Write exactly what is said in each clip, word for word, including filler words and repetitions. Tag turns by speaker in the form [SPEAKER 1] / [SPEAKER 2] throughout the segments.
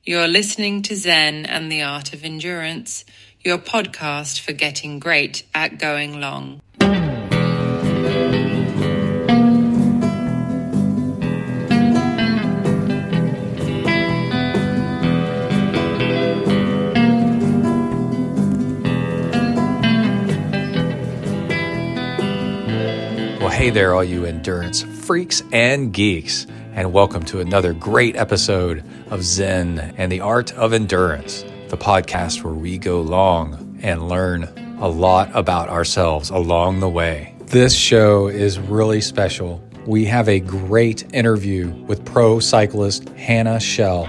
[SPEAKER 1] You're listening to Zen and the Art of Endurance, your podcast for getting great at going long.
[SPEAKER 2] Well, hey there, all you endurance freaks and geeks, and welcome to another great episode of Zen and the Art of Endurance, the podcast where we go long and learn a lot about ourselves along the way. This show is really special. We have a great interview with pro cyclist Hannah Shell,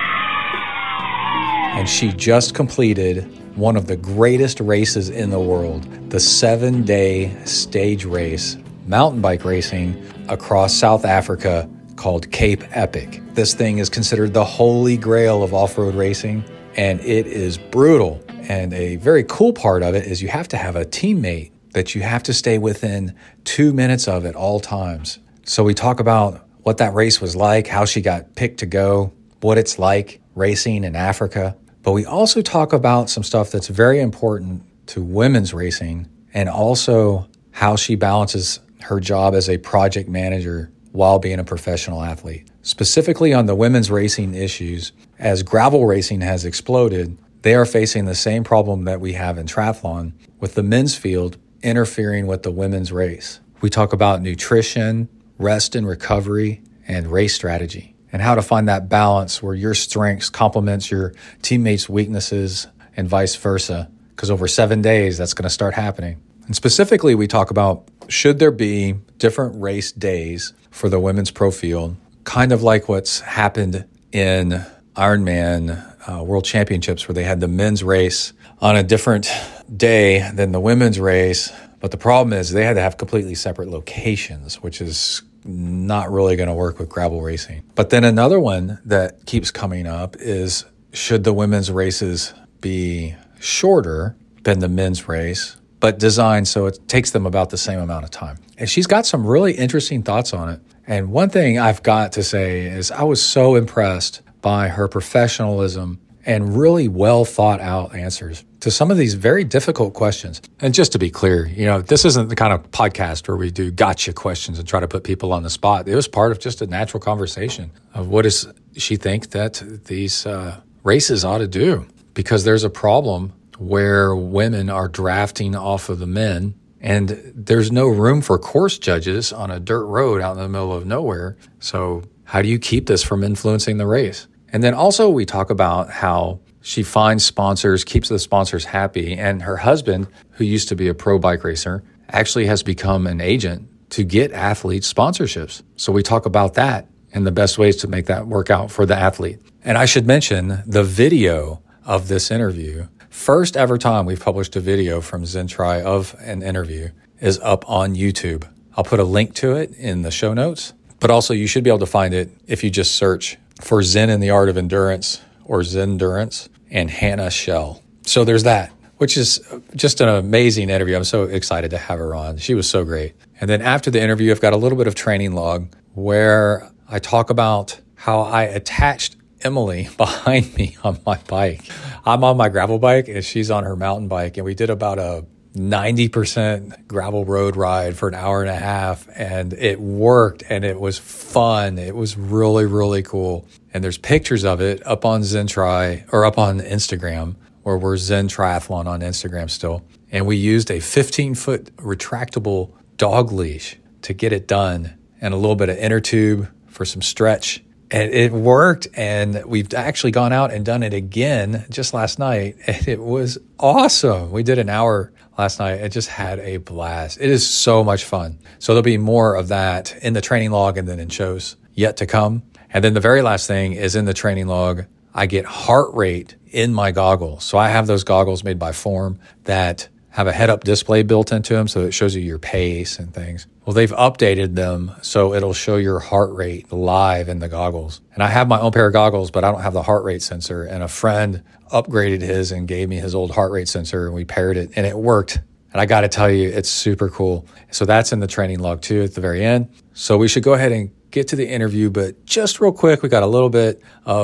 [SPEAKER 2] and she just completed one of the greatest races in the world, the seven-day stage race, mountain bike racing across South Africa called Cape Epic. This thing is considered the holy grail of off-road racing, and it is brutal. And a very cool part of it is you have to have a teammate that you have to stay within two minutes of at all times. So we talk about what that race was like, how she got picked to go, what it's like racing in Africa. But we also talk about some stuff that's very important to women's racing, and also how she balances her job as a project manager while being a professional athlete. Specifically on the women's racing issues, as gravel racing has exploded, they are facing the same problem that we have in triathlon, with the men's field interfering with the women's race. We talk about nutrition, rest and recovery, and race strategy, and how to find that balance where your strengths complements your teammates' weaknesses and vice versa, because over seven days, that's going to start happening. And specifically, we talk about, should there be different race days for the women's pro field, kind of like what's happened in Ironman uh, World Championships, where they had the men's race on a different day than the women's race. But the problem is they had to have completely separate locations, which is not really going to work with gravel racing. But then another one that keeps coming up is, should the women's races be shorter than the men's race, but designed so it takes them about the same amount of time? And she's got some really interesting thoughts on it. And one thing I've got to say is I was so impressed by her professionalism and really well thought out answers to some of these very difficult questions. And just to be clear, you know, this isn't the kind of podcast where we do gotcha questions and try to put people on the spot. It was part of just a natural conversation of what does she think that these uh, races ought to do? Because there's a problem where women are drafting off of the men, and there's no room for course judges on a dirt road out in the middle of nowhere. So how do you keep this from influencing the race? And then also we talk about how she finds sponsors, keeps the sponsors happy, and her husband, who used to be a pro bike racer, actually has become an agent to get athletes sponsorships. So we talk about that and the best ways to make that work out for the athlete. And I should mention the video of this interview. First ever time we've published a video from Zentri of an interview is up on YouTube. I'll put a link to it in the show notes, but also you should be able to find it if you just search for Zen and the Art of Endurance or Zendurance and Hannah Shell. So there's that, which is just an amazing interview. I'm so excited to have her on. She was so great. And then after the interview, I've got a little bit of training log where I talk about how I attached Emily behind me on my bike. I'm on my gravel bike and she's on her mountain bike, and we did about a ninety percent gravel road ride for an hour and a half, and it worked and it was fun. It was really, really cool. And there's pictures of it up on Zentri or up on Instagram, where we're Zen Triathlon on Instagram still. And we used a fifteen foot retractable dog leash to get it done, and a little bit of inner tube for some stretch. And it worked, and we've actually gone out and done it again just last night, and it was awesome. We did an hour last night and just had a blast. It is so much fun. So there'll be more of that in the training log and then in shows yet to come. And then the very last thing is in the training log, I get heart rate in my goggles. So I have those goggles made by Form that have a head-up display built into them, so it shows you your pace and things. Well, they've updated them so it'll show your heart rate live in the goggles. And I have my own pair of goggles, but I don't have the heart rate sensor. And a friend upgraded his and gave me his old heart rate sensor, and we paired it, and it worked. And I got to tell you, it's super cool. So that's in the training log too at the very end. So we should go ahead and get to the interview, but just real quick, we got a little bit of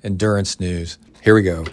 [SPEAKER 2] endurance news. Here we go.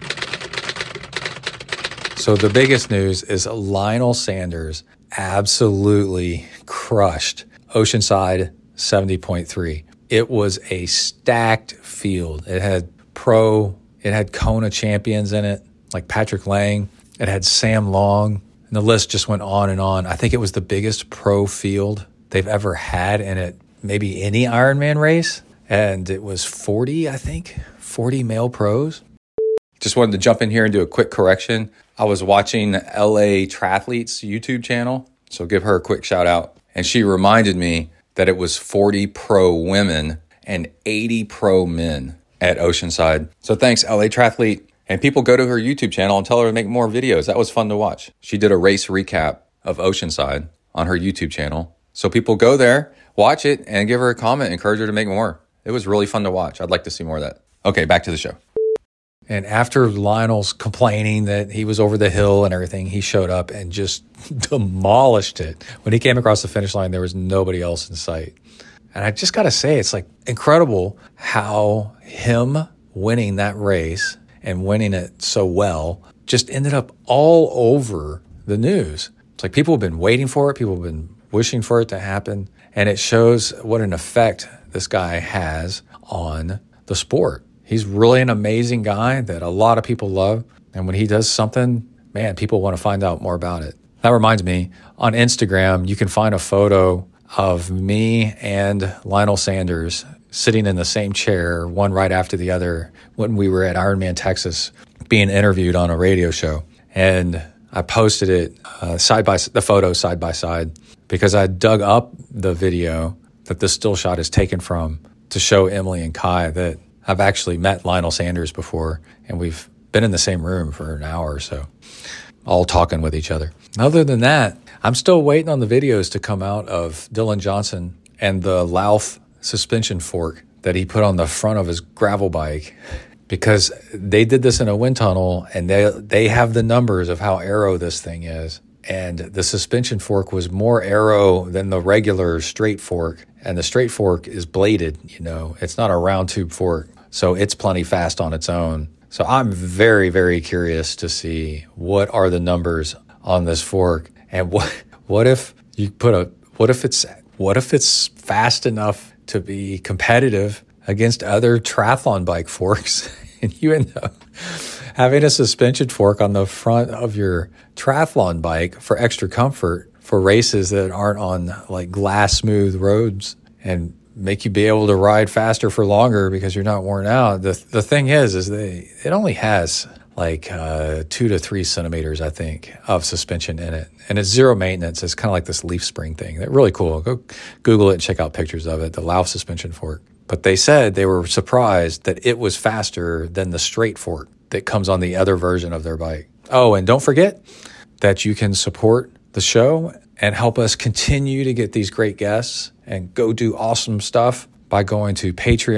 [SPEAKER 2] So the biggest news is Lionel Sanders absolutely crushed Oceanside seventy point three. It was a stacked field. It had pro, it had Kona champions in it, like Patrick Lang. It had Sam Long, and the list just went on and on. I think it was the biggest pro field they've ever had in it, maybe any Ironman race. And it was forty, I think, forty male pros. Just wanted to jump in here and do a quick correction. I was watching L A Triathletes YouTube channel, so give her a quick shout out. And she reminded me that it was forty pro women and eighty pro men at Oceanside. So thanks, L A Triathlete. And people go to her YouTube channel and tell her to make more videos. That was fun to watch. She did a race recap of Oceanside on her YouTube channel. So people go there, watch it, and give her a comment, encourage her to make more. It was really fun to watch. I'd like to see more of that. Okay, back to the show. And after Lionel's complaining that he was over the hill and everything, he showed up and just demolished it. When he came across the finish line, there was nobody else in sight. And I just got to say, it's like incredible how him winning that race and winning it so well just ended up all over the news. It's like people have been waiting for it. People have been wishing for it to happen. And it shows what an effect this guy has on the sport. He's really an amazing guy that a lot of people love. And when he does something, man, people want to find out more about it. That reminds me, on Instagram, you can find a photo of me and Lionel Sanders sitting in the same chair, one right after the other, when we were at Ironman Texas being interviewed on a radio show. And I posted it uh, side by the photo side by side because I dug up the video that this still shot is taken from to show Emily and Kai that I've actually met Lionel Sanders before, and we've been in the same room for an hour or so, all talking with each other. Other than that, I'm still waiting on the videos to come out of Dylan Johnson and the Lauf suspension fork that he put on the front of his gravel bike, because they did this in a wind tunnel, and they they have the numbers of how aero this thing is. And the suspension fork was more aero than the regular straight fork. And the straight fork is bladed, you know, it's not a round tube fork. So it's plenty fast on its own. So I'm very, very curious to see what are the numbers on this fork. And what what if you put a what if it's what if it's fast enough to be competitive against other triathlon bike forks, and you end up having a suspension fork on the front of your triathlon bike for extra comfort for races that aren't on like glass smooth roads and make you be able to ride faster for longer because you're not worn out. The the thing is, is they it only has like uh, two to three centimeters, I think, of suspension in it. And it's zero maintenance. It's kind of like this leaf spring thing. They're really cool. Go Google it and check out pictures of it, the Lauf suspension fork. But they said they were surprised that it was faster than the straight fork that comes on the other version of their bike. Oh, and don't forget that you can support the show and help us continue to get these great guests and go do awesome stuff by going to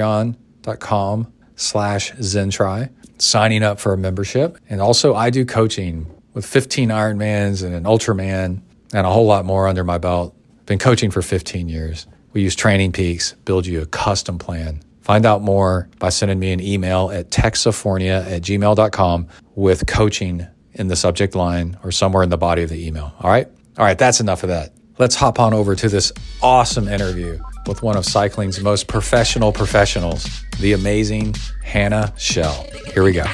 [SPEAKER 2] patreon.com slash Zentry, signing up for a membership. And also I do coaching with fifteen Ironmans and an Ultraman and a whole lot more under my belt. Been coaching for fifteen years. We use Training Peaks, build you a custom plan. Find out more by sending me an email at texifornia at gmail dot com with coaching in the subject line or somewhere in the body of the email. All right? All right, that's enough of that. Let's hop on over to this awesome interview with one of cycling's most professional professionals, the amazing Hannah Shell. Here we go.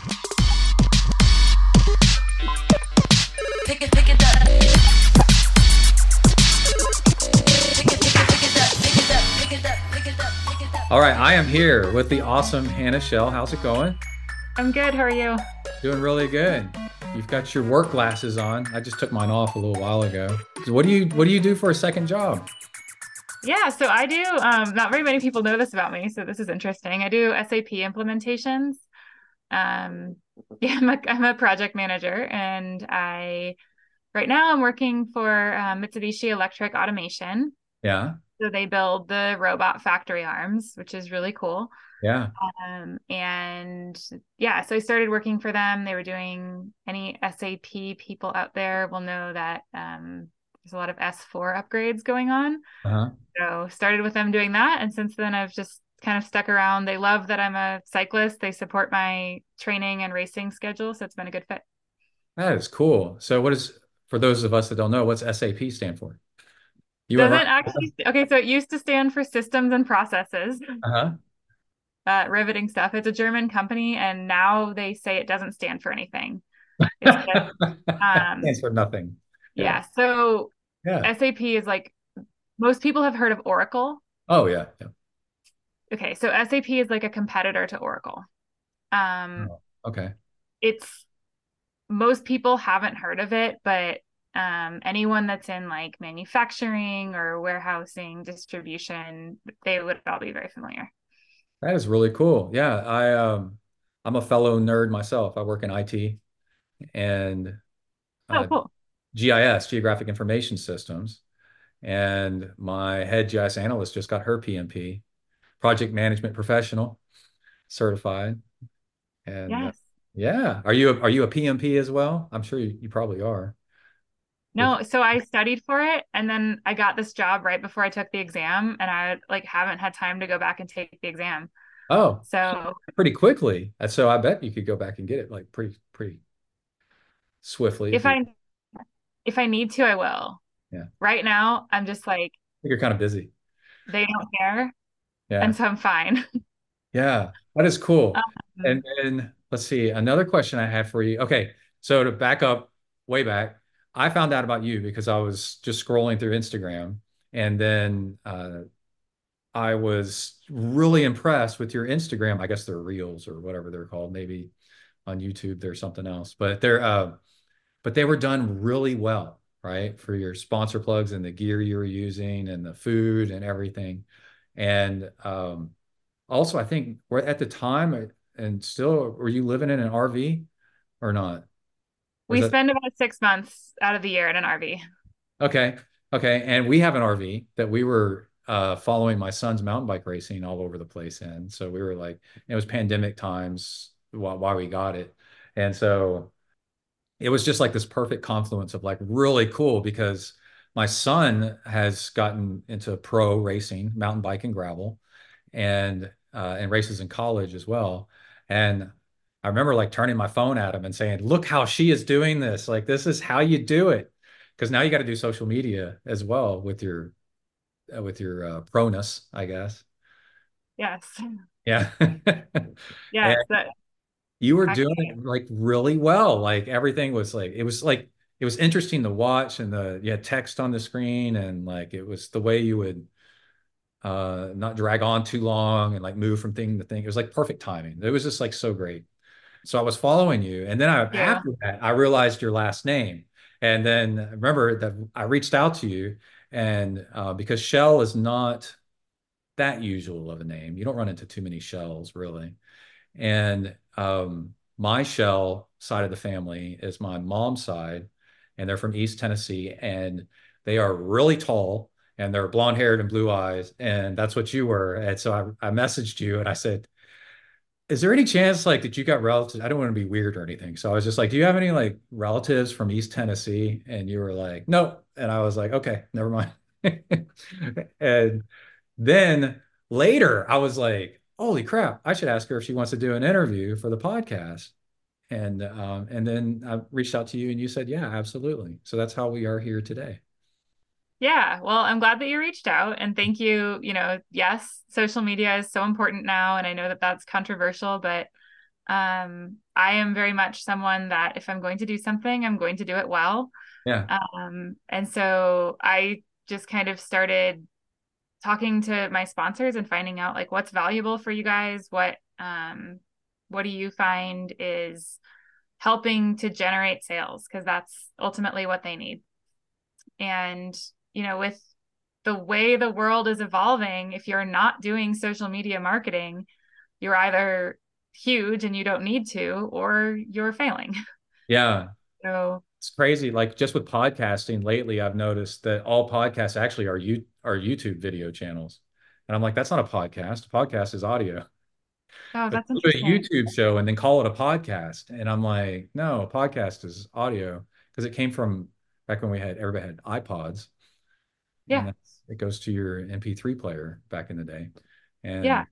[SPEAKER 2] All right, I am here with the awesome Hannah Shell. How's it going?
[SPEAKER 3] I'm good. How are you?
[SPEAKER 2] Doing really good. You've got your work glasses on. I just took mine off a little while ago. What do you What do you do for a second job?
[SPEAKER 3] Yeah, so I do. Um, not very many people know this about me, so this is interesting. I do S A P implementations. Um, yeah, I'm a, I'm a project manager, and I right now I'm working for uh, Mitsubishi Electric Automation.
[SPEAKER 2] Yeah.
[SPEAKER 3] So they build the robot factory arms, which is really cool.
[SPEAKER 2] Yeah.
[SPEAKER 3] Um, and yeah, so I started working for them. They were doing, any S A P people out there will know that um, there's a lot of S four upgrades going on.
[SPEAKER 2] Uh-huh.
[SPEAKER 3] So started with them doing that. And since then I've just kind of stuck around. They love that I'm a cyclist. They support my training and racing schedule. So it's been a good fit.
[SPEAKER 2] That is cool. So what is, for those of us that don't know, what's S A P stand for? You ever?
[SPEAKER 3] Doesn't actually, okay, so it used to stand for systems and processes,
[SPEAKER 2] Uh-huh.
[SPEAKER 3] uh, riveting stuff. It's a German company, and now they say it doesn't stand for anything. It's just, um,
[SPEAKER 2] Stands for nothing. Yeah.
[SPEAKER 3] yeah. So
[SPEAKER 2] Yeah.
[SPEAKER 3] S A P is like, most people have heard of Oracle.
[SPEAKER 2] Oh yeah. Yeah.
[SPEAKER 3] Okay, so S A P is like a competitor to Oracle. Um,
[SPEAKER 2] Oh, okay.
[SPEAKER 3] it's most people haven't heard of it, but um, anyone that's in like manufacturing or warehousing, distribution, they would all be very familiar.
[SPEAKER 2] That is really cool. Yeah, I um I'm a fellow nerd myself. I work in I T and
[SPEAKER 3] Oh,
[SPEAKER 2] uh,
[SPEAKER 3] cool.
[SPEAKER 2] G I S, Geographic Information Systems, and my head G I S analyst just got her P M P, Project Management Professional, certified. And uh,
[SPEAKER 3] Yes.
[SPEAKER 2] yeah, are you a, are you a P M P as well? I'm sure you, you probably are. With
[SPEAKER 3] No, so I studied for it and then I got this job right before I took the exam and I like haven't had time to go back and take the exam.
[SPEAKER 2] oh,
[SPEAKER 3] So
[SPEAKER 2] pretty quickly. And so I bet you could go back and get it like pretty pretty swiftly if
[SPEAKER 3] if
[SPEAKER 2] you.
[SPEAKER 3] I if I need to, I will.
[SPEAKER 2] Yeah,
[SPEAKER 3] Right now, I'm just like
[SPEAKER 2] I think you're kind of busy.
[SPEAKER 3] they don't care
[SPEAKER 2] Yeah.
[SPEAKER 3] and so I'm fine.
[SPEAKER 2] Yeah, that is cool.
[SPEAKER 3] Um,
[SPEAKER 2] And then let's see, another question I had for you. Okay, so to back up way back, I found out about you because I was just scrolling through Instagram, and then uh, I was really impressed with your Instagram. I guess they're reels or whatever they're called. Maybe on YouTube there's something else, but they're uh, but they were done really well, right? For your sponsor plugs and the gear you were using and the food and everything. And um, also, I think we're at the time, and still, were you living in an R V or not? Or is
[SPEAKER 3] we
[SPEAKER 2] that
[SPEAKER 3] spend about six months out of the year in an R V.
[SPEAKER 2] okay? Okay, and we have an R V that we were uh, following my son's mountain bike racing all over the place in. So we were like, it was pandemic times why, why we got it, and so it was just like this perfect confluence of like really cool because my son has gotten into pro racing, mountain bike and gravel, and uh, and races in college as well. And I remember like turning my phone at him and saying, "Look how she is doing this! Like this is how you do it." Because now you got to do social media as well with your uh, with your uh, proness, I guess.
[SPEAKER 3] Yes.
[SPEAKER 2] Yeah. And
[SPEAKER 3] Yes. That,
[SPEAKER 2] you were doing
[SPEAKER 3] exactly.
[SPEAKER 2] it like really well. Like everything was like it was like it was interesting to watch, and the you had text on the screen, and like it was the way you would uh not drag on too long and like move from thing to thing. It was like perfect timing. It was just like so great. So I was following you, and then I
[SPEAKER 3] Yeah.
[SPEAKER 2] after that I realized your last name, and then I remember that I reached out to you, and uh, because Shell is not that usual of a name, you don't run into too many Shells really. And um, my Shell side of the family is my mom's side, and they're from East Tennessee, and they are really tall, and they're blonde haired and blue eyes, and that's what you were. And so I, I messaged you and I said, "Is there any chance like that you got relatives?" I don't want to be weird or anything, so I was just like, "Do you have any like relatives from East Tennessee?" And you were like, "No," and I was like, "Okay, never mind." And then later, I was like, "Holy crap! I should ask her if she wants to do an interview for the podcast." And um, and then I reached out to you, and you said, "Yeah, absolutely." So that's how we are here today.
[SPEAKER 3] Yeah. Well, I'm glad that you reached out and thank you. You know, yes, social media is so important now. And I know that that's controversial, but um, I am very much someone that if I'm going to do something, I'm going to do it well.
[SPEAKER 2] Yeah,
[SPEAKER 3] Um, and so I just kind of started talking to my sponsors and finding out like what's valuable for you guys, what um what do you find is helping to generate sales because that's ultimately what they need. And you know, with the way the world is evolving, if you're not doing social media marketing, you're either huge and you don't need to or you're failing.
[SPEAKER 2] yeah.
[SPEAKER 3] So
[SPEAKER 2] It's crazy. Like just with podcasting lately, I've noticed that all podcasts actually are you are YouTube video channels. And I'm like, that's not a podcast. A podcast is audio.
[SPEAKER 3] oh,
[SPEAKER 2] But
[SPEAKER 3] that's
[SPEAKER 2] do a
[SPEAKER 3] interesting.
[SPEAKER 2] YouTube show and then call it a podcast. And I'm like, no, a podcast is audio because it came from back when we had everybody had iPods, and
[SPEAKER 3] Yeah.
[SPEAKER 2] that's, it goes to your M P three player back in the day. And
[SPEAKER 3] Yeah.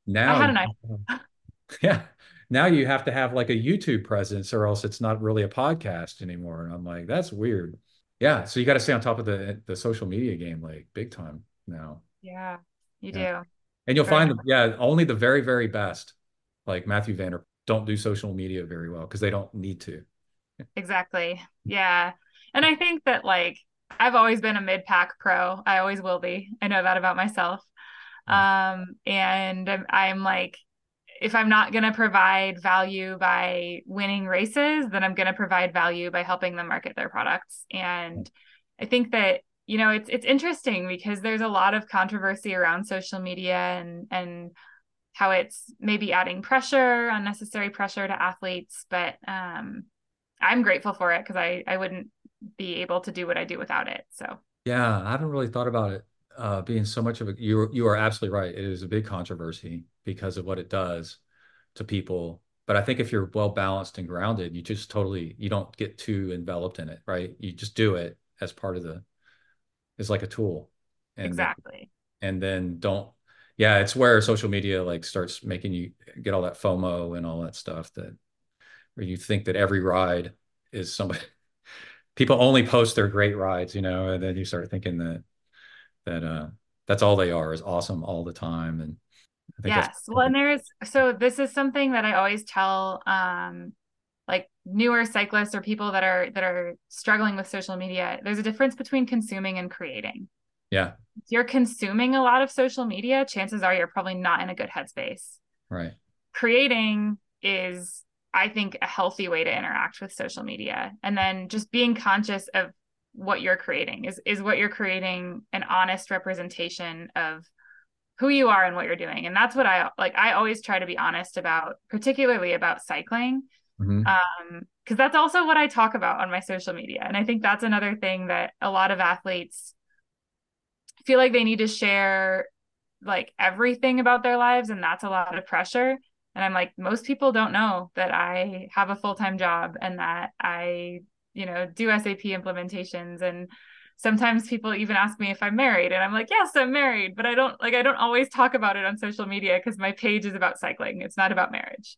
[SPEAKER 3] I
[SPEAKER 2] Now,
[SPEAKER 3] had an
[SPEAKER 2] you-
[SPEAKER 3] iPhone.
[SPEAKER 2] yeah, now you have to have like a YouTube presence or else it's not really a podcast anymore. And I'm like, that's weird. Yeah. So you got to stay on top of the the social media game like big time now.
[SPEAKER 3] Yeah, you
[SPEAKER 2] Yeah.
[SPEAKER 3] do.
[SPEAKER 2] And you'll
[SPEAKER 3] Very
[SPEAKER 2] find
[SPEAKER 3] much.
[SPEAKER 2] that, yeah, only the very, very best, like Matthew Vander, don't do social media very well because they don't need to.
[SPEAKER 3] Exactly. Yeah. And I think that like I've always been a mid-pack pro. I always will be. I know that about myself.
[SPEAKER 2] Yeah.
[SPEAKER 3] Um, and I'm, I'm like, if I'm not going to provide value by winning races, then I'm going to provide value by helping them market their products. And I think that, you know, it's it's interesting because there's a lot of controversy around social media and and how it's maybe adding pressure, unnecessary pressure to athletes. But um, I'm grateful for it because I I wouldn't be able to do what I do without it. So
[SPEAKER 2] Yeah, I haven't really thought about it uh, being so much of a, you you are absolutely right. It is a big controversy because of what it does to people. But I think if you're well balanced and grounded, you just totally, you don't get too enveloped in it, right? You just do it as part of the, it's like a tool. And then,
[SPEAKER 3] exactly.
[SPEAKER 2] and then don't, yeah, it's where social media like starts making you get all that FOMO and all that stuff that, where you think that every ride is somebody, people only post their great rides, you know, and then you start thinking that, that, uh, that's all they are is awesome all the time. And I think that's,
[SPEAKER 3] Yes. Well, and there's so this is something that I always tell um like newer cyclists or people that are that are struggling with social media. There's a difference between consuming and creating.
[SPEAKER 2] yeah,
[SPEAKER 3] If you're consuming a lot of social media, chances are you're probably not in a good headspace.
[SPEAKER 2] right.
[SPEAKER 3] Creating is, I think, a healthy way to interact with social media. And then just being conscious of what you're creating. Is is what you're creating an honest representation of who you are and what you're doing? And that's what I like. I always try to be honest about, particularly about cycling.
[SPEAKER 2] Mhm.
[SPEAKER 3] Um, because that's also what I talk about on my social media. And I think that's another thing that a lot of athletes feel like they need to share like everything about their lives, and that's a lot of pressure. And I'm like, most people don't know that I have a full-time job and that I, you know, do S A P implementations. And sometimes people even ask me if I'm married, and I'm like, yes, I'm married, but I don't like I don't always talk about it on social media because my page is about cycling. It's not about marriage.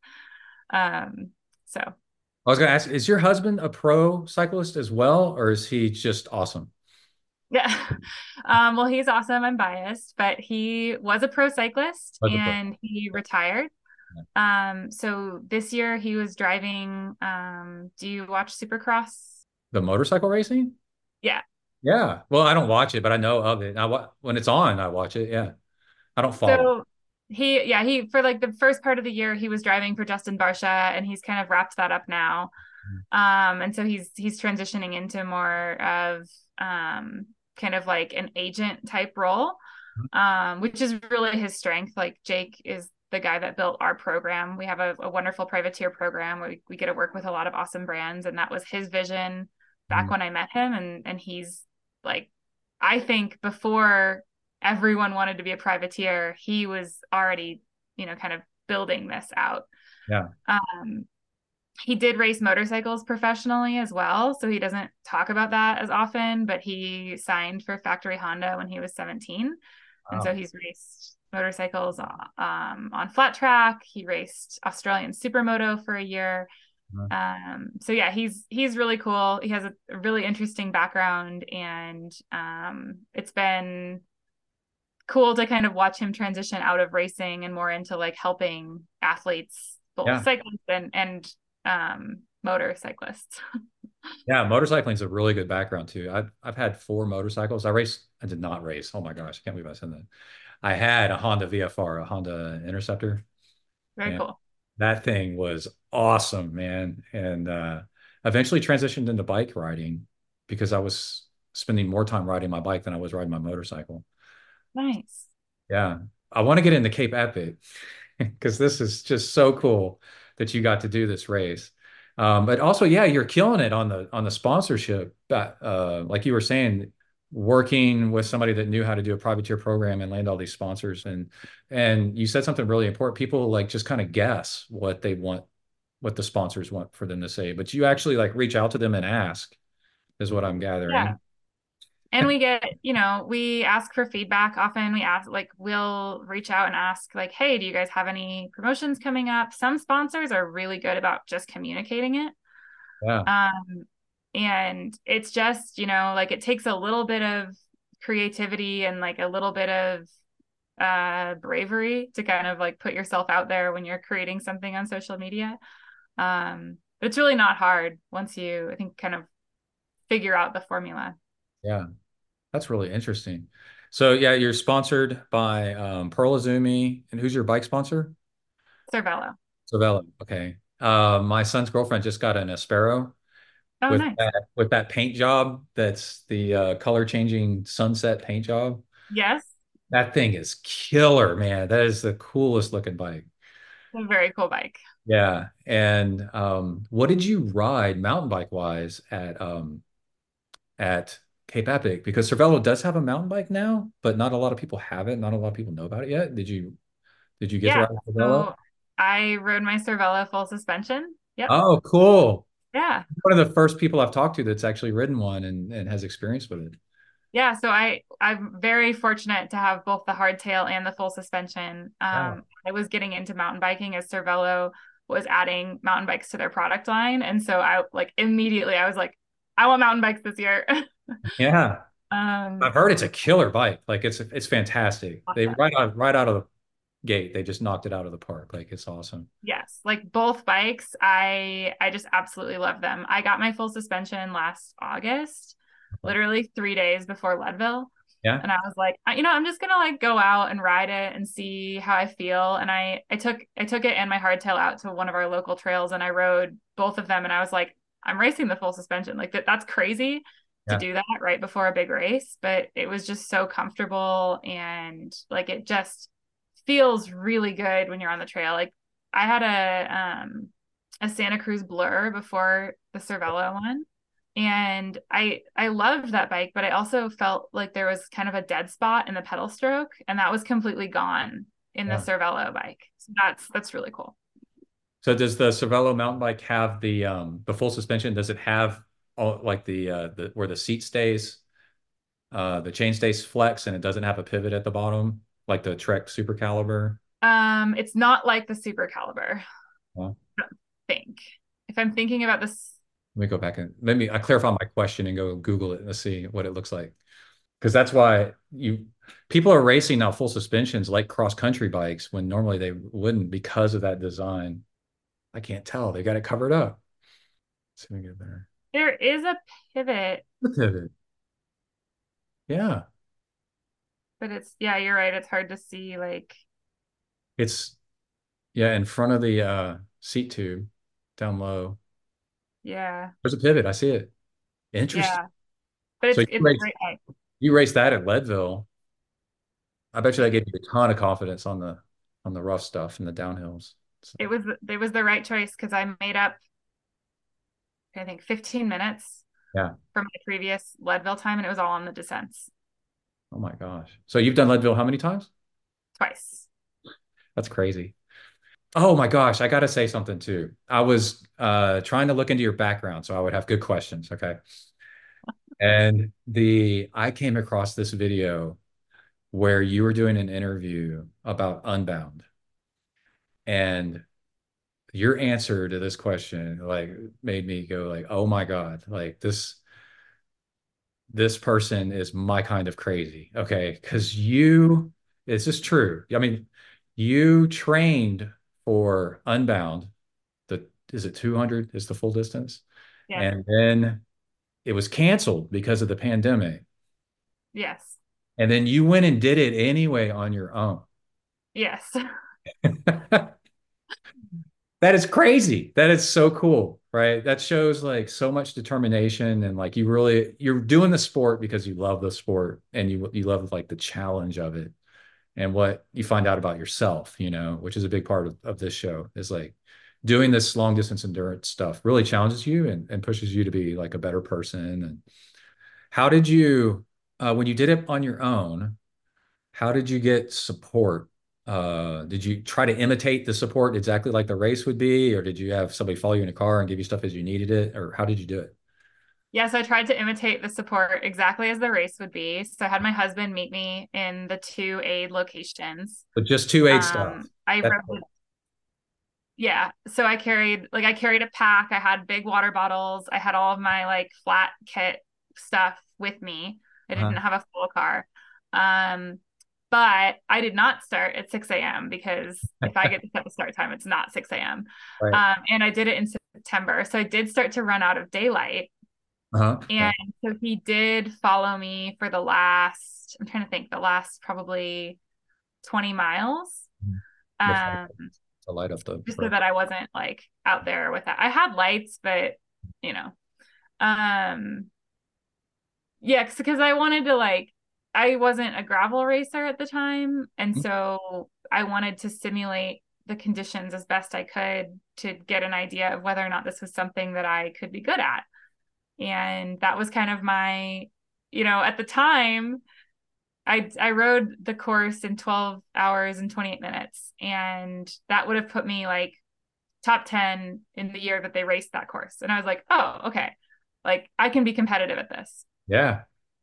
[SPEAKER 3] Um, so
[SPEAKER 2] I was going to ask, is your husband a pro cyclist as well, or is he just awesome?
[SPEAKER 3] yeah. Um, well, he's awesome. I'm biased, but he was a pro cyclist
[SPEAKER 2] Was a pro.
[SPEAKER 3] and he retired.
[SPEAKER 2] Yeah.
[SPEAKER 3] Um, so this year he was driving, um, do you watch Supercross?
[SPEAKER 2] The motorcycle racing?
[SPEAKER 3] Yeah.
[SPEAKER 2] Yeah. Well, I don't watch it, but I know of it. I wa when it's on, I watch it. Yeah. I don't follow.
[SPEAKER 3] So he, yeah, he, for like the first part of the year, he was driving for Justin Barsha and he's kind of wrapped that up now. Um, and so he's, he's transitioning into more of, um, kind of like an agent type role, um, which is really his strength. Like Jake is the guy that built our program. We have a, a wonderful privateer program where we, we get to work with a lot of awesome brands. And that was his vision back
[SPEAKER 2] Mhm.
[SPEAKER 3] when I met him. And, and he's like, I think before everyone wanted to be a privateer, he was already, you know, kind of building this out.
[SPEAKER 2] Yeah.
[SPEAKER 3] Um, he did race motorcycles professionally as well. So he doesn't talk about that as often, but he signed for Factory Honda when he was seventeen. And so
[SPEAKER 2] Wow.
[SPEAKER 3] he's raced motorcycles um, on flat track. He raced Australian Supermoto for a year.
[SPEAKER 2] Uh,
[SPEAKER 3] Um, so yeah, he's he's really cool. He has a, a really interesting background, and um, it's been cool to kind of watch him transition out of racing and more into like helping athletes, both
[SPEAKER 2] Yeah.
[SPEAKER 3] cyclists and and um, motorcyclists.
[SPEAKER 2] Yeah. Motorcycling is a really good background too. I've I've had four motorcycles. I raced, I did not race. Oh my gosh, I can't believe I said that. I had a Honda V F R, a Honda Interceptor.
[SPEAKER 3] Very
[SPEAKER 2] And
[SPEAKER 3] cool.
[SPEAKER 2] that thing was awesome, man. And uh, eventually transitioned into bike riding because I was spending more time riding my bike than I was riding my motorcycle.
[SPEAKER 3] Nice.
[SPEAKER 2] Yeah. I want to get into Cape Epic because this is just so cool that you got to do this race. Um, but also, yeah, you're killing it on the on the sponsorship. But uh, like you were saying, working with somebody that knew how to do a privateer program and land all these sponsors, and and you said something really important. People like just kind of guess what they want, what the sponsors want for them to say, but you actually like reach out to them and ask, is what I'm
[SPEAKER 3] Yeah.
[SPEAKER 2] gathering.
[SPEAKER 3] And we get, you know, we ask for feedback. Often we ask, like, we'll reach out and ask, like, hey, do you guys have any promotions coming up? Some sponsors are really good about just communicating it.
[SPEAKER 2] Yeah.
[SPEAKER 3] Um, and it's just, you know, like it takes a little bit of creativity and like a little bit of uh bravery to kind of like put yourself out there when you're creating something on social media. Um, but it's really not hard once you, I think, kind of figure out the formula.
[SPEAKER 2] Yeah. That's really interesting. So yeah, you're sponsored by um, Pearl Izumi, and who's your bike sponsor?
[SPEAKER 3] Cervelo.
[SPEAKER 2] Cervelo. Okay. Uh, my son's girlfriend just got an Aspero
[SPEAKER 3] Oh,
[SPEAKER 2] with
[SPEAKER 3] nice.
[SPEAKER 2] that with that paint job. That's the uh, color changing sunset paint job.
[SPEAKER 3] Yes.
[SPEAKER 2] That thing is killer, man. That is the coolest looking bike.
[SPEAKER 3] A very cool bike.
[SPEAKER 2] Yeah. And um, what did you ride mountain bike wise at um at Cape Epic? Because Cervelo does have a mountain bike now, but not a lot of people have it. Not a lot of people know about it yet. Did you did you get to
[SPEAKER 3] Yeah.
[SPEAKER 2] ride a Cervelo?
[SPEAKER 3] So I rode my Cervelo full suspension. Yep.
[SPEAKER 2] Oh, cool.
[SPEAKER 3] Yeah.
[SPEAKER 2] One of the first people I've talked to that's actually ridden one and, and has experience with it.
[SPEAKER 3] Yeah. So I I'm very fortunate to have both the hardtail and the full suspension.
[SPEAKER 2] Yeah.
[SPEAKER 3] Um, I was getting into mountain biking as Cervelo was adding mountain bikes to their product line. And so I like immediately I was like, I want mountain bikes this year.
[SPEAKER 2] Yeah.
[SPEAKER 3] um,
[SPEAKER 2] I've heard it's a killer bike. Like it's it's fantastic. They
[SPEAKER 3] awesome.
[SPEAKER 2] right out right out of the gate, they just knocked it out of the park. Like it's awesome.
[SPEAKER 3] Yes, like both bikes, I I just absolutely love them. I got my full suspension last August, literally three days before Leadville.
[SPEAKER 2] Yeah.
[SPEAKER 3] And I was like, you know, I'm just gonna like go out and ride it and see how I feel. And I I took I took it and my hardtail out to one of our local trails and I rode both of them and I was like, I'm racing the full suspension. Like that that's crazy to
[SPEAKER 2] Yeah.
[SPEAKER 3] do that right before a big race, but it was just so comfortable and like it just feels really good when you're on the trail. Like I had a um a Santa Cruz Blur before the Cervelo one. And I I loved that bike, but I also felt like there was kind of a dead spot in the pedal stroke, and that was completely gone in the
[SPEAKER 2] Yeah.
[SPEAKER 3] Cervelo bike. So that's that's really cool.
[SPEAKER 2] So does the Cervelo mountain bike have the um the full suspension? Does it have all like the uh the where the seat stays, uh the chain stays flex and it doesn't have a pivot at the bottom like the Trek Super Caliber?
[SPEAKER 3] Um, it's not like the Super Caliber,
[SPEAKER 2] Well,
[SPEAKER 3] I don't think. If I'm thinking about this,
[SPEAKER 2] let me go back and let me I clarify my question and go Google it and see what it looks like. Because that's why you people are racing now full suspensions like cross country bikes when normally they wouldn't because of that design. I can't tell. They got it covered up. Let's see if we get there.
[SPEAKER 3] there is a pivot,
[SPEAKER 2] The pivot. Yeah.
[SPEAKER 3] but it's yeah, you're right. It's hard to see like
[SPEAKER 2] It's yeah, in front of the uh seat tube down low.
[SPEAKER 3] yeah,
[SPEAKER 2] There's a pivot. I see it. Interesting.
[SPEAKER 3] yeah. But
[SPEAKER 2] So
[SPEAKER 3] it's
[SPEAKER 2] you
[SPEAKER 3] it's a
[SPEAKER 2] raced
[SPEAKER 3] great bike.
[SPEAKER 2] you raced that at Leadville. I bet you that gave you a ton of confidence on the on the rough stuff and the downhills. So
[SPEAKER 3] It was it was the right choice because I made up I think fifteen minutes
[SPEAKER 2] yeah.
[SPEAKER 3] from my previous Leadville time, and it was all on the descents
[SPEAKER 2] Oh my gosh. So you've done Leadville how many times?
[SPEAKER 3] twice.
[SPEAKER 2] That's crazy. Oh my gosh, I got to say something too. I was uh, trying to look into your background so I would have good questions. Okay. And the I came across this video where you were doing an interview about Unbound. And your answer to this question like made me go like, oh my God, like this this person is my kind of crazy. Okay. Because you, this is true. I mean, you trained for Unbound. The is it two hundred is the full distance?
[SPEAKER 3] Yes,
[SPEAKER 2] And then it was canceled because of the pandemic.
[SPEAKER 3] yes,
[SPEAKER 2] And then you went and did it anyway on your own.
[SPEAKER 3] yes.
[SPEAKER 2] That is crazy. That is so cool, right? That shows like so much determination and like you really you're doing the sport because you love the sport and you you love like the challenge of it and what you find out about yourself, you know, which is a big part of, of this show is like doing this long distance endurance stuff really challenges you and, and pushes you to be like a better person. And how did you uh, when you did it on your own, how did you get support? Uh, did you try to imitate the support exactly like the race would be, or did you have somebody follow you in a car and give you stuff as you needed it, or how did you do it?
[SPEAKER 3] Yeah, so I tried to imitate the support exactly as the race would be. So I had my husband meet me in the two aid locations.
[SPEAKER 2] But just two aid stuff.
[SPEAKER 3] Um, I
[SPEAKER 2] That's
[SPEAKER 3] rode, yeah. So I carried like I carried a pack. I had big water bottles. I had all of my like flat kit stuff with me. I
[SPEAKER 2] uh-huh.
[SPEAKER 3] didn't have a full car. Um, but I did not start at six a m because if I get to set the start time, it's not six a m.
[SPEAKER 2] Right.
[SPEAKER 3] Um, and I did it in September. So I did start to run out of daylight.
[SPEAKER 2] Uh-huh.
[SPEAKER 3] And
[SPEAKER 2] Right.
[SPEAKER 3] so he did follow me for the last, I'm trying to think, the last probably twenty miles.
[SPEAKER 2] Before
[SPEAKER 3] Um,
[SPEAKER 2] the light of the
[SPEAKER 3] just so
[SPEAKER 2] road.
[SPEAKER 3] that I wasn't like out there with that. I had lights, but you know, um, yeah, because I wanted to like, I wasn't a gravel racer at the time, and so I wanted to simulate the conditions as best I could to get an idea of whether or not this was something that I could be good at. And that was kind of my, you know, at the time, I I rode the course in twelve hours and twenty-eight minutes, and that would have put me like top ten in the year that they raced that course. And I was like, oh, okay. Like I can be competitive at this.
[SPEAKER 2] Yeah.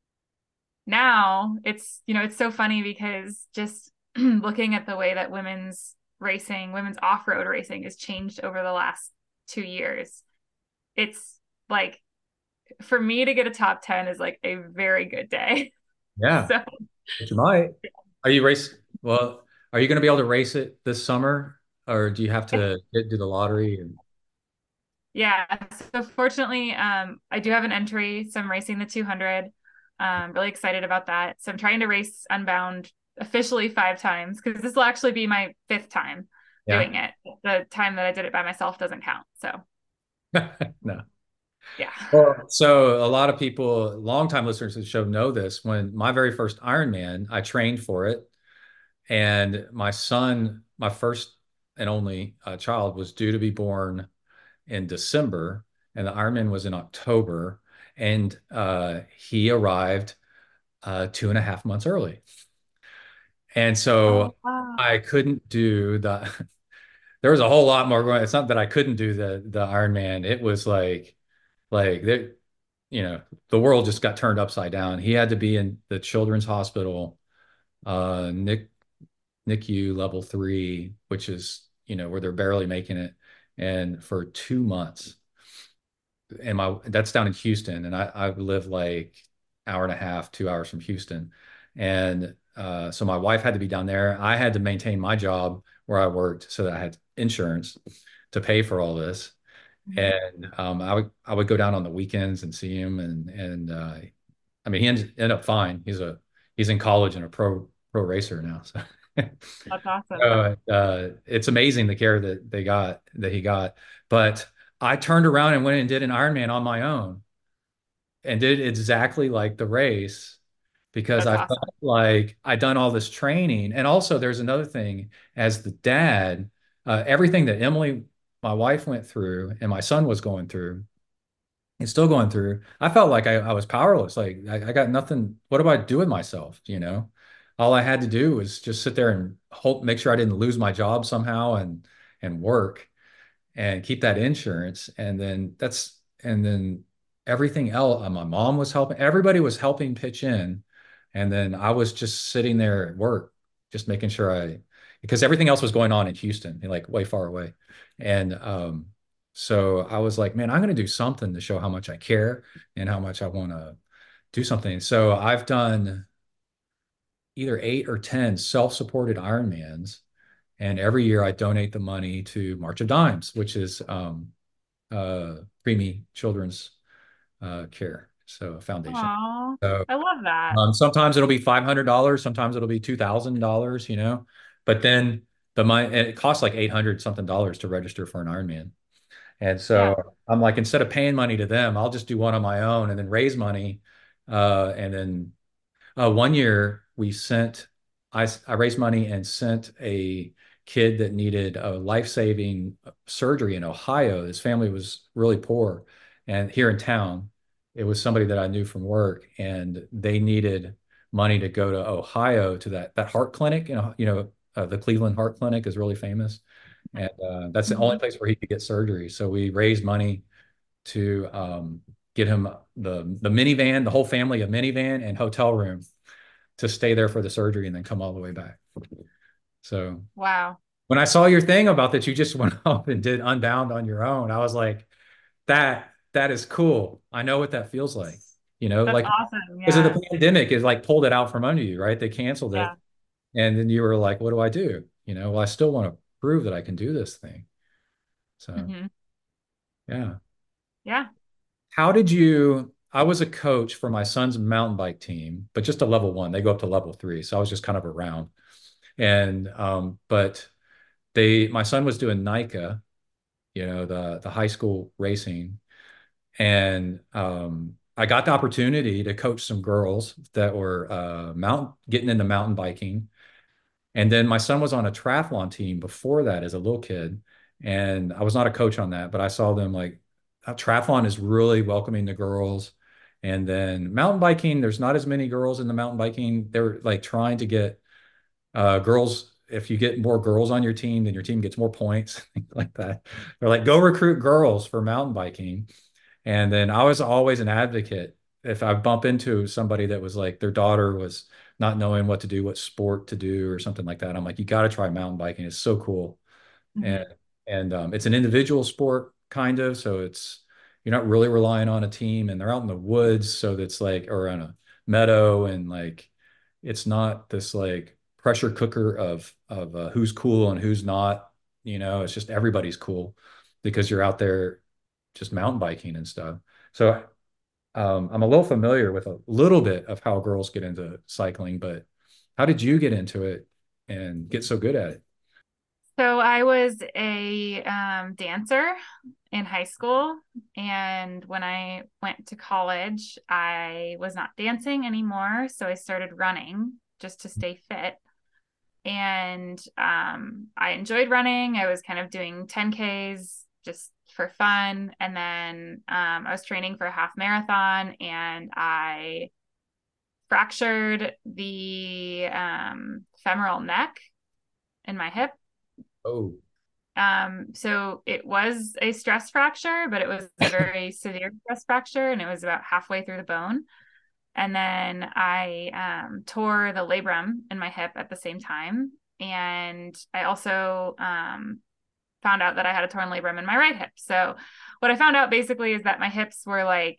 [SPEAKER 3] Now it's, you know, it's so funny because just looking at the way that women's racing, women's off-road racing has changed over the last two years. It's like for me to get a top ten is like a very good day.
[SPEAKER 2] Yeah.
[SPEAKER 3] So
[SPEAKER 2] But you might. Are you race? Well, are you going to be able to race it this summer, or do you have to get, do the lottery? And
[SPEAKER 3] yeah, so fortunately, um, I do have an entry, so I'm racing the two hundred. Um, really excited about that. So I'm trying to race Unbound officially five times because this will actually be my fifth time
[SPEAKER 2] yeah.
[SPEAKER 3] doing it. The time that I did it by myself doesn't count. So
[SPEAKER 2] No.
[SPEAKER 3] yeah.
[SPEAKER 2] Well, so a lot of people, longtime listeners to the show know this. When my very first Ironman, I trained for it, and my son, my first and only uh, child, was due to be born in December, and the Ironman was in October, and uh, he arrived uh, two and a half months early. And
[SPEAKER 3] Oh,
[SPEAKER 2] so
[SPEAKER 3] wow.
[SPEAKER 2] I couldn't do the, there was a whole lot more going. It's not that I couldn't do the the Ironman. It was like, like that, you know, the world just got turned upside down. He had to be in the children's hospital, uh, Nick, NICU level three, which is, you know, where they're barely making it. And for two months, and my that's down in Houston, and I, I live like hour and a half, two hours from Houston. And uh, so my wife had to be down there. I had to maintain my job where I worked so that I had insurance to pay for all this. And um, I would I would go down on the weekends and see him, and and uh, I mean he ended, ended up fine. He's a he's in college and a pro pro racer now. So
[SPEAKER 3] That's awesome.
[SPEAKER 2] uh, uh, it's amazing the care that they got that he got. But I turned around and went and did an Ironman on my own and did exactly like the race because
[SPEAKER 3] That's
[SPEAKER 2] I
[SPEAKER 3] awesome.
[SPEAKER 2] felt like I'd done all this training. And also, there's another thing as the dad, uh, everything that Emily, my wife, went through and my son was going through and still going through, I felt like I, I was powerless. Like I, I got nothing. What do I do with myself? You know, all I had to do was just sit there and hope, make sure I didn't lose my job somehow and and work and keep that insurance. And then that's, and then everything else, uh, my mom was helping, everybody was helping pitch in. And then I was just sitting there at work, just making sure I, because everything else was going on in Houston, like way far away. And um, so I was like, man, I'm going to do something to show how much I care and how much I want to do something. So I've done either eight or ten self-supported Ironmans. And every year I donate the money to March of Dimes, which is um, uh, preemie children's uh, care, so a foundation.
[SPEAKER 3] Oh,
[SPEAKER 2] So
[SPEAKER 3] I love that.
[SPEAKER 2] um, sometimes it'll be five hundred dollars, sometimes it'll be two thousand dollars, you know, but then the money, and it costs like eight hundred something dollars to register for an Ironman. And
[SPEAKER 3] Yeah.
[SPEAKER 2] so I'm like, instead of paying money to them, I'll just do one on my own and then raise money. Uh, and then uh, one year we sent, I, I raised money and sent a kid that needed a life-saving surgery in Ohio. His family was really poor. And here in town, it was somebody that I knew from work, and they needed money to go to Ohio to that, that heart clinic. You know, you know, uh, the Cleveland Heart Clinic is really famous. And uh, that's the only
[SPEAKER 3] Mhm.
[SPEAKER 2] place where he could get surgery. So we raised money to um, get him the the minivan, the whole family a minivan and hotel room to stay there for the surgery and then come all the way back. So
[SPEAKER 3] Wow.
[SPEAKER 2] when I saw your thing about that, you just went off and did Unbound on your own. I was like, that that is cool. I know what that feels like. You know,
[SPEAKER 3] That's
[SPEAKER 2] like
[SPEAKER 3] awesome.
[SPEAKER 2] because of
[SPEAKER 3] Yeah.
[SPEAKER 2] the pandemic is like pulled it out from under you, right? They canceled it.
[SPEAKER 3] Yeah.
[SPEAKER 2] And then you were like, what do I do? You know, well, I still want to prove that I can do this thing. So
[SPEAKER 3] Hmm.
[SPEAKER 2] yeah.
[SPEAKER 3] Yeah.
[SPEAKER 2] How did you? I was a coach for my son's mountain bike team, but just a level one. They go up to level three. So I was just kind of around. And um, but they my son was doing NICA, you know, the the high school racing. And um, I got the opportunity to coach some girls that were uh, mountain getting into mountain biking. And then my son was on a triathlon team before that as a little kid. And I was not a coach on that, but I saw them like uh, triathlon is really welcoming the girls. And then mountain biking, there's not as many girls in the mountain biking. They're like trying to get uh, girls. If you get more girls on your team, then your team gets more points, things like that. They're like, go recruit girls for mountain biking. And then I was always an advocate. If I bump into somebody that was like their daughter was not knowing what to do, what sport to do, or something like that, I'm like, you got to try mountain biking. It's so cool. And
[SPEAKER 3] Hmm.
[SPEAKER 2] and um, it's an individual sport kind of, so it's you're not really relying on a team, and they're out in the woods, so that's like or on a meadow, and like it's not this like pressure cooker of of uh, who's cool and who's not. You know, it's just everybody's cool because you're out there just mountain biking and stuff. So um, I'm a little familiar with a little bit of how girls get into cycling, but how did you get into it and get so good at it?
[SPEAKER 3] So I was a um, dancer in high school. And when I went to college, I was not dancing anymore. So I started running just to stay fit. And um, I enjoyed running. I was kind of doing ten Ks just for fun. And then um, I was training for a half marathon and I fractured the um, femoral neck in my hip.
[SPEAKER 2] Oh,
[SPEAKER 3] Um, so it was a stress fracture, but it was a very severe stress fracture, and it was about halfway through the bone. And then I um, tore the labrum in my hip at the same time. And I also um, found out that I had a torn labrum in my right hip. So what I found out basically is that my hips were like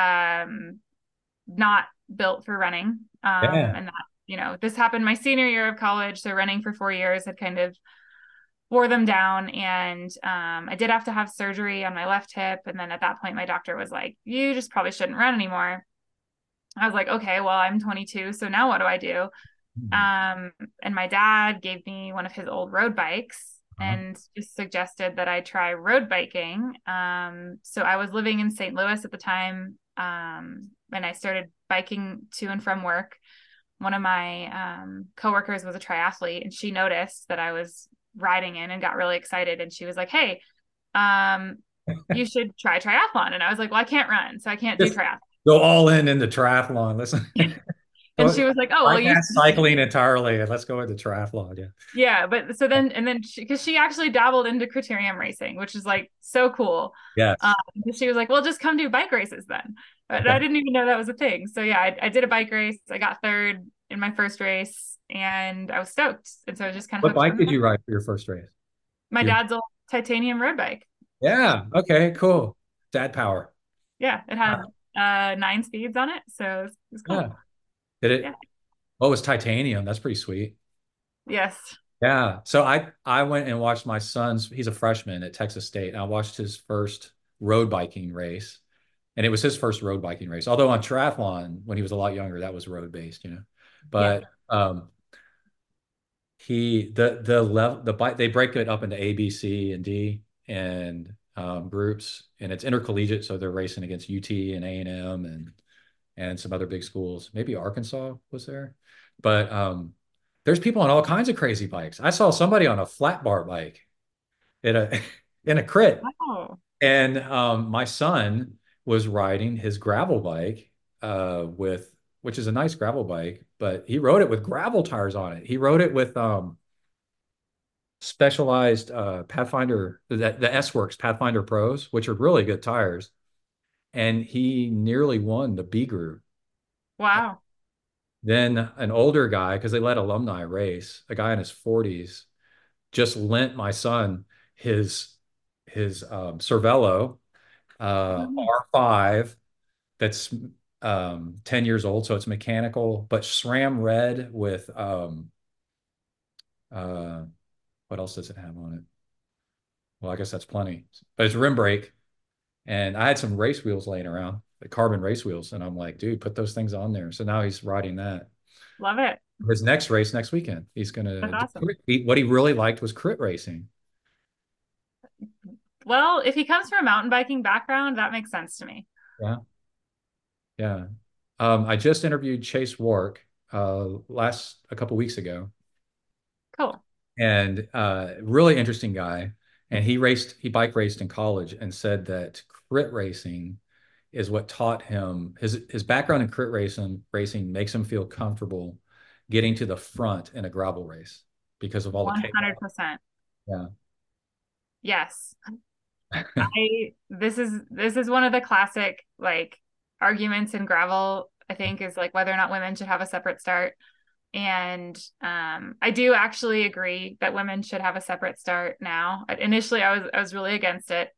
[SPEAKER 3] um, not built for running. Um,
[SPEAKER 2] yeah.
[SPEAKER 3] and that, you know, this happened my senior year of college. So running for four years had kind of wore them down. And um, I did have to have surgery on my left hip. And then at that point, my doctor was like, you just probably shouldn't run anymore. I was like, okay, well, I'm twenty-two. So now what do I do? Um, and my dad gave me one of his old road bikes
[SPEAKER 2] Uh-huh.
[SPEAKER 3] and just suggested that I try road biking. Um, so I was living in Saint Louis at the time. Um, and I started biking to and from work. One of my um, coworkers was a triathlete and she noticed that I was riding in and got really excited. And she was like, hey, um, you should try triathlon. And I was like, well, I can't run, so I can't do
[SPEAKER 2] Just
[SPEAKER 3] triathlon.
[SPEAKER 2] go all in in the triathlon. Listen,
[SPEAKER 3] And she was like, oh, well, you
[SPEAKER 2] bypass cycling entirely and let's go into triathlon. Yeah.
[SPEAKER 3] yeah, but so then and then because she, she actually dabbled into criterium racing, which is like so cool. Um,
[SPEAKER 2] Yes.
[SPEAKER 3] she was like, "Well, just come do bike races then." But I
[SPEAKER 2] Okay.
[SPEAKER 3] didn't even know that was a thing. So yeah, I, I did a bike race. I got third in my first race, and I was stoked. And so I was just kind of
[SPEAKER 2] What
[SPEAKER 3] hooked
[SPEAKER 2] bike
[SPEAKER 3] from
[SPEAKER 2] did
[SPEAKER 3] there.
[SPEAKER 2] you ride for your first race?
[SPEAKER 3] My
[SPEAKER 2] Do you?
[SPEAKER 3] dad's old titanium road bike.
[SPEAKER 2] Yeah. Okay. Cool. Dad power.
[SPEAKER 3] Yeah, it had uh nine speeds on it, so it's it's cool.
[SPEAKER 2] Yeah. Did
[SPEAKER 3] Yeah.
[SPEAKER 2] it? Oh, it was titanium. That's pretty sweet.
[SPEAKER 3] Yes.
[SPEAKER 2] Yeah. So I I went and watched my son's, he's a freshman at Texas State. And I watched his first road biking race. And it was his first road biking race. Although on triathlon, when he was a lot younger, that was road based, you know.
[SPEAKER 3] Yeah.
[SPEAKER 2] But um he the the level the bike they break it up into A, B, C, and D and um groups, and it's intercollegiate, so they're racing against U T and A and M and and some other big schools. Maybe Arkansas was there. But um, there's people on all kinds of crazy bikes. I saw somebody on a flat bar bike in a in a crit.
[SPEAKER 3] Oh.
[SPEAKER 2] And um, my son was riding his gravel bike uh, with, which is a nice gravel bike, but he rode it with gravel tires on it. He rode it with um, specialized uh, Pathfinder, the, the S-Works Pathfinder Pros, which are really good tires. and he nearly won the B group.
[SPEAKER 3] Wow.
[SPEAKER 2] Then an older guy, because they let alumni race, a guy in his forties, just lent my son his his um, Cervelo uh,
[SPEAKER 3] Mhm.
[SPEAKER 2] R five that's um, ten years old, so it's mechanical, but SRAM red with um, uh, what else does it have on it? Well, I guess that's plenty. But it's rim brake, and I had some race wheels laying around, the carbon race wheels, and I'm like, dude, put those things on there. So now he's riding that.
[SPEAKER 3] Love it.
[SPEAKER 2] His next race next weekend, he's gonna
[SPEAKER 3] That's
[SPEAKER 2] do
[SPEAKER 3] awesome.
[SPEAKER 2] crit. What he really liked was crit racing.
[SPEAKER 3] Well, if he comes from a mountain biking background, that makes sense to me.
[SPEAKER 2] Yeah, yeah. Um, I just interviewed Chase Wark uh, last a couple weeks ago,
[SPEAKER 3] Cool.
[SPEAKER 2] and uh, really interesting guy. And he raced, he bike raced in college, and said that crit racing is what taught him his his background in crit racing racing makes him feel comfortable getting to the front in a gravel race because of all the chaos.
[SPEAKER 3] one hundred percent.
[SPEAKER 2] Yeah.
[SPEAKER 3] Yes. I this is this is one of the classic like arguments in gravel, I think, is like whether or not women should have a separate start. And um, I do actually agree that women should have a separate start now. Initially, I was I was really against it.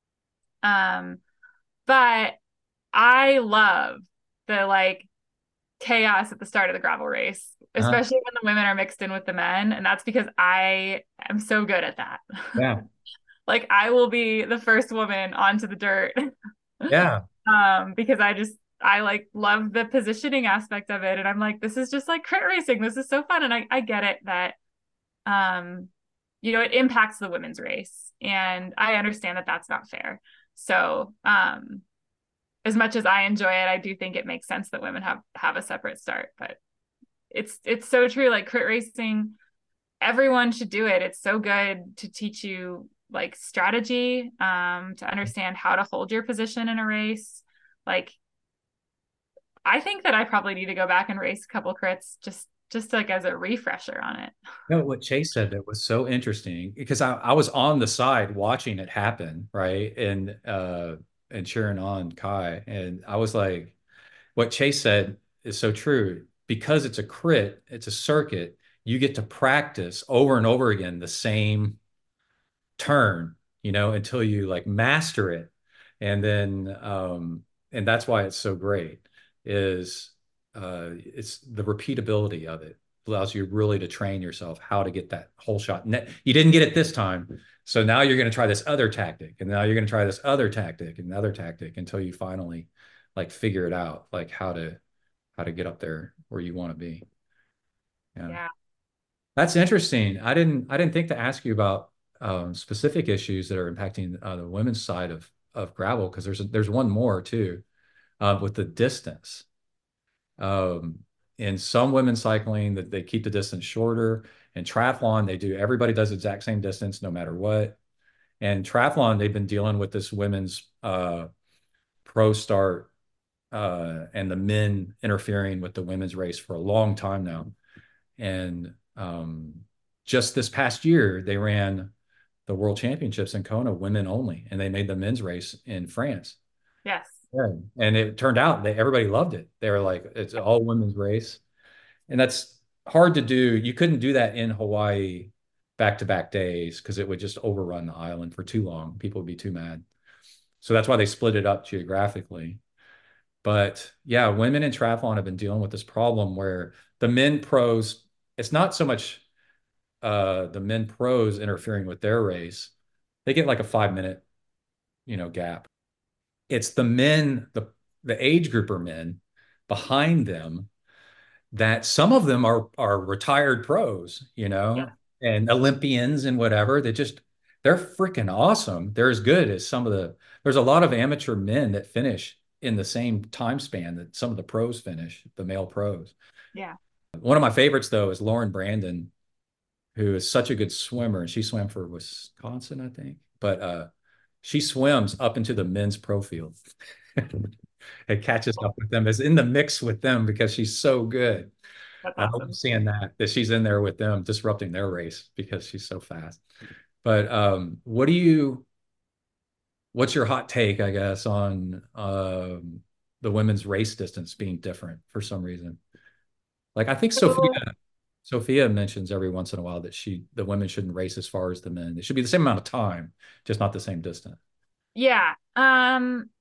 [SPEAKER 3] Um, but I love the like chaos at the start of the gravel race,
[SPEAKER 2] Uh,
[SPEAKER 3] especially when the women are mixed in with the men. And that's because I am so good at that.
[SPEAKER 2] yeah.
[SPEAKER 3] Like I will be the first woman onto the dirt.
[SPEAKER 2] Yeah.
[SPEAKER 3] um, because I just I like love the positioning aspect of it. And I'm like, this is just like crit racing. This is so fun. And I, I get it that um, you know, it impacts the women's race. And I understand that that's not fair. So um as much as I enjoy it, I do think it makes sense that women have have a separate start. But it's it's so true. Like crit racing, everyone should do it. It's so good to teach you like strategy, um, to understand how to hold your position in a race. Like I think that I probably need to go back and race a couple crits just just like as a refresher on it.
[SPEAKER 2] You know, what Chase said that was so interesting because I, I was on the side watching it happen, right? And uh and cheering on Kai. And I was like, what Chase said is so true. Because it's a crit, it's a circuit, you get to practice over and over again the same turn, you know, until you like master it. And then um and that's why it's so great is uh it's the repeatability of it allows you really to train yourself how to get that whole shot. You didn't get it this time. So now you're going to try this other tactic and now you're going to try this other tactic and another tactic until you finally like figure it out, like how to how to get up there where you want to be. Yeah.
[SPEAKER 3] Yeah.
[SPEAKER 2] That's interesting. I didn't I didn't think to ask you about um, specific issues that are impacting uh, the women's side of of gravel because there's a, there's one more too uh, with the distance. Um, in some women's cycling, that they keep the distance shorter. In triathlon, they do everybody does the exact same distance no matter what. And triathlon, they've been dealing with this women's uh, pro start uh, and the men interfering with the women's race for a long time now. And um, just this past year, they ran the World Championships in Kona, women only, and they made the men's race in France.
[SPEAKER 3] Yes.
[SPEAKER 2] Yeah. And it turned out that everybody loved it. They were like, it's an all women's race. And that's hard to do. You couldn't do that in Hawaii back to back days because it would just overrun the island for too long. People would be too mad. So that's why they split it up geographically. But yeah, women in triathlon have been dealing with this problem where the men pros, it's not so much uh, the men pros interfering with their race. They get like a five minute, you know, gap. It's the men, the the age grouper men behind them that some of them are are retired pros, you
[SPEAKER 3] Yeah.
[SPEAKER 2] know, and Olympians and whatever. They just they're freaking awesome. They're as good as some of the there's a lot of amateur men that finish in the same time span that some of the pros finish, the male pros.
[SPEAKER 3] Yeah.
[SPEAKER 2] One of my favorites though is Lauren Brandon, who is such a good swimmer, and she swam for Wisconsin, I think. But uh, she swims up into the men's pro field. It catches up with them, is in the mix with them because she's so good.
[SPEAKER 3] That's
[SPEAKER 2] I hope
[SPEAKER 3] awesome.
[SPEAKER 2] seeing that that she's in there with them, disrupting their race because she's so fast. But um, what do you what's your hot take, I guess, on um, the women's race distance being different for some reason? Like I think Sophia
[SPEAKER 3] So,
[SPEAKER 2] Sophia mentions every once in a while that she the women shouldn't race as far as the men. It should be the same amount of time, just not the same distance.
[SPEAKER 3] yeah. Um,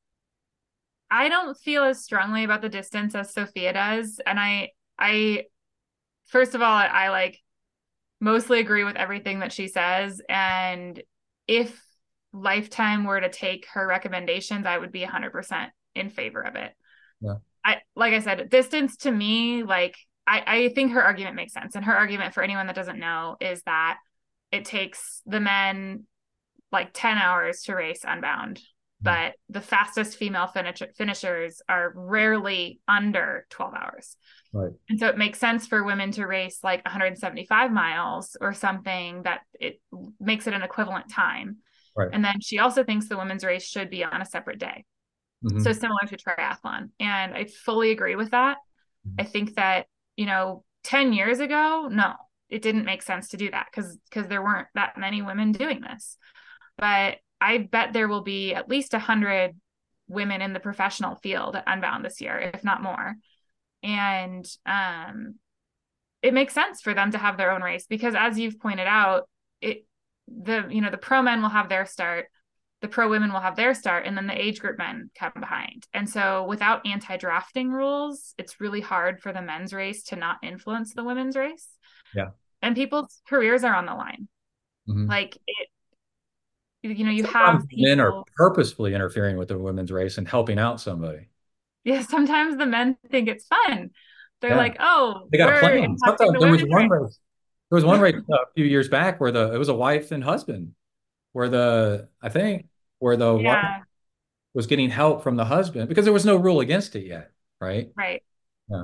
[SPEAKER 3] I don't feel as strongly about the distance as Sophia does. And I, I, first of all, I, I like mostly agree with everything that she says. And if Lifetime were to take her recommendations, I would be one hundred percent in favor of it.
[SPEAKER 2] Yeah.
[SPEAKER 3] I, like I said, distance to me, like, I, I think her argument makes sense. And her argument, for anyone that doesn't know, is that it takes the men like ten hours to race Unbound, but the fastest female finish- finishers are rarely under twelve hours.
[SPEAKER 2] Right.
[SPEAKER 3] And so it makes sense for women to race like one hundred seventy-five miles or something that it makes it an equivalent time.
[SPEAKER 2] Right.
[SPEAKER 3] And then she also thinks the women's race should be on a separate day.
[SPEAKER 2] Mm-hmm.
[SPEAKER 3] So similar to triathlon. And I fully agree with that. I think that, you know, ten years ago, no, it didn't make sense to do that because because there weren't that many women doing this. But I bet there will be at least one hundred women in the professional field at Unbound this year, if not more. And um, it makes sense for them to have their own race because, as you've pointed out, it the you know the pro men will have their start, the pro women will have their start, and then the age group men come behind. And so, without anti-drafting rules, it's really hard for the men's race to not influence the women's race.
[SPEAKER 2] Yeah.
[SPEAKER 3] And people's careers are on the line.
[SPEAKER 2] Mm-hmm.
[SPEAKER 3] Like it, you know, you
[SPEAKER 2] Sometimes
[SPEAKER 3] have
[SPEAKER 2] men are
[SPEAKER 3] people.
[SPEAKER 2] purposefully interfering with the women's race and helping out somebody.
[SPEAKER 3] Yeah, sometimes the men think it's fun. They're
[SPEAKER 2] Yeah.
[SPEAKER 3] like, "Oh,
[SPEAKER 2] They got a
[SPEAKER 3] we're
[SPEAKER 2] plan.
[SPEAKER 3] impacting
[SPEAKER 2] Sometimes
[SPEAKER 3] the
[SPEAKER 2] there was
[SPEAKER 3] women's
[SPEAKER 2] one
[SPEAKER 3] race."
[SPEAKER 2] race. There was one race a few years back where the it was a wife and husband where the I think where the wife
[SPEAKER 3] Yeah,
[SPEAKER 2] was getting help from the husband because there was no rule against it yet, right?
[SPEAKER 3] right.
[SPEAKER 2] Yeah.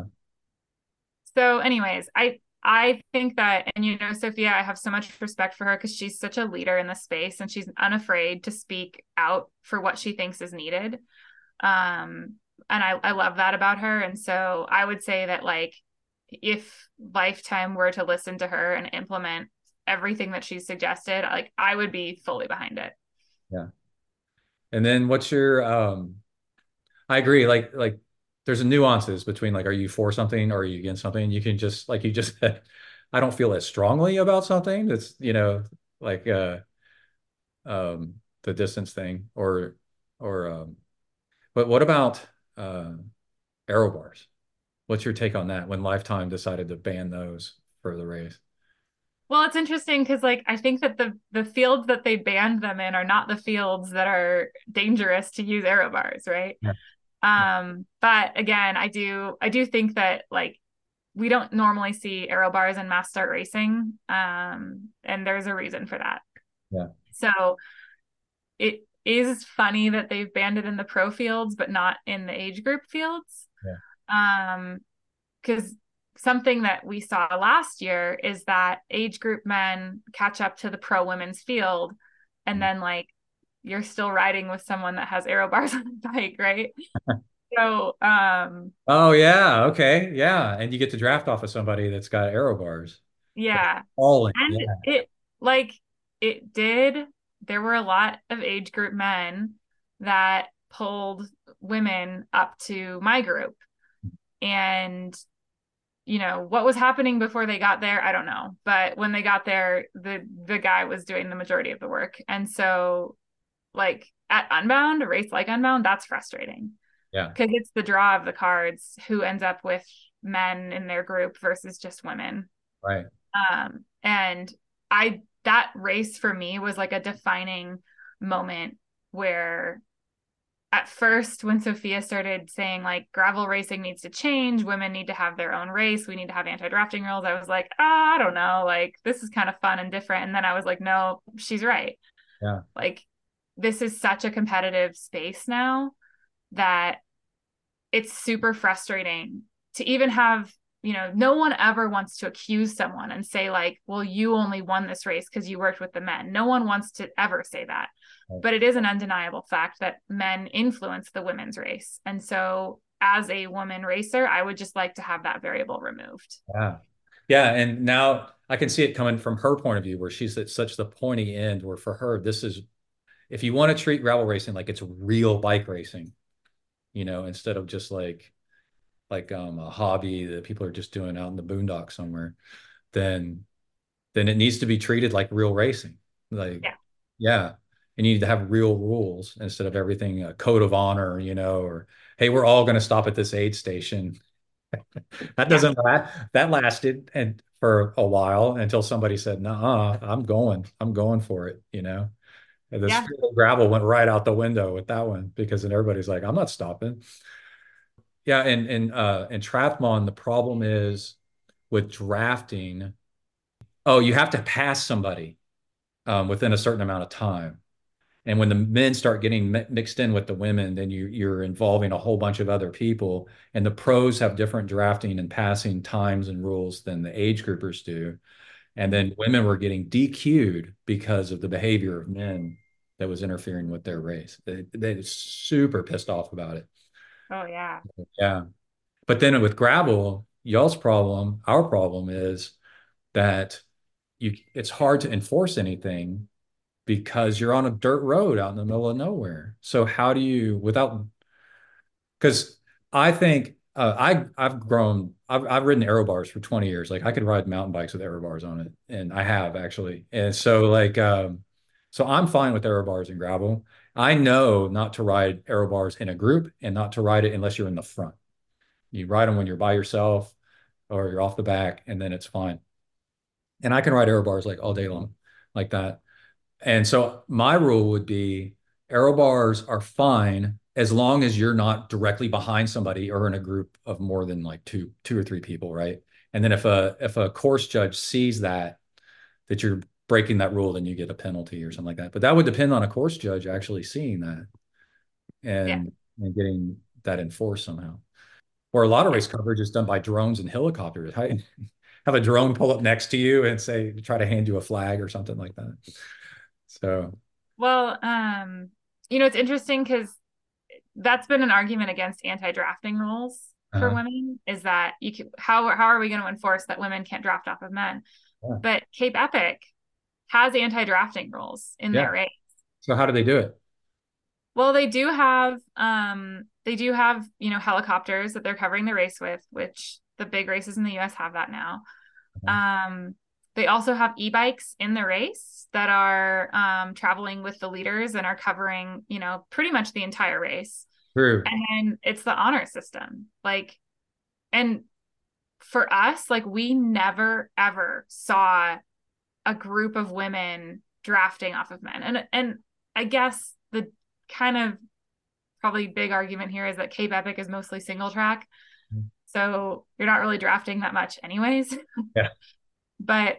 [SPEAKER 3] So, anyways, I I think that, and you know, Sophia, I have so much respect for her because she's such a leader in this space and she's unafraid to speak out for what she thinks is needed. Um, and I, I love that about her. And so I would say that, like, if Lifetime were to listen to her and implement everything that she suggested, like, I would be fully behind it.
[SPEAKER 2] Yeah. And then what's your um I agree, like like there's nuances between like are you for something or are you against something? You can just like you just said, I don't feel as strongly about something. That's, you know, like uh um the distance thing or or um but what about uh aero bars? What's your take on that when Lifetime decided to ban those for the race?
[SPEAKER 3] Well, it's interesting because, like, I think that the the fields that they banned them in are not the fields that are dangerous to use aero bars, right?
[SPEAKER 2] Yeah.
[SPEAKER 3] Um, but again, I do I do think that, like, we don't normally see aero bars in mass start racing, um, and there's a reason for that.
[SPEAKER 2] Yeah.
[SPEAKER 3] So it is funny that they've banned it in the pro fields, but not in the age group fields.
[SPEAKER 2] Yeah.
[SPEAKER 3] Um, because something that we saw last year is that age group men catch up to the pro women's field, and then like you're still riding with someone that has aero bars on the bike, right? So, um,
[SPEAKER 2] Oh yeah, okay. Yeah. And you get to draft off of somebody that's got aero bars.
[SPEAKER 3] yeah,
[SPEAKER 2] All in.
[SPEAKER 3] and
[SPEAKER 2] Yeah.
[SPEAKER 3] it like it did. There were a lot of age group men that pulled women up to my group, and you know what was happening before they got there, I don't know, but when they got there, the the guy was doing the majority of the work. And so, like, at Unbound, a race like Unbound, that's frustrating
[SPEAKER 2] Yeah.
[SPEAKER 3] because it's the draw of the cards who ends up with men in their group versus just women.
[SPEAKER 2] Right.
[SPEAKER 3] Um and I that race for me was like a defining moment where, at first, when Sophia started saying like gravel racing needs to change, women need to have their own race, we need to have anti-drafting rules, I was like, oh, I don't know, like this is kind of fun and different. And then I was like, no, she's right.
[SPEAKER 2] Yeah.
[SPEAKER 3] Like, this is such a competitive space now that it's super frustrating to even have, you know, no one ever wants to accuse someone and say like, well, you only won this race because you worked with the men. No one wants to ever say that. But it is an undeniable fact that men influence the women's race. And so as a woman racer, I would just like to have that variable removed.
[SPEAKER 2] Yeah. Yeah. And now I can see it coming from her point of view where she's at such the pointy end where for her, this is if you want to treat gravel racing like it's real bike racing, you know, instead of just like like um a hobby that people are just doing out in the boondocks somewhere, then then it needs to be treated like real racing. Like,
[SPEAKER 3] Yeah.
[SPEAKER 2] yeah, you need to have real rules instead of everything a code of honor, you know, or hey, we're all going to stop at this aid station. That
[SPEAKER 3] Yeah.
[SPEAKER 2] doesn't last. That lasted and for a while until somebody said, "Nah, I'm going. I'm going for it," you know. And the
[SPEAKER 3] Yeah.
[SPEAKER 2] spirit of gravel went right out the window with that one because then everybody's like, "I'm not stopping." Yeah, and and uh in triathlon, the problem is with drafting. Oh, you have to pass somebody um, within a certain amount of time. And when the men start getting mi mixed in with the women, then you, you're involving a whole bunch of other people. And the pros have different drafting and passing times and rules than the age groupers do. And then women were getting D Q'd because of the behavior of men that was interfering with their race. They, they were super pissed off about it.
[SPEAKER 3] Oh yeah.
[SPEAKER 2] Yeah. But then with gravel, y'all's problem, our problem is that you it's hard to enforce anything because you're on a dirt road out in the middle of nowhere. So how do you without because I think uh, I I've grown I've I've ridden aero bars for twenty years. Like I could ride mountain bikes with aero bars on it, and I have actually. And so like um, so I'm fine with aero bars and gravel. I know not to ride aero bars in a group and not to ride it unless you're in the front. You ride them when you're by yourself or you're off the back, and then it's fine. And I can ride aero bars like all day long, like that. And so my rule would be aero bars are fine as long as you're not directly behind somebody or in a group of more than like two, two or three people, right? And then if a if a course judge sees that that you're breaking that rule, then you get a penalty or something like that. But that would depend on a course judge actually seeing that
[SPEAKER 3] Yeah.
[SPEAKER 2] and and getting that enforced somehow. Or a lot of
[SPEAKER 3] Yeah.
[SPEAKER 2] race coverage is done by drones and helicopters. Have a drone pull up next to you and say, try to hand you a flag or something like that. So,
[SPEAKER 3] Well, um, you know, it's interesting because that's been an argument against anti-drafting rules for
[SPEAKER 2] uh,
[SPEAKER 3] women is that you can, how how are we going to enforce that women can't draft off of men?
[SPEAKER 2] yeah.
[SPEAKER 3] But Cape Epic has anti-drafting rules in
[SPEAKER 2] Yeah.
[SPEAKER 3] their race.
[SPEAKER 2] So how do they do it?
[SPEAKER 3] Well, they do have um they do have, you know, helicopters that they're covering the race with, which the big races in the U S have that now.
[SPEAKER 2] Uh-huh.
[SPEAKER 3] Um they also have e-bikes in the race that are um traveling with the leaders and are covering, you know, pretty much the entire race.
[SPEAKER 2] True.
[SPEAKER 3] And then it's the honor system. Like, and for us, like we never ever saw a group of women drafting off of men. And and I guess the kind of probably big argument here is that Cape Epic is mostly single track. So you're not really drafting that much anyways.
[SPEAKER 2] Yeah.
[SPEAKER 3] But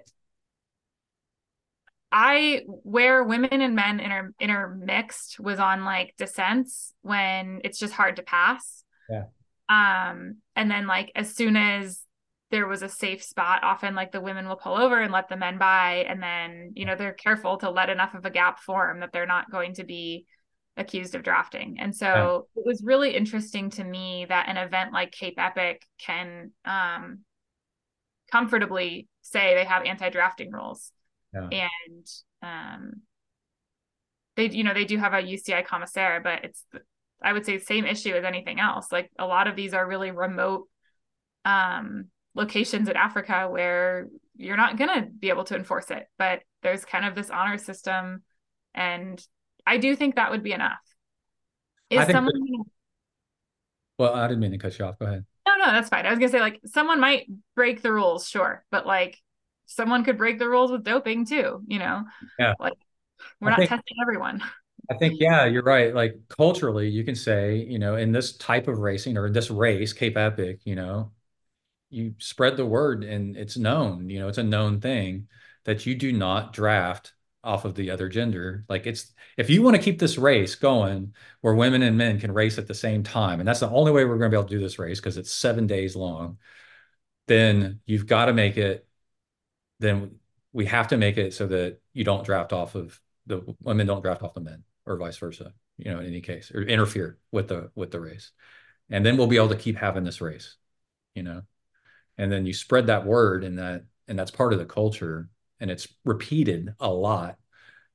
[SPEAKER 3] I where women and men inter, intermixed was on like descents when it's just hard to pass.
[SPEAKER 2] Yeah.
[SPEAKER 3] Um, and then like as soon as there was a safe spot, often like the women will pull over and let the men by, and then you know they're careful to let enough of a gap form that they're not going to be accused of drafting. And
[SPEAKER 2] Yeah.
[SPEAKER 3] so it was really interesting to me that an event like Cape Epic can um, comfortably say they have anti-drafting rules,
[SPEAKER 2] Yeah.
[SPEAKER 3] and um, they you know they do have a U C I commissaire, but it's I would say the same issue as anything else. Like a lot of these are really remote um, locations in Africa where you're not going to be able to enforce it, but there's kind of this honor system. And I do think that would be enough.
[SPEAKER 2] I
[SPEAKER 3] Is
[SPEAKER 2] think
[SPEAKER 3] someone,
[SPEAKER 2] that, well, I didn't mean to cut you off. Go ahead.
[SPEAKER 3] no, no, that's fine. I was going to say, like, someone might break the rules, sure, but like, someone could break the rules with doping too, you know?
[SPEAKER 2] Yeah.
[SPEAKER 3] Like, we're
[SPEAKER 2] I
[SPEAKER 3] not
[SPEAKER 2] think
[SPEAKER 3] testing everyone.
[SPEAKER 2] I think, yeah, you're right. Like culturally, you can say, you know, in this type of racing or this race, Cape Epic, you know, you spread the word and it's known, you know, it's a known thing that you do not draft off of the other gender. Like it's if you want to keep this race going where women and men can race at the same time, and that's the only way we're going to be able to do this race because it's seven days long, then you've got to make it, then we have to make it so that you don't draft off of the women don't draft off the men or vice versa, you know, in any case, or interfere with the with the race. And then we'll be able to keep having this race, you know and then you spread that word and that and that's part of the culture and it's repeated a lot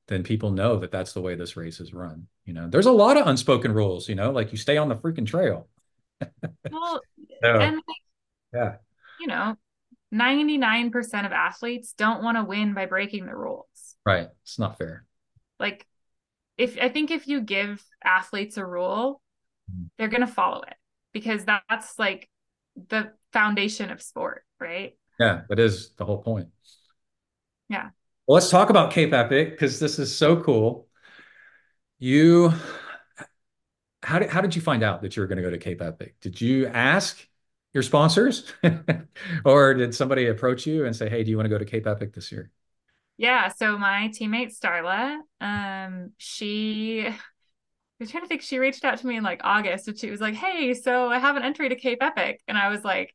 [SPEAKER 2] then people know that that's the way this race is run. You know, there's a lot of unspoken rules, you know, like you stay on the freaking trail.
[SPEAKER 3] Well,
[SPEAKER 2] So,
[SPEAKER 3] and like,
[SPEAKER 2] yeah,
[SPEAKER 3] you know, ninety-nine percent of athletes don't want to win by breaking the rules.
[SPEAKER 2] right. It's not fair.
[SPEAKER 3] Like if I think if you give athletes a rule, they're going to follow it because that's like the foundation of sport, right?
[SPEAKER 2] Yeah, that is the whole point.
[SPEAKER 3] Yeah.
[SPEAKER 2] Well, let's talk about Cape Epic because this is so cool. You, how did how did you find out that you were going to go to Cape Epic? Did you ask your sponsors, or did somebody approach you and say, "Hey, do you want to go to Cape Epic this year?"
[SPEAKER 3] Yeah, so my teammate Starla, um, she I was trying to think, she reached out to me in like August and she was like, "Hey, so I have an entry to Cape Epic." And I was like,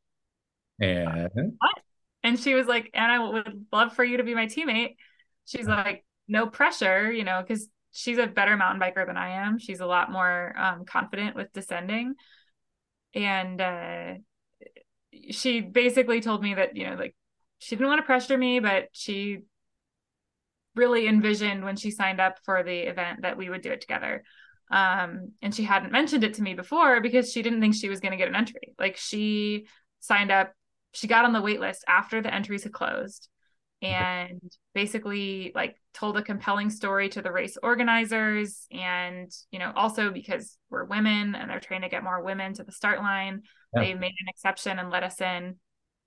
[SPEAKER 2] And
[SPEAKER 3] "What?" And she was like, "And I would love for you to be my teammate." She's like, "No pressure, you know, because she's a better mountain biker than I am. She's a lot more um, confident with descending." And uh, she basically told me that, you know, like she didn't want to pressure me, but she really envisioned when she signed up for the event that we would do it together. Um, and she hadn't mentioned it to me before because she didn't think she was going to get an entry. Like she signed up, she got on the wait list after the entries had closed and basically like told a compelling story to the race organizers. And, you know, also because we're women and they're trying to get more women to the start line,
[SPEAKER 2] yeah,
[SPEAKER 3] they made an exception and let us in.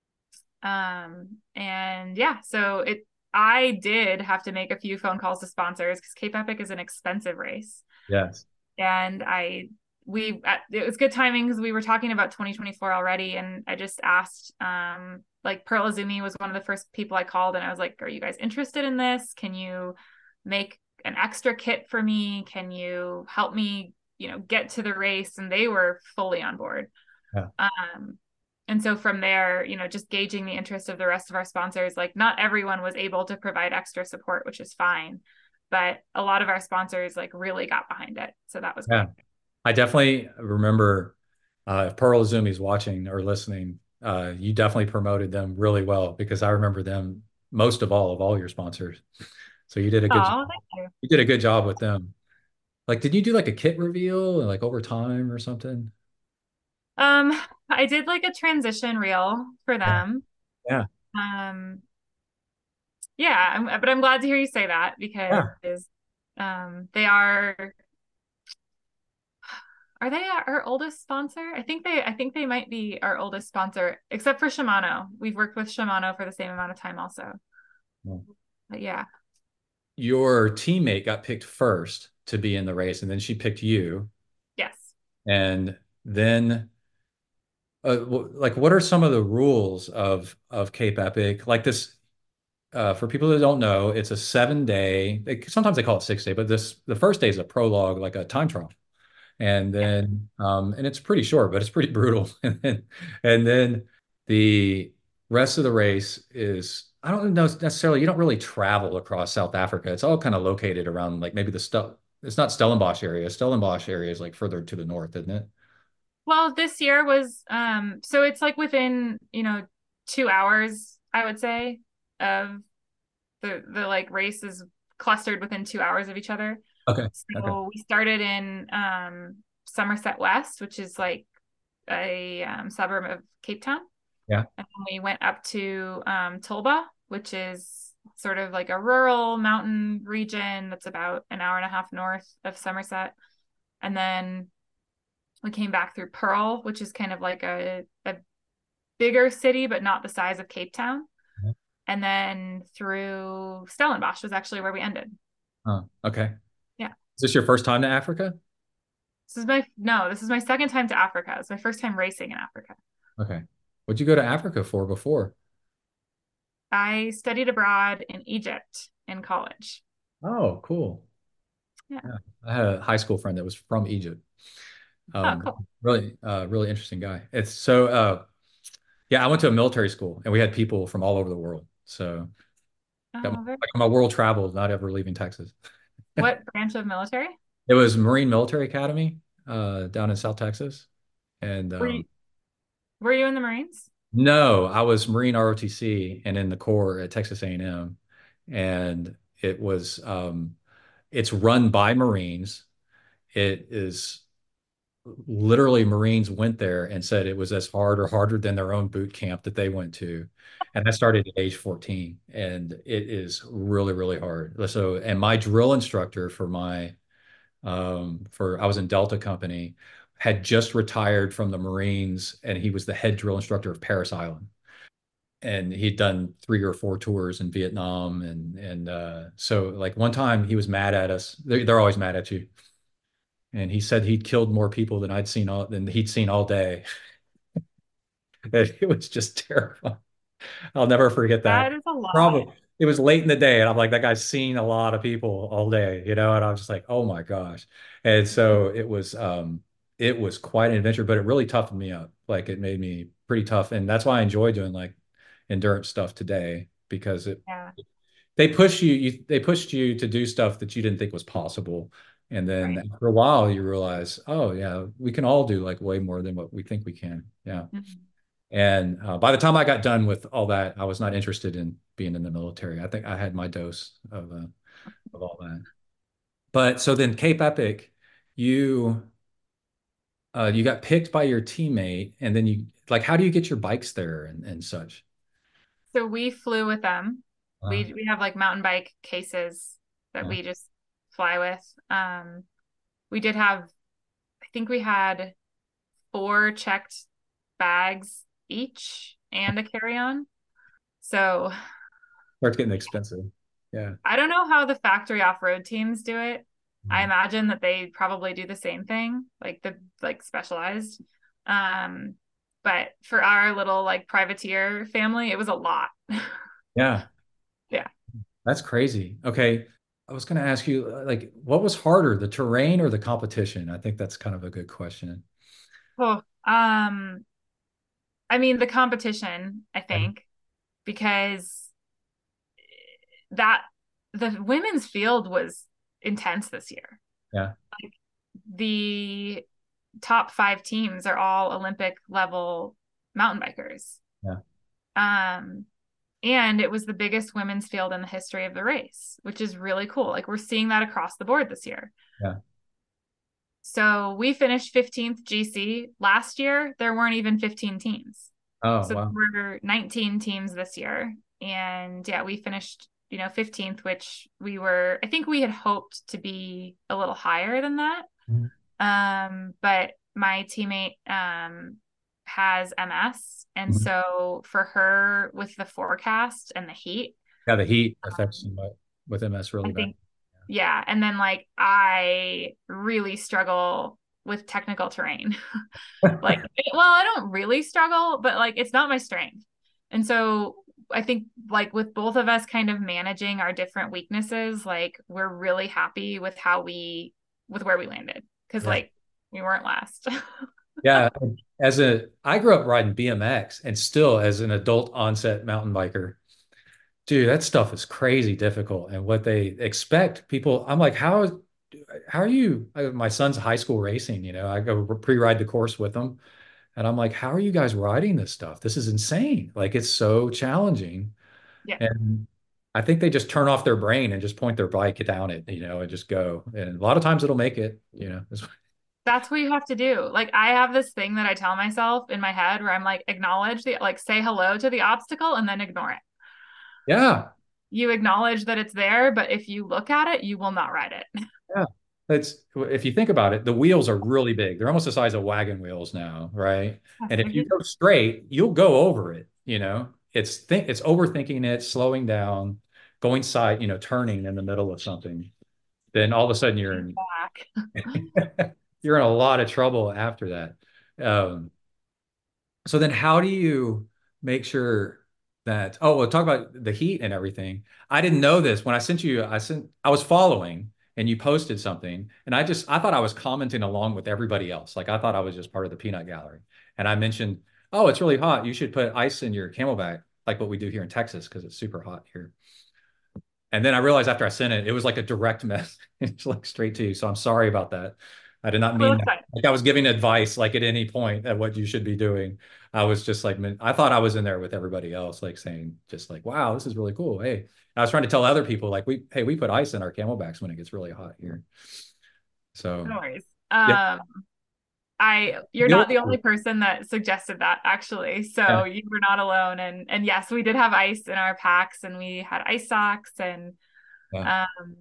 [SPEAKER 3] Um, and yeah, so it, I did have to make a few phone calls to sponsors because Cape Epic is an expensive race.
[SPEAKER 2] yes,
[SPEAKER 3] And I, we, it was good timing because we were talking about twenty twenty-four already. And I just asked, um, like Pearl Izumi was one of the first people I called and I was like, "Are you guys interested in this? Can you make an extra kit for me? Can you help me, you know, get to the race?" And they were fully on board.
[SPEAKER 2] yeah,
[SPEAKER 3] Um, and so from there, you know, just gauging the interest of the rest of our sponsors, like not everyone was able to provide extra support, which is fine. But a lot of our sponsors like really got behind it. So that was
[SPEAKER 2] yeah.
[SPEAKER 3] great.
[SPEAKER 2] I definitely remember uh, if Pearl Izumi's watching or listening, uh, you definitely promoted them really well because I remember them most of all of all your sponsors. So you did a good job.
[SPEAKER 3] Oh, thank you.
[SPEAKER 2] You did a good job with them. Like, did you do like a kit reveal like over time or something?
[SPEAKER 3] Um, I did like a transition reel for
[SPEAKER 2] Yeah.
[SPEAKER 3] them.
[SPEAKER 2] Yeah.
[SPEAKER 3] Um, yeah, I'm, but I'm glad to hear you say that
[SPEAKER 2] Yeah.
[SPEAKER 3] because um, they are are they our oldest sponsor? I think they I think they might be our oldest sponsor, except for Shimano. We've worked with Shimano for the same amount of time also.
[SPEAKER 2] Well,
[SPEAKER 3] But yeah.
[SPEAKER 2] your teammate got picked first to be in the race, and then she picked you.
[SPEAKER 3] Yes.
[SPEAKER 2] And then, uh, w- like, what are some of the rules of of Cape Epic? Like this, uh, for people that don't know, it's a seven day. They, sometimes they call it six day, but this the first day is a prologue, like a time trial. And
[SPEAKER 3] Yeah.
[SPEAKER 2] then um and it's pretty short, but it's pretty brutal. And then and then the rest of the race is I don't know necessarily you don't really travel across South Africa. It's all kind of located around like maybe the Stel it's not Stellenbosch area. Stellenbosch area is like further to the north, isn't it?
[SPEAKER 3] Well, this year was um so it's like within, you know, two hours, I would say, of the the like race is clustered within two hours of each other.
[SPEAKER 2] Okay. Okay.
[SPEAKER 3] So we started in um Somerset West, which is like a um, suburb of Cape Town.
[SPEAKER 2] Yeah.
[SPEAKER 3] And then we went up to um Tulba, which is sort of like a rural mountain region that's about an hour and a half north of Somerset. And then we came back through Pearl, which is kind of like a, a bigger city, but not the size of Cape Town. And then through Stellenbosch was actually where we ended.
[SPEAKER 2] Oh, okay.
[SPEAKER 3] Yeah.
[SPEAKER 2] Is this your first time to Africa?
[SPEAKER 3] This is my, no, this is my second time to Africa. It's my first time racing in Africa.
[SPEAKER 2] Okay. What'd you go to Africa for before?
[SPEAKER 3] I studied abroad in Egypt in college.
[SPEAKER 2] Oh, cool.
[SPEAKER 3] Yeah.
[SPEAKER 2] Yeah. I had a high school friend that was from Egypt.
[SPEAKER 3] Oh,
[SPEAKER 2] Um,
[SPEAKER 3] cool.
[SPEAKER 2] really, uh, really interesting guy. It's so, uh, yeah, I went to a military school and we had people from all over the world. So got my,
[SPEAKER 3] Oh, very,
[SPEAKER 2] like my world travel, not ever leaving Texas.
[SPEAKER 3] what branch of military?
[SPEAKER 2] It was Marine Military Academy, uh, down in South Texas. And,
[SPEAKER 3] Were you,
[SPEAKER 2] um,
[SPEAKER 3] were you in the Marines?
[SPEAKER 2] no, I was Marine R O T C and in the Corps at Texas A and M. And M. And it was, um, It's run by Marines. It is literally Marines went there and said it was as hard or harder than their own boot camp that they went to. And I started at age fourteen, and it is really, really hard. So, and my drill instructor for my, um, for I was in Delta Company, had just retired from the Marines, and he was the head drill instructor of Parris Island. And he'd done three or four tours in Vietnam, and and uh, so like one time he was mad at us. They're, they're always mad at you, and he said he'd killed more people than I'd seen all than he'd seen all day. It was just terrifying. I'll never forget that.
[SPEAKER 3] That is a lot.
[SPEAKER 2] Probably it was late in the day, and I'm like, that guy's seen a lot of people all day, you know, and I was just like, oh my gosh. And so it was um it was quite an adventure, but it really toughened me up. Like it made me pretty tough. And that's why I enjoy doing like endurance stuff today because it
[SPEAKER 3] Yeah.
[SPEAKER 2] they push you, you they pushed you to do stuff that you didn't think was possible. And then
[SPEAKER 3] Right.
[SPEAKER 2] after a while you realize, oh yeah, we can all do like way more than what we think we can. Yeah.
[SPEAKER 3] Mhm.
[SPEAKER 2] And uh, by the time I got done with all that, I was not interested in being in the military. I think I had my dose of uh, of all that. But so then Cape Epic, you uh, you got picked by your teammate, and then you like, how do you get your bikes there and, and such?
[SPEAKER 3] So we flew with them.
[SPEAKER 2] Uh,
[SPEAKER 3] We we have like mountain bike cases that
[SPEAKER 2] yeah,
[SPEAKER 3] we just fly with. Um, we did have, I think we had four checked bags each and a carry-on. So
[SPEAKER 2] starts getting expensive. Yeah.
[SPEAKER 3] I don't know how the factory off-road teams do it. I
[SPEAKER 2] Mhm.
[SPEAKER 3] imagine that they probably do the same thing, like the like specialized. Um, but for our little like privateer family, it was a lot.
[SPEAKER 2] Yeah,
[SPEAKER 3] Yeah.
[SPEAKER 2] that's crazy. Okay. I was going to ask you, uh, like, what was harder, the terrain or the competition? I think that's kind of a good question.
[SPEAKER 3] Oh, um, I mean the competition, I
[SPEAKER 2] Yeah.
[SPEAKER 3] think, because that the women's field was intense this year.
[SPEAKER 2] Yeah.
[SPEAKER 3] Like the top five teams are all Olympic level mountain bikers.
[SPEAKER 2] Yeah.
[SPEAKER 3] Um, and it was the biggest women's field in the history of the race, which is really cool. Like we're seeing that across the board this year.
[SPEAKER 2] Yeah.
[SPEAKER 3] So we finished fifteenth G C. Last year, there weren't even fifteen teams.
[SPEAKER 2] Oh,
[SPEAKER 3] So
[SPEAKER 2] wow.
[SPEAKER 3] there were nineteen teams this year. And yeah, we finished, you know, fifteenth, which we were, I think we had hoped to be a little higher than that.
[SPEAKER 2] Mhm.
[SPEAKER 3] Um, but my teammate um has M S. And
[SPEAKER 2] Mhm.
[SPEAKER 3] so for her with the forecast and the heat,
[SPEAKER 2] Yeah, the heat affects
[SPEAKER 3] um,
[SPEAKER 2] somebody with M S really
[SPEAKER 3] I
[SPEAKER 2] bad.
[SPEAKER 3] think, yeah. And then like I really struggle with technical terrain. Like, well, I don't really struggle, but like it's not my strength. And so I think like with both of us kind of managing our different weaknesses, like we're really happy with how we with where we landed because
[SPEAKER 2] Yeah.
[SPEAKER 3] like we weren't last.
[SPEAKER 2] Yeah. As a, I grew up riding B M X and still as an adult onset mountain biker, dude, that stuff is crazy difficult. And what they expect people, I'm like, how, how are you? I- My son's high school racing, you know, I go pre-ride the course with them. And I'm like, how are you guys riding this stuff? This is insane. Like, it's so challenging.
[SPEAKER 3] Yeah.
[SPEAKER 2] And I think they just turn off their brain and just point their bike down it, you know, and just go. And a lot of times it'll make it, you know.
[SPEAKER 3] That's what you have to do. Like I have this thing that I tell myself in my head where I'm like acknowledge the like say hello to the obstacle and then ignore it.
[SPEAKER 2] Yeah.
[SPEAKER 3] You acknowledge that it's there, but if you look at it, you will not ride it.
[SPEAKER 2] Yeah. It's if you think about it, the wheels are really big. They're almost the size of wagon wheels now, right?
[SPEAKER 3] Yes,
[SPEAKER 2] And if you
[SPEAKER 3] mhm.
[SPEAKER 2] go straight, you'll go over it, you know. It's think it's overthinking it, slowing down, going side, you know, turning in the middle of something. Then all of a sudden you're in
[SPEAKER 3] Back.
[SPEAKER 2] you're in a lot of trouble after that. Um, so then how do you make sure that, oh, we'll talk about the heat and everything. I didn't know this when I sent you, I sent, I was following and you posted something and I just, I thought I was commenting along with everybody else. Like I thought I was just part of the peanut gallery. And I mentioned, oh, it's really hot. You should put ice in your Camelback, like what we do here in Texas, because it's super hot here. And then I realized after I sent it, it was like a direct message, like straight to you. So I'm sorry about that. I did not
[SPEAKER 3] Well,
[SPEAKER 2] mean
[SPEAKER 3] that's
[SPEAKER 2] that.
[SPEAKER 3] fine.
[SPEAKER 2] Like I was giving advice, like at any point at what you should be doing. I was just like, I thought I was in there with everybody else, like saying, just like, wow, this is really cool. Hey, I was trying to tell other people, like, we, hey, we put ice in our Camelbacks when it gets really hot here. So,
[SPEAKER 3] No worries.
[SPEAKER 2] yeah.
[SPEAKER 3] Um, I you're not the only person that suggested that actually.
[SPEAKER 2] Yeah.
[SPEAKER 3] So you were not alone. And and yes, we did have ice in our packs and we had ice socks and
[SPEAKER 2] Yeah.
[SPEAKER 3] um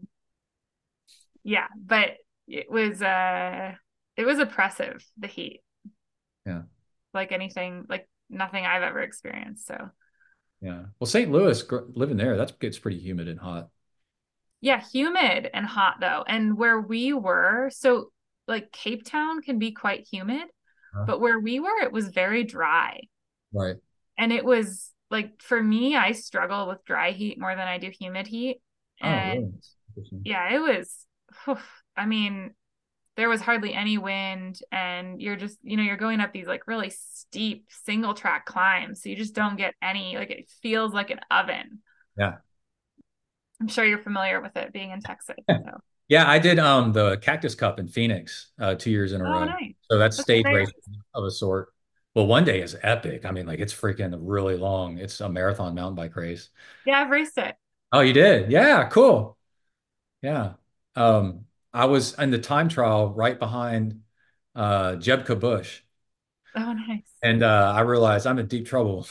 [SPEAKER 3] yeah, but it was uh it was oppressive, the heat.
[SPEAKER 2] Yeah.
[SPEAKER 3] Like anything, like nothing I've ever experienced. So
[SPEAKER 2] Yeah. Well, Saint Louis, living there, that gets pretty humid and hot.
[SPEAKER 3] yeah, humid and hot though. And where we were, so like Cape Town can be quite humid,
[SPEAKER 2] Huh?
[SPEAKER 3] but where we were, it was very dry.
[SPEAKER 2] Right.
[SPEAKER 3] And it was like for me, I struggle with dry heat more than I do humid heat.
[SPEAKER 2] Oh,
[SPEAKER 3] And
[SPEAKER 2] really? Interesting.
[SPEAKER 3] yeah, it was, whew, I mean, there was hardly any wind, and you're just, you know, you're going up these like really steep single track climbs. So you just don't get any, like it feels like an oven.
[SPEAKER 2] Yeah.
[SPEAKER 3] I'm sure you're familiar with it being in Texas. So.
[SPEAKER 2] Yeah, I did um the Cactus Cup in Phoenix uh two years in a
[SPEAKER 3] Oh,
[SPEAKER 2] row.
[SPEAKER 3] nice.
[SPEAKER 2] So that's
[SPEAKER 3] That's a
[SPEAKER 2] stage
[SPEAKER 3] great
[SPEAKER 2] race
[SPEAKER 3] race.
[SPEAKER 2] of a sort. Well, one day is epic. I mean, like it's freaking really long. It's a marathon mountain bike race.
[SPEAKER 3] Yeah, I've raced it.
[SPEAKER 2] Oh, you did? Yeah, cool. Yeah. Um, I was in the time trial right behind uh Jebka Bush.
[SPEAKER 3] Oh, nice.
[SPEAKER 2] And uh I realized I'm in deep trouble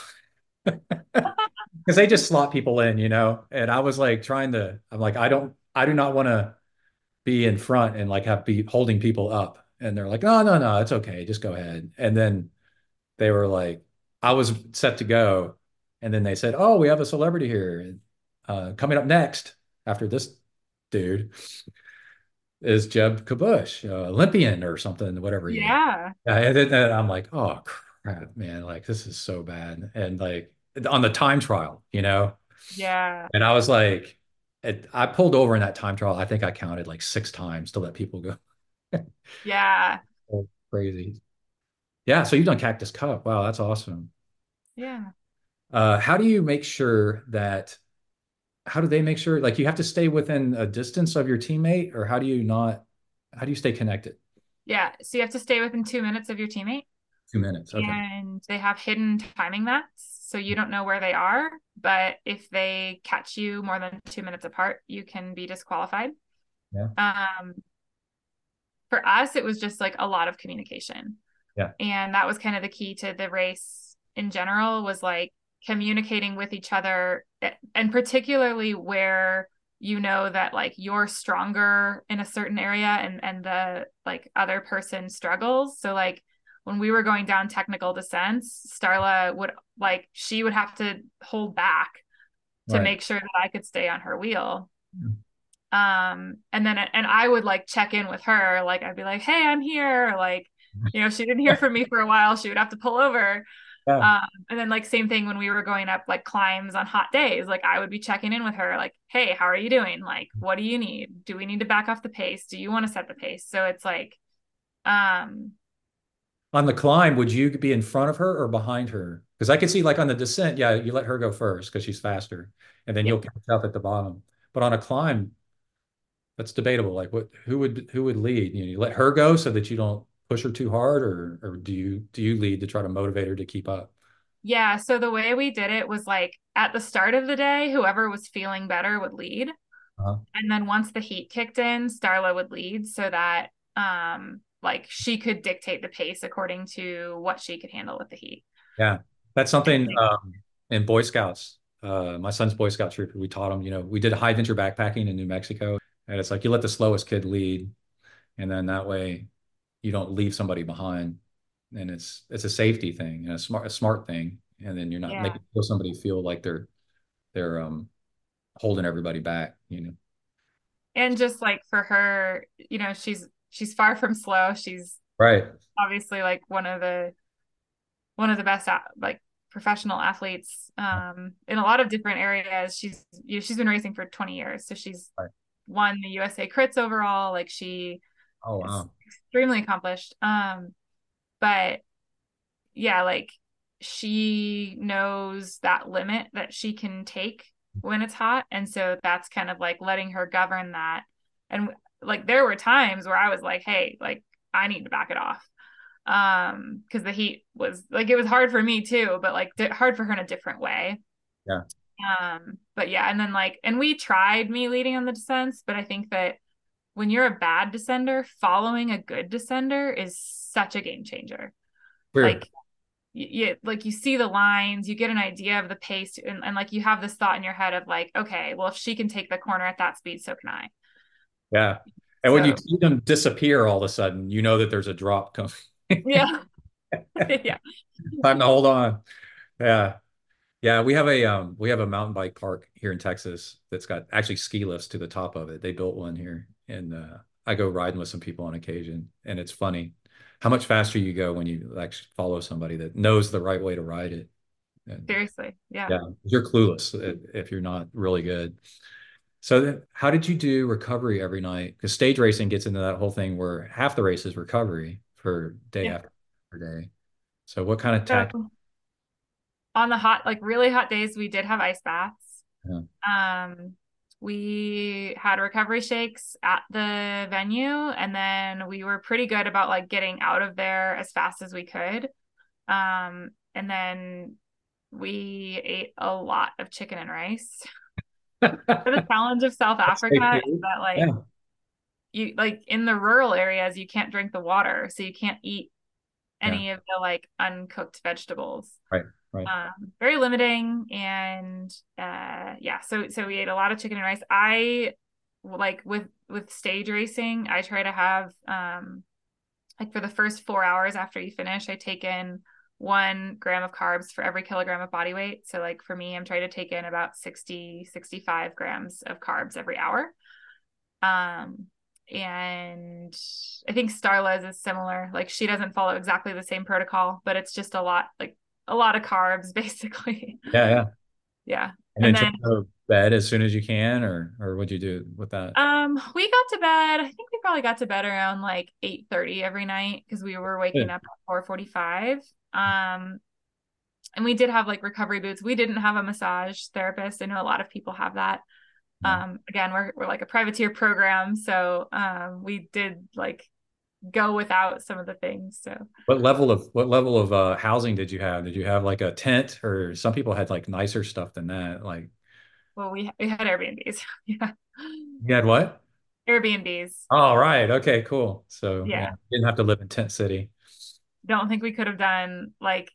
[SPEAKER 2] because they just slot people in, you know. And I was like trying to, I'm like, I don't, I do not want to be in front and like have be holding people up. And they're like, no, no, no, it's okay. Just go ahead. And then they were like, I was set to go. And then they said, oh, we have a celebrity here. Uh, coming up next after this dude is Jeb Kabush, uh, Olympian or something, whatever he is.
[SPEAKER 3] Yeah.
[SPEAKER 2] Yeah, and then and I'm like, oh crap, man, like this is so bad. And like on the time trial, you know,
[SPEAKER 3] Yeah.
[SPEAKER 2] and I was like, it, I pulled over in that time trial. I think I counted like six times to let people go.
[SPEAKER 3] Yeah.
[SPEAKER 2] Oh, crazy. Yeah, so you've done Cactus Cup. Wow, that's awesome.
[SPEAKER 3] Yeah.
[SPEAKER 2] Uh, how do you make sure that, how do they make sure, like you have to stay within a distance of your teammate, or how do you not, how do you stay connected?
[SPEAKER 3] Yeah. So you have to stay within two minutes of your teammate,
[SPEAKER 2] Two minutes. Okay.
[SPEAKER 3] and they have hidden timing mats. So you don't know where they are, but if they catch you more than two minutes apart, you can be disqualified.
[SPEAKER 2] Yeah.
[SPEAKER 3] Um, for us, it was just like a lot of communication.
[SPEAKER 2] Yeah.
[SPEAKER 3] And that was kind of the key to the race in general, was like communicating with each other, and particularly where you know that like you're stronger in a certain area and and the like other person struggles. So like when we were going down technical descents, Starla would like she would have to hold back to
[SPEAKER 2] Right.
[SPEAKER 3] make sure that I could stay on her wheel. Um, and then and I would like check in with her, like I'd be like, hey, I'm here. Like, you know, she didn't hear from me for a while, she would have to pull over.
[SPEAKER 2] Yeah.
[SPEAKER 3] Um, and then like same thing when we were going up like climbs on hot days, like I would be checking in with her, like, hey, how are you doing? Like, what do you need? Do we need to back off the pace? Do you want to set the pace? So it's like, um,
[SPEAKER 2] On the climb, would you be in front of her or behind her? Because I could see like on the descent, yeah, you let her go first because she's faster, and then
[SPEAKER 3] yeah,
[SPEAKER 2] you'll catch up at the bottom. But on a climb, that's debatable. Like what who would who would lead? You know, you let her go so that you don't push her too hard, or or do you do you lead to try to motivate her to keep up?
[SPEAKER 3] yeah. So the way we did it was like at the start of the day, whoever was feeling better would lead.
[SPEAKER 2] Uh-huh.
[SPEAKER 3] And then once the heat kicked in, Starla would lead so that um like she could dictate the pace according to what she could handle with the heat.
[SPEAKER 2] Yeah, that's something um, in Boy Scouts. Uh, my son's Boy Scout troop, we taught him, you know, we did high venture backpacking in New Mexico. And it's like you let the slowest kid lead, and then that way you don't leave somebody behind. And it's it's a safety thing and a smart a smart thing. And then you're not
[SPEAKER 3] Yeah.
[SPEAKER 2] making feel somebody feel like they're they're um holding everybody back, you know.
[SPEAKER 3] And just like for her, you know, she's she's far from slow. She's
[SPEAKER 2] Right.
[SPEAKER 3] obviously like one of the one of the best like professional athletes um in a lot of different areas. She's you know, she's been racing for twenty years. So she's
[SPEAKER 2] Right.
[SPEAKER 3] won the U S A crits overall. Like she
[SPEAKER 2] Oh
[SPEAKER 3] is
[SPEAKER 2] wow.
[SPEAKER 3] extremely accomplished. Um, but yeah, like she knows that limit that she can take when it's hot. And so that's kind of like letting her govern that. And like there were times where I was like, hey, like I need to back it off. Um, because the heat was like, it was hard for me too, but like di- hard for her in a different way.
[SPEAKER 2] Yeah.
[SPEAKER 3] Um, but yeah, and then like, and we tried me leading on the descents, but I think that when you're a bad descender, following a good descender is such a game changer.
[SPEAKER 2] Weird.
[SPEAKER 3] Like you, like you see the lines, you get an idea of the pace, and, and like you have this thought in your head of like, okay, well, if she can take the corner at that speed, so can I.
[SPEAKER 2] Yeah. And when you
[SPEAKER 3] So
[SPEAKER 2] see them disappear all of a sudden, you know that there's a drop coming.
[SPEAKER 3] yeah, yeah,
[SPEAKER 2] Time to hold on. Yeah. Yeah, we have a um we have a mountain bike park here in Texas that's got actually ski lifts to the top of it. They built one here, and uh, I go riding with some people on occasion, and it's funny how much faster you go when you actually follow somebody that knows the right way to ride it. And
[SPEAKER 3] seriously, yeah.
[SPEAKER 2] yeah, you're clueless if, if you're not really good. So then how did you do recovery every night? Because stage racing gets into that whole thing where half the race is recovery for day
[SPEAKER 3] Yeah.
[SPEAKER 2] after day. So what kind of tactics?
[SPEAKER 3] So on the hot, like really hot days, we did have ice baths.
[SPEAKER 2] Yeah.
[SPEAKER 3] Um, we had recovery shakes at the venue, and then we were pretty good about like getting out of there as fast as we could. Um, and then we ate a lot of chicken and rice. The challenge of South
[SPEAKER 2] That's big
[SPEAKER 3] Africa is
[SPEAKER 2] food.
[SPEAKER 3] that like
[SPEAKER 2] Yeah.
[SPEAKER 3] you like in the rural areas you can't drink the water, so you can't eat
[SPEAKER 2] Yeah.
[SPEAKER 3] any of the like uncooked vegetables.
[SPEAKER 2] Right. Right.
[SPEAKER 3] Um, very limiting, and uh, yeah, so so we ate a lot of chicken and rice. I like with with stage racing, I try to have um like for the first four hours after you finish, I take in one gram of carbs for every kilogram of body weight. So like for me, I'm trying to take in about sixty, sixty-five grams of carbs every hour. Um, and I think Starla's is similar. Like she doesn't follow exactly the same protocol, but it's just a lot, like a lot of carbs basically.
[SPEAKER 2] Yeah. Yeah.
[SPEAKER 3] Yeah.
[SPEAKER 2] And
[SPEAKER 3] And
[SPEAKER 2] then try
[SPEAKER 3] then
[SPEAKER 2] to go to bed as soon as you can, or or what'd you do with that?
[SPEAKER 3] um we got to bed. I think we probably got to bed around like eight thirty every night because we were waking
[SPEAKER 2] Good.
[SPEAKER 3] up at four forty-five. Um and we did have like recovery boots. We didn't have a massage therapist. I know a lot of people have that.
[SPEAKER 2] Yeah.
[SPEAKER 3] Um again, we're we're like a privateer program, so um we did like go without some of the things. So
[SPEAKER 2] What level of what level of uh housing did you have? Did you have like a tent, or some people had like nicer stuff than that? Like
[SPEAKER 3] well we we had Airbnbs. Yeah.
[SPEAKER 2] you had what?
[SPEAKER 3] Airbnbs.
[SPEAKER 2] Oh, right. Okay, cool. So yeah,
[SPEAKER 3] Yeah.
[SPEAKER 2] you didn't have to live in Tent City.
[SPEAKER 3] Don't think we could have done like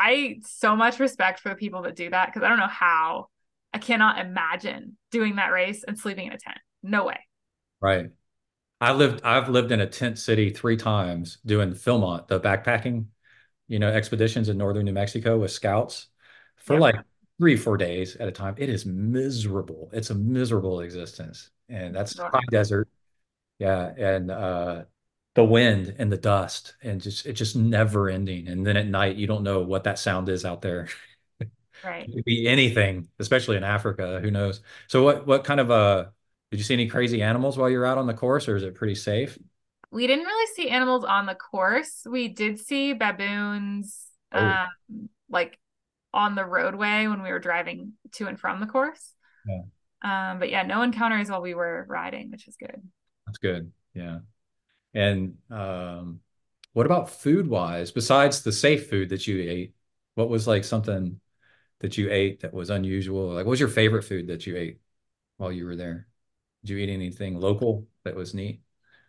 [SPEAKER 3] I so much respect for the people that do that because I don't know how. I cannot imagine doing that race and sleeping in a tent. No way.
[SPEAKER 2] Right. I lived I've lived in a tent city three times doing Philmont, the backpacking, you know, expeditions in northern New Mexico with scouts for
[SPEAKER 3] Yep.
[SPEAKER 2] like three, four days at a time. It is miserable. It's a miserable existence. And that's high desert. Yeah. And uh the wind and the dust and just it's just never ending. And then at night you don't know what that sound is out there.
[SPEAKER 3] Right.
[SPEAKER 2] It could be anything, especially in Africa. Who knows? So what what kind of uh did you see any crazy animals while you're out on the course, or is it pretty safe?
[SPEAKER 3] We didn't really see animals on the course. We did see baboons
[SPEAKER 2] Oh,
[SPEAKER 3] um like on the roadway when we were driving to and from the course.
[SPEAKER 2] yeah,
[SPEAKER 3] Um, but yeah, no encounters while we were riding, which is good.
[SPEAKER 2] that's good. Yeah. And um, what about food wise? Besides the safe food that you ate, what was like something that you ate that was unusual? Like, what was your favorite food that you ate while you were there? Did you eat anything local that was neat?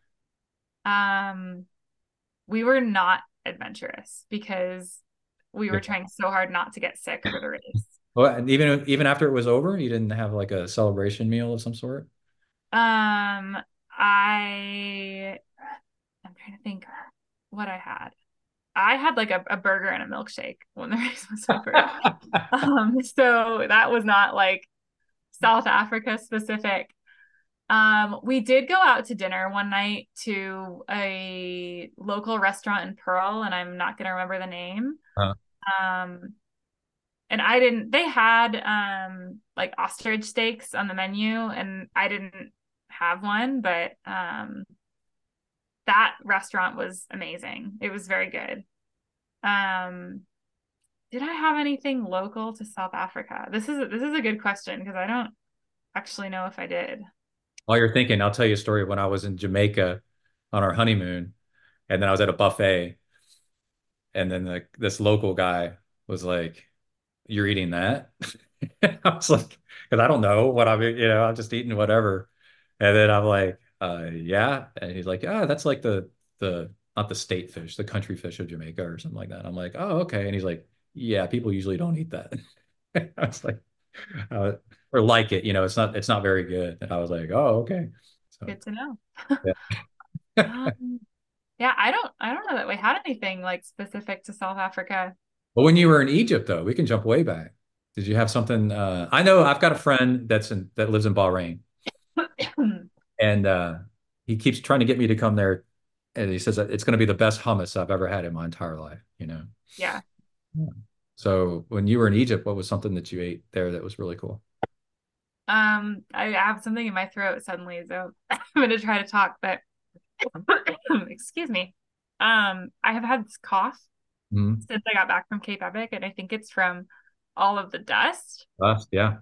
[SPEAKER 3] Um, we were not adventurous because we were
[SPEAKER 2] Yeah.
[SPEAKER 3] trying so hard not to get sick for the race.
[SPEAKER 2] Well, and even even after it was over, you didn't have like a celebration meal of some sort?
[SPEAKER 3] Um, I I'm trying to think what I had. I had like a, a burger and a milkshake when the race was over. Um, so that was not like South Africa specific. Um, we did go out to dinner one night to a local restaurant in Pearl, and I'm not gonna remember the name.
[SPEAKER 2] Uh,
[SPEAKER 3] Um, and I didn't, they had um like ostrich steaks on the menu, and I didn't have one, but um that restaurant was amazing. It was very good. Um, did I have anything local to South Africa? This is a, this is a good question because I don't actually know if I did.
[SPEAKER 2] while you're thinking, I'll tell you a story when I was in Jamaica on our honeymoon. And then I was at a buffet, and then the, this local guy was like, "You're eating that?" I was like, "Because I don't know what I'm, you know, I'm just eating whatever." And then I'm like, uh, "Yeah," and he's like, "Ah, that's like the the not the state fish, the country fish of Jamaica or something like that." I'm like, "Oh, okay." And he's like, "Yeah, people usually don't eat that." I was like, uh, or like it, you know, it's not it's not very good. And I was like, "Oh, okay." So
[SPEAKER 3] Good to know.
[SPEAKER 2] yeah.
[SPEAKER 3] Um, yeah, I don't I don't know that we had anything like specific to South Africa.
[SPEAKER 2] But when you were in Egypt, though, we can jump way back. Did you have something? Uh, I know I've got a friend that's in that lives in Bahrain, and uh, he keeps trying to get me to come there, and he says that it's going to be the best hummus I've ever had in my entire life. You know.
[SPEAKER 3] Yeah.
[SPEAKER 2] Yeah. So when you were in Egypt, what was something that you ate there that was really cool?
[SPEAKER 3] Um, I have something in my throat suddenly, so I'm gonna try to talk, but excuse me. Um, I have had this cough
[SPEAKER 2] Mm-hmm.
[SPEAKER 3] since I got back from Cape Epic, and I think it's from all of the dust.
[SPEAKER 2] Us, yeah.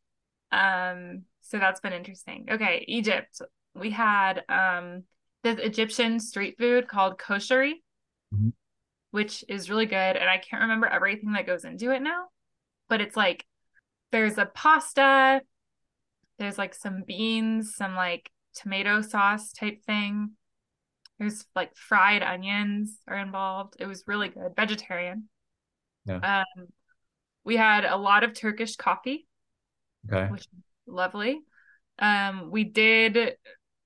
[SPEAKER 3] Um, so that's been interesting. Okay, Egypt. We had um this Egyptian street food called koshari,
[SPEAKER 2] Mhm.
[SPEAKER 3] which is really good, and I can't remember everything that goes into it now, but it's like there's a pasta, there's like some beans, some like tomato sauce type thing. There's like fried onions are involved. It was really good. Vegetarian.
[SPEAKER 2] Yeah.
[SPEAKER 3] Um, we had a lot of Turkish coffee,
[SPEAKER 2] Okay.
[SPEAKER 3] which was lovely. Um, we did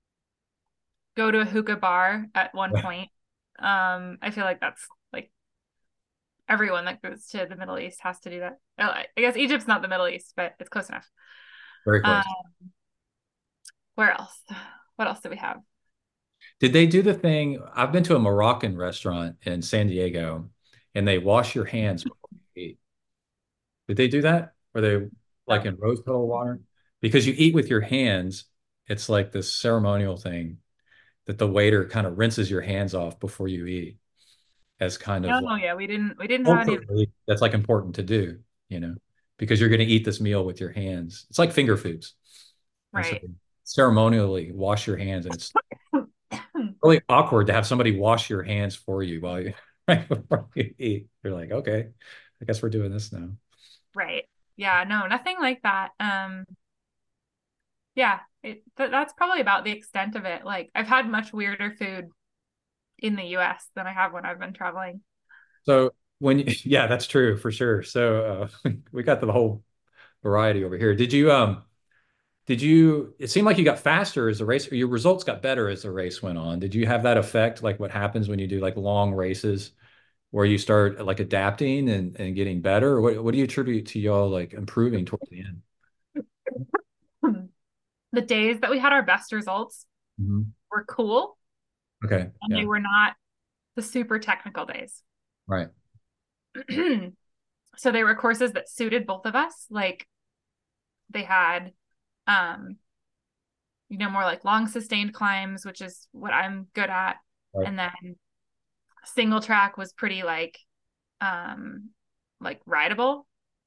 [SPEAKER 3] go to a hookah bar at one point. Um, I feel like that's like everyone that goes to the Middle East has to do that. Oh, I guess Egypt's not the Middle East, but it's close enough.
[SPEAKER 2] Very
[SPEAKER 3] Um,
[SPEAKER 2] close.
[SPEAKER 3] where else? What else do we have?
[SPEAKER 2] Did they do the thing? I've been to a Moroccan restaurant in San Diego, and they wash your hands before you eat. Did they do that? Were they like
[SPEAKER 3] No.
[SPEAKER 2] in rose petal water? Because you eat with your hands, it's like this ceremonial thing that the waiter kind of rinses your hands off before you eat, as kind of
[SPEAKER 3] No,
[SPEAKER 2] like
[SPEAKER 3] yeah, we didn't we didn't have any of
[SPEAKER 2] culturally, that's like important to do, you know, because you're going to eat this meal with your hands. It's like finger foods. And so
[SPEAKER 3] right.
[SPEAKER 2] ceremonially wash your hands, and it's really awkward to have somebody wash your hands for you while you right before you eat. You're like, okay, I guess we're doing this now.
[SPEAKER 3] Right. Yeah, no, nothing like that. Um, yeah, it th that's probably about the extent of it. Like I've had much weirder food in the U S than I have when I've been traveling.
[SPEAKER 2] So when you, yeah, that's true for sure. So uh, we got the whole variety over here. Did you um did you it seemed like you got faster as the race, or your results got better as the race went on? Did you have that effect, like what happens when you do like long races where you start like adapting and, and getting better? Or what what do you attribute to y'all like improving towards the end?
[SPEAKER 3] The days that we had our best results
[SPEAKER 2] Mhm.
[SPEAKER 3] were cool,
[SPEAKER 2] Okay.
[SPEAKER 3] and they
[SPEAKER 2] Yeah.
[SPEAKER 3] were not the super technical days.
[SPEAKER 2] Right.
[SPEAKER 3] So they were courses that suited both of us. Like they had um you know more like long sustained climbs, which is what I'm good at,
[SPEAKER 2] Right.
[SPEAKER 3] and then single track was pretty like um like rideable,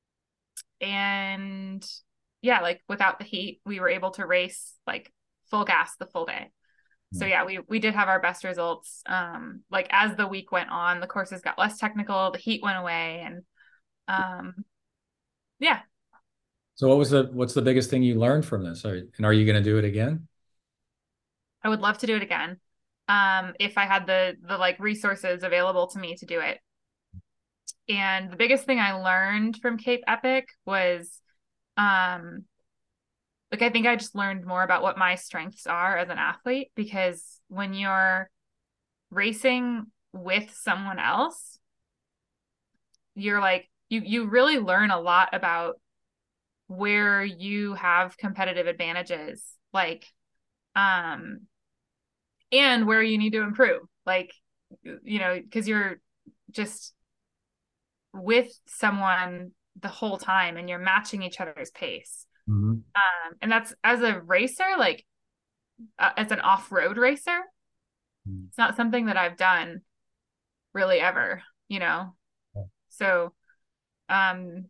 [SPEAKER 3] and yeah, like without the heat we were able to race like full gas the full day. So
[SPEAKER 2] Yeah.
[SPEAKER 3] yeah, we we did have our best results. Um like as the week went on, the courses got less technical, the heat went away, and um yeah,
[SPEAKER 2] So what was the what's the biggest thing you learned from this? Are, and are you going to do it again?
[SPEAKER 3] I would love to do it again. Um if I had the the like resources available to me to do it. And the biggest thing I learned from Cape Epic was um like I think I just learned more about what my strengths are as an athlete, because when you're racing with someone else, you're like you you really learn a lot about where you have competitive advantages, like um and where you need to improve. Like you know, because you're just with someone the whole time and you're matching each other's pace.
[SPEAKER 2] Mhm.
[SPEAKER 3] Um, and that's as a racer, like uh, as an off-road racer, it's not something that I've done really ever, you know. So um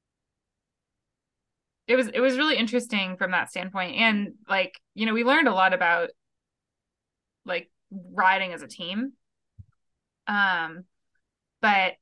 [SPEAKER 3] it was it was really interesting from that standpoint. And like, you know, we learned a lot about like riding as a team. Um, but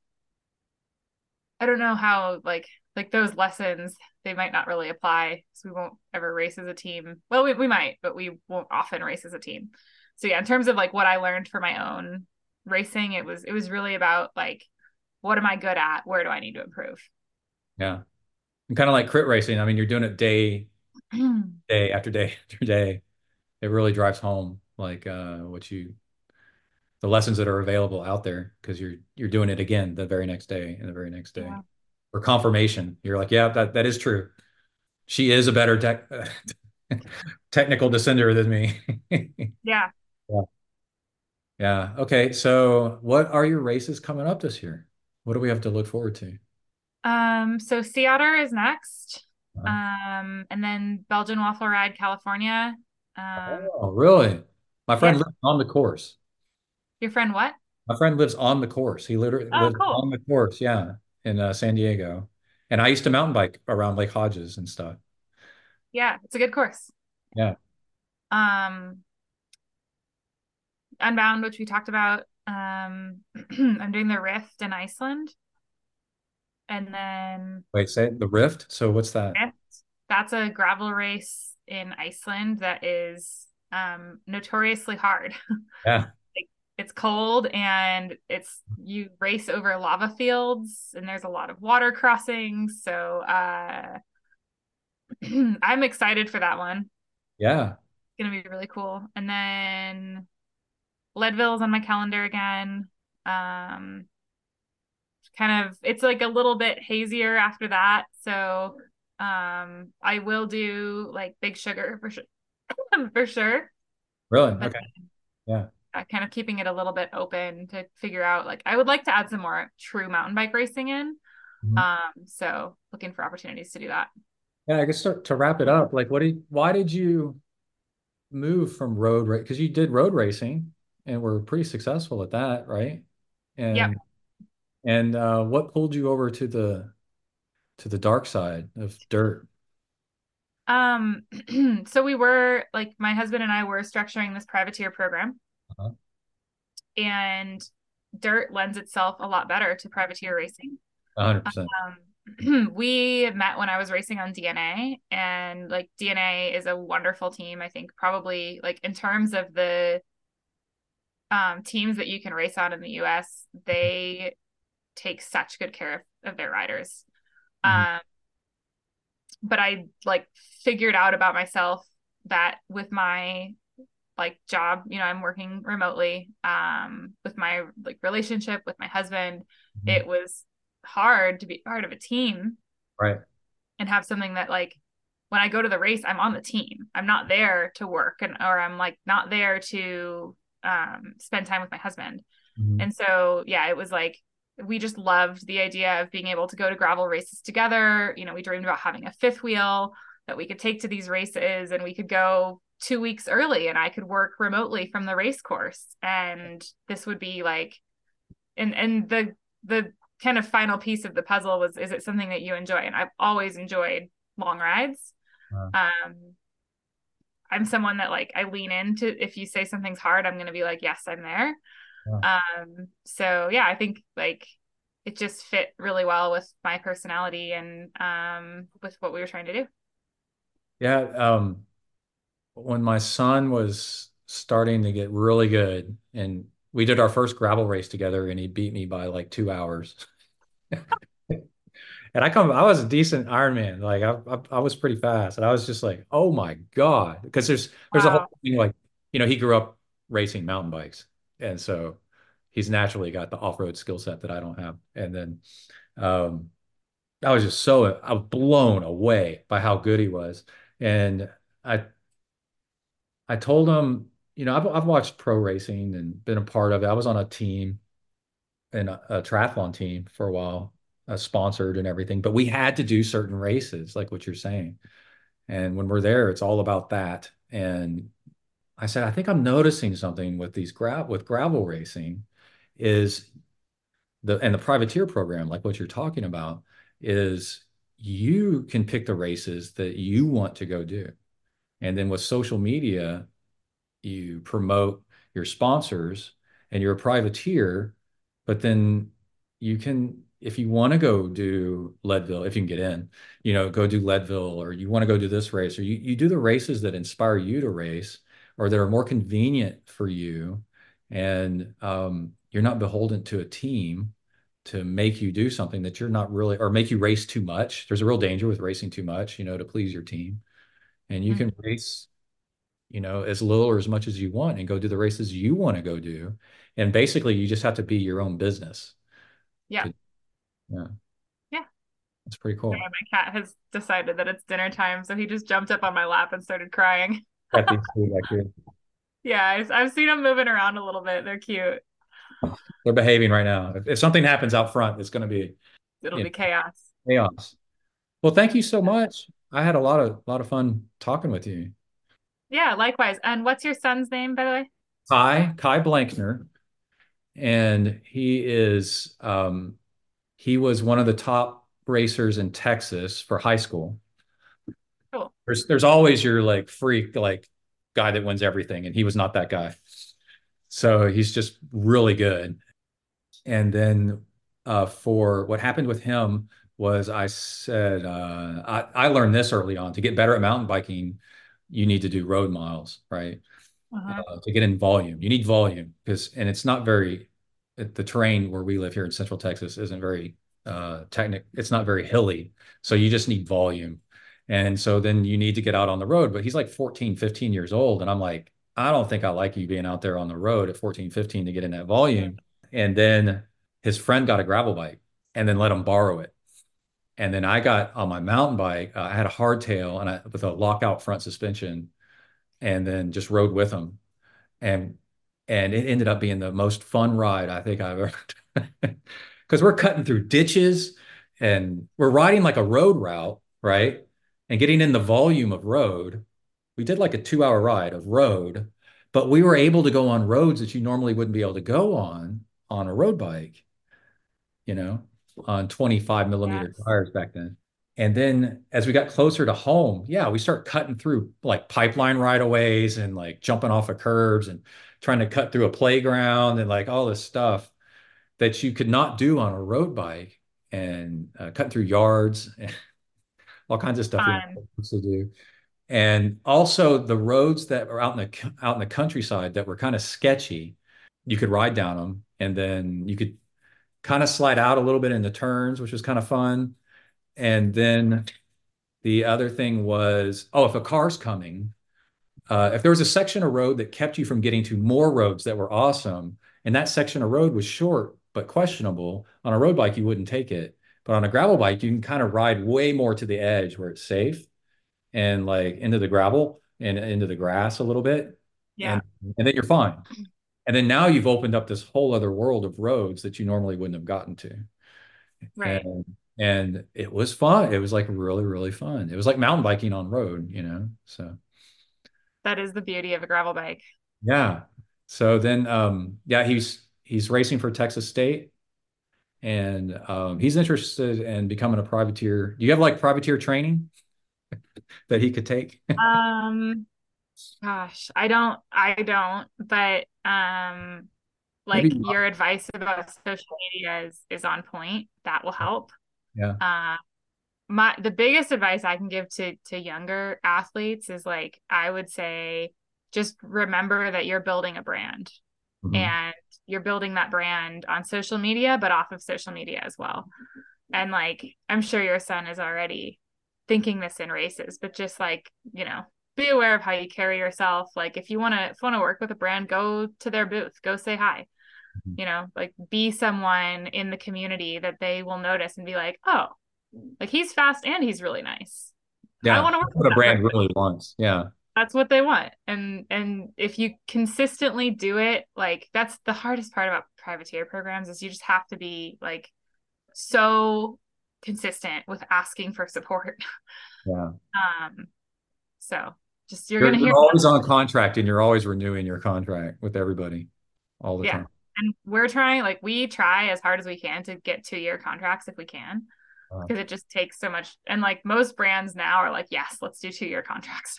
[SPEAKER 3] I don't know how like like those lessons they might not really apply because we won't ever race as a team. Well, we we might, but we won't often race as a team. So yeah, in terms of like what I learned for my own racing, it was it was really about like what am I good at? Where do I need to improve?
[SPEAKER 2] Yeah. And kind of like crit racing. I mean, you're doing it day, day after day after day. It really drives home like uh what you the lessons that are available out there because you're you're doing it again the very next day and the very next day.
[SPEAKER 3] Yeah.
[SPEAKER 2] Or confirmation. You're like, yeah, that that is true. She is a better tech technical descender than me.
[SPEAKER 3] Yeah.
[SPEAKER 2] Yeah. Yeah. Okay. So what are your races coming up this year? What do we have to look forward to?
[SPEAKER 3] Um, so Sea Otter is next.
[SPEAKER 2] Uh,
[SPEAKER 3] Um, and then Belgian Waffle Ride, California. Um,
[SPEAKER 2] oh, really? My friend
[SPEAKER 3] yeah.
[SPEAKER 2] lives on the course.
[SPEAKER 3] Your friend what?
[SPEAKER 2] My friend lives on the course. He literally
[SPEAKER 3] Oh,
[SPEAKER 2] lives
[SPEAKER 3] cool.
[SPEAKER 2] on the course, yeah, in uh, San Diego. And I used to mountain bike around Lake Hodges and stuff.
[SPEAKER 3] Yeah, it's a good course.
[SPEAKER 2] Yeah.
[SPEAKER 3] Um, Unbound, which we talked about. Um, I'm doing the Rift in Iceland. And then
[SPEAKER 2] Wait, say the Rift. So what's that?
[SPEAKER 3] Rift, that's a gravel race in Iceland that is um notoriously hard.
[SPEAKER 2] Yeah.
[SPEAKER 3] Like it's cold and it's you race over lava fields and there's a lot of water crossings. So uh I'm excited for that one.
[SPEAKER 2] Yeah.
[SPEAKER 3] It's gonna be really cool. And then Leadville's on my calendar again. Um kind of it's like a little bit hazier after that. So um I will do like Big Sugar for sure for sure.
[SPEAKER 2] Really?
[SPEAKER 3] But
[SPEAKER 2] Okay. Yeah.
[SPEAKER 3] uh, kind of keeping it a little bit open to figure out like I would like to add some more true mountain bike racing in.
[SPEAKER 2] Mhm.
[SPEAKER 3] Um, so looking for opportunities to do that.
[SPEAKER 2] Yeah, I guess start to wrap it up. Like, what did, why did you move from road race? Because you did road racing and were pretty successful at that, right?
[SPEAKER 3] Yep.
[SPEAKER 2] And and uh, what pulled you over to the to the dark side of dirt?
[SPEAKER 3] Um, so we were like my husband and I were structuring this privateer program,
[SPEAKER 2] Uh-huh.
[SPEAKER 3] and dirt lends itself a lot better to privateer racing.
[SPEAKER 2] one hundred percent.
[SPEAKER 3] Um, we met when I was racing on D N A, and like D N A is a wonderful team. I think probably like in terms of the um, teams that you can race on in the U S, they take such good care of, of their riders.
[SPEAKER 2] Mhm.
[SPEAKER 3] Um, but I like figured out about myself that with my like job, you know, I'm working remotely, um, with my like relationship with my husband,
[SPEAKER 2] Mhm.
[SPEAKER 3] it was hard to be part of a team
[SPEAKER 2] Right.
[SPEAKER 3] and have something that like when I go to the race, I'm on the team. I'm not there to work and or I'm like not there to um spend time with my husband.
[SPEAKER 2] Mhm.
[SPEAKER 3] And so yeah, it was like we just loved the idea of being able to go to gravel races together. You know, we dreamed about having a fifth wheel that we could take to these races and we could go two weeks early and I could work remotely from the race course. And this would be like and and the the kind of final piece of the puzzle was is it something that you enjoy? And I've always enjoyed long rides.
[SPEAKER 2] Uh,
[SPEAKER 3] Um I'm someone that like I lean into if you say something's hard, I'm gonna be like, yes, I'm there.
[SPEAKER 2] yeah.
[SPEAKER 3] Um, so yeah, I think like it just fit really well with my personality and um with what we were trying to do.
[SPEAKER 2] Yeah. Um, when my son was starting to get really good, and we did our first gravel race together, and he beat me by like two hours. And I come, I was a decent Ironman. Like I, I, I was pretty fast, and I was just like, oh my God, because there's there's a whole
[SPEAKER 3] Wow.
[SPEAKER 2] thing like, you know, he grew up racing mountain bikes, and so he's naturally got the off-road skill set that I don't have. And then um, I was just so I was blown away by how good he was, and I I told him, you know, I've I've watched pro racing and been a part of it. I was on a team and a, a triathlon team for a while, uh, sponsored and everything, but we had to do certain races, like what you're saying. And when we're there, it's all about that. And I said, I think I'm noticing something with these gra with gravel racing is the and the privateer program, like what you're talking about, is you can pick the races that you want to go do. And then with social media, you promote your sponsors and you're a privateer. but then you can, if you want to go do Leadville, if you can get in, you know, go do Leadville, or you want to go do this race, or you, you do the races that inspire you to race or that are more convenient for you. And um, you're not beholden to a team to make you do something that you're not really, or make you race too much. There's a real danger with racing too much, you know, to please your team. And you
[SPEAKER 3] Mhm.
[SPEAKER 2] can race, you know, as little or as much as you want and go do the races you want to go do. And basically, you just have to be your own business.
[SPEAKER 3] Yeah.
[SPEAKER 2] To, yeah,
[SPEAKER 3] Yeah.
[SPEAKER 2] that's pretty
[SPEAKER 3] Sorry,
[SPEAKER 2] cool.
[SPEAKER 3] my cat has decided that it's dinner time, so he just jumped up on my lap and started crying.
[SPEAKER 2] Got these two back here.
[SPEAKER 3] Yeah, I've, I've seen them moving around a little bit. They're cute.
[SPEAKER 2] They're behaving right now. If, if something happens out front, it's going to be,
[SPEAKER 3] It'll
[SPEAKER 2] you know,
[SPEAKER 3] be chaos.
[SPEAKER 2] chaos. Well, thank you so much. I had a lot of lot of fun talking with you.
[SPEAKER 3] Yeah, likewise. And what's your son's name, by the way?
[SPEAKER 2] Kai, Kai Blankner, and he is um, he was one of the top racers in Texas for high school.
[SPEAKER 3] Cool.
[SPEAKER 2] There's there's always your like freak like guy that wins everything, and he was not that guy. So he's just really good. And then uh, for what happened with him was I said uh, I, I learned this early on. To get better at mountain biking, you need to do road miles, right?
[SPEAKER 3] Uh-huh.
[SPEAKER 2] Uh, to get in volume, you need volume because, and it's not very, the terrain where we live here in Central Texas isn't very uh, technic. It's not very hilly. So you just need volume. And so then you need to get out on the road. But he's like fourteen, fifteen years old. And I'm like, I don't think I like you being out there on the road at fourteen, fifteen to get in that volume. And then his friend got a gravel bike and then let him borrow it. And then I got on my mountain bike. Uh, I had a hardtail and I with a lockout front suspension, and then just rode with him. And and it ended up being the most fun ride I think I've ever done. Because we're cutting through ditches and we're riding like a road route, right? And getting in the volume of road. We did like a two hour ride of road, but we were able to go on roads that you normally wouldn't be able to go on on a road bike, you know, on twenty-five millimeter
[SPEAKER 3] Yes.
[SPEAKER 2] tires back then. And then as we got closer to home, yeah, we start cutting through like pipeline right of ways and like jumping off of curbs and trying to cut through a playground and like all this stuff that you could not do on a road bike, and uh, cutting through yards and all kinds of stuff we weren't
[SPEAKER 3] Fun.
[SPEAKER 2] supposed to do. And also the roads that are out in the out in the countryside that were kind of sketchy, you could ride down them and then you could kind of slide out a little bit in the turns, which was kind of fun. And then the other thing was, oh, if a car's coming, uh, if there was a section of road that kept you from getting to more roads that were awesome, and that section of road was short but questionable, on a road bike, you wouldn't take it. But on a gravel bike, you can kind of ride way more to the edge where it's safe and like into the gravel and into the grass a little bit.
[SPEAKER 3] Yeah.
[SPEAKER 2] And and then you're fine. And then now you've opened up this whole other world of roads that you normally wouldn't have gotten to.
[SPEAKER 3] Right.
[SPEAKER 2] And and it was fun. It was like really, really fun. It was like mountain biking on road, you know. So
[SPEAKER 3] That is the beauty of a gravel bike.
[SPEAKER 2] yeah. So then um yeah, he's he's racing for Texas State, and um he's interested in becoming a privateer. Do you have like privateer training that he could take?
[SPEAKER 3] Um, gosh, I don't, I don't, but um, like
[SPEAKER 2] Maybe
[SPEAKER 3] your advice about social media is is on point. That will help.
[SPEAKER 2] yeah.
[SPEAKER 3] Uh, my the biggest advice I can give to to younger athletes is like I would say just remember that you're building a brand
[SPEAKER 2] Mhm.
[SPEAKER 3] and you're building that brand on social media, but off of social media as well. And like I'm sure your son is already thinking this in races, but just like, you know, be aware of how you carry yourself. Like if you want to if you want to work with a brand, go to their booth, go say hi. You know, like be someone in the community that they will notice and be like, oh, like he's fast and he's really nice. I
[SPEAKER 2] Yeah.
[SPEAKER 3] want to work
[SPEAKER 2] That's
[SPEAKER 3] with
[SPEAKER 2] what a
[SPEAKER 3] that
[SPEAKER 2] brand
[SPEAKER 3] person.
[SPEAKER 2] really wants. Yeah.
[SPEAKER 3] That's what they want. And and if you consistently do it, like that's the hardest part about privateer programs is you just have to be like so consistent with asking for support.
[SPEAKER 2] Yeah.
[SPEAKER 3] Um, so just you're
[SPEAKER 2] You're,
[SPEAKER 3] gonna hear
[SPEAKER 2] you're always on contract and you're always renewing your contract with everybody all the
[SPEAKER 3] yeah.
[SPEAKER 2] time.
[SPEAKER 3] And we're trying, like we try as hard as we can to get two year contracts if we can,
[SPEAKER 2] Uh,
[SPEAKER 3] because it just takes so much. And like most brands now are like, yes, let's do two year contracts.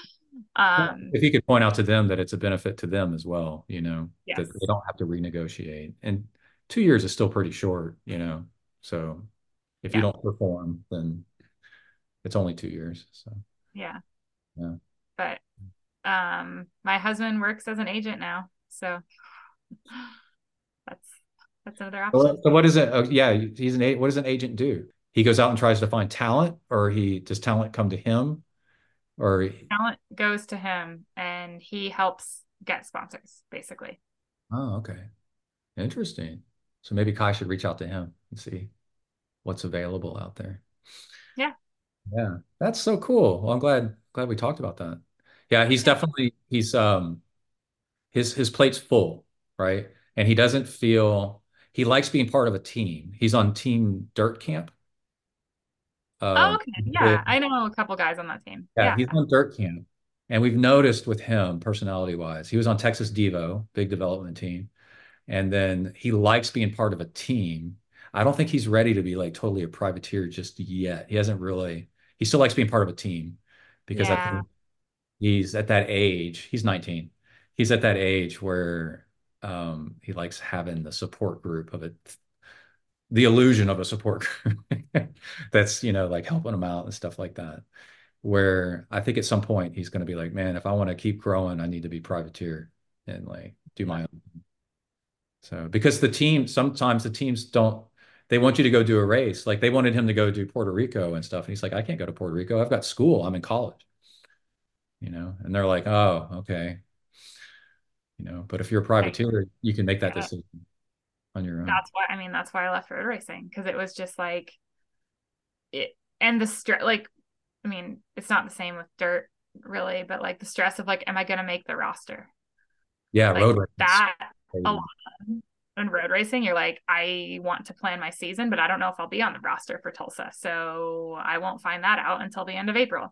[SPEAKER 3] um,
[SPEAKER 2] if you could point out to them that it's a benefit to them as well, you know, that they
[SPEAKER 3] yes.
[SPEAKER 2] don't have to renegotiate. And two years is still pretty short, you know. So if you
[SPEAKER 3] Yeah.
[SPEAKER 2] don't perform, then it's only two years. So
[SPEAKER 3] Yeah.
[SPEAKER 2] yeah.
[SPEAKER 3] But um my husband works as an agent now. So that's that's another
[SPEAKER 2] So what,
[SPEAKER 3] option.
[SPEAKER 2] so what is it? Oh, yeah, he's an a what does an agent do? He goes out and tries to find talent, or he does talent come to him, or
[SPEAKER 3] Talent goes to him and he helps get sponsors, basically.
[SPEAKER 2] oh, okay, interesting. So maybe Kai should reach out to him and see what's available out there.
[SPEAKER 3] Yeah.
[SPEAKER 2] Yeah, that's so cool. Well, I'm glad glad we talked about that. Yeah, he's
[SPEAKER 3] Yeah.
[SPEAKER 2] definitely he's um his his plate's full, right? And he doesn't feel he likes being part of a team. He's on Team Dirt Camp.
[SPEAKER 3] Oh,
[SPEAKER 2] Um,
[SPEAKER 3] okay. Yeah. I know a couple guys on that team.
[SPEAKER 2] yeah,
[SPEAKER 3] Yeah.
[SPEAKER 2] he's on Dirt Camp, and we've noticed with him personality wise, he was on Texas Devo, big development team, and then he likes being part of a team. I don't think he's ready to be like totally a privateer just yet. He hasn't really. He still likes being part of a team because I
[SPEAKER 3] Yeah.
[SPEAKER 2] think he's at that age. He's nineteen. He's at that age where um, he likes having the support group of it, the illusion of a support group that's, you know, like helping him out and stuff like that. Where I think at some point he's going to be like, man, if I want to keep growing, I need to be privateer and like do
[SPEAKER 3] Yeah.
[SPEAKER 2] my own. So because the team, sometimes the teams don't, they want you to go do a race. Like they wanted him to go do Puerto Rico and stuff. And he's like, I can't go to Puerto Rico. I've got school. I'm in college, you know? And they're like, oh, okay. You know, but if you're a
[SPEAKER 3] I
[SPEAKER 2] privateer, you can make that
[SPEAKER 3] get it.
[SPEAKER 2] decision on your own.
[SPEAKER 3] That's why, I mean, that's why I left road racing because it was just like it, and the stress, like, I mean, it's not the same with dirt really, but like the stress of like, am I going to make the roster?
[SPEAKER 2] Yeah,
[SPEAKER 3] Like
[SPEAKER 2] road race.
[SPEAKER 3] that a lot in road racing, you're like, I want to plan my season, but I don't know if I'll be on the roster for Tulsa. So I won't find that out until the end of April.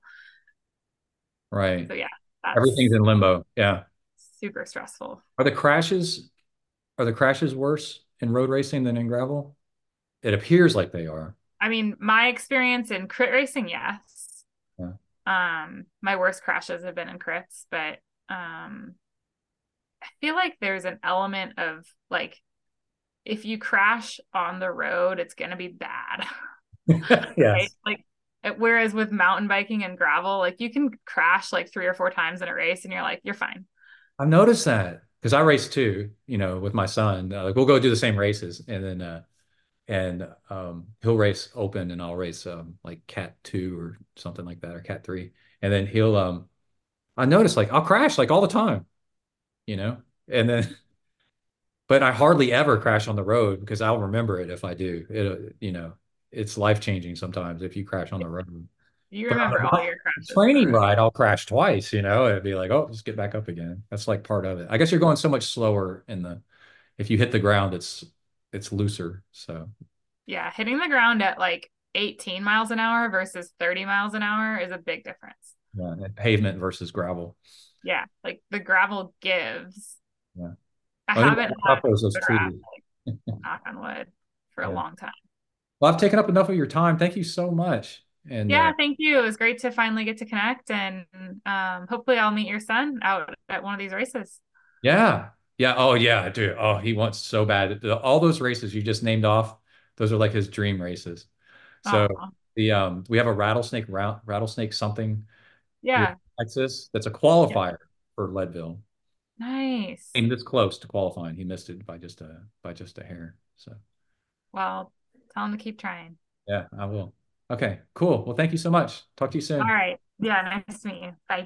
[SPEAKER 2] Right.
[SPEAKER 3] So yeah, that's
[SPEAKER 2] Everything's in limbo. Yeah.
[SPEAKER 3] super stressful.
[SPEAKER 2] Are the crashes are the crashes worse in road racing than in gravel? It appears like they are.
[SPEAKER 3] I mean, my experience in crit racing, yes.
[SPEAKER 2] Yeah.
[SPEAKER 3] Um, my worst crashes have been in crits, but um, I feel like there's an element of like if you crash on the road, it's gonna be bad. Right?
[SPEAKER 2] Yes.
[SPEAKER 3] Like whereas with mountain biking and gravel, like you can crash like three or four times in a race and you're like, you're fine.
[SPEAKER 2] I've noticed that because I race too, you know, with my son. Uh, like we'll go do the same races and then uh and um he'll race open and I'll race um like cat two or something like that or cat three. And then he'll um I notice like I'll crash like all the time, you know? And then but I hardly ever crash on the road because I'll remember it if I do. It, you know, it's life changing sometimes if you crash on the road.
[SPEAKER 3] You
[SPEAKER 2] But on
[SPEAKER 3] remember all your
[SPEAKER 2] the
[SPEAKER 3] crashes on the
[SPEAKER 2] training
[SPEAKER 3] road.
[SPEAKER 2] ride, I'll crash twice, you know, it'd be like, oh, just get back up again. That's like part of it. I guess you're going so much slower in the, if you hit the ground, it's, it's looser. So,
[SPEAKER 3] Yeah, hitting the ground at like eighteen miles an hour versus thirty miles an hour is a big difference.
[SPEAKER 2] yeah, and pavement versus gravel.
[SPEAKER 3] Yeah, like the gravel gives.
[SPEAKER 2] Yeah.
[SPEAKER 3] I
[SPEAKER 2] I think
[SPEAKER 3] haven't had
[SPEAKER 2] Taco's those
[SPEAKER 3] good rap,
[SPEAKER 2] too.
[SPEAKER 3] like, knock on wood, for a
[SPEAKER 2] Yeah.
[SPEAKER 3] long time.
[SPEAKER 2] Well, I've taken up enough of your time. Thank you so much. And
[SPEAKER 3] Yeah,
[SPEAKER 2] uh,
[SPEAKER 3] thank you. It was great to finally get to connect, and um, hopefully, I'll meet your son out at one of these races.
[SPEAKER 2] yeah, yeah. Oh, yeah, dude. Oh, he wants so bad. The- All those races you just named off, those are like his dream races. So
[SPEAKER 3] Oh,
[SPEAKER 2] the um, we have a rattlesnake route, rattlesnake something here
[SPEAKER 3] yeah,
[SPEAKER 2] in Texas. That's a
[SPEAKER 3] yeah,
[SPEAKER 2] qualifier for Leadville.
[SPEAKER 3] nice.
[SPEAKER 2] Came this close to qualifying. He missed it by just a by just a hair. So
[SPEAKER 3] Well, tell him to keep trying.
[SPEAKER 2] yeah, I will. Okay, cool. Well, thank you so much. Talk to you
[SPEAKER 3] All
[SPEAKER 2] soon.
[SPEAKER 3] right. Yeah, nice to meet you. Bye.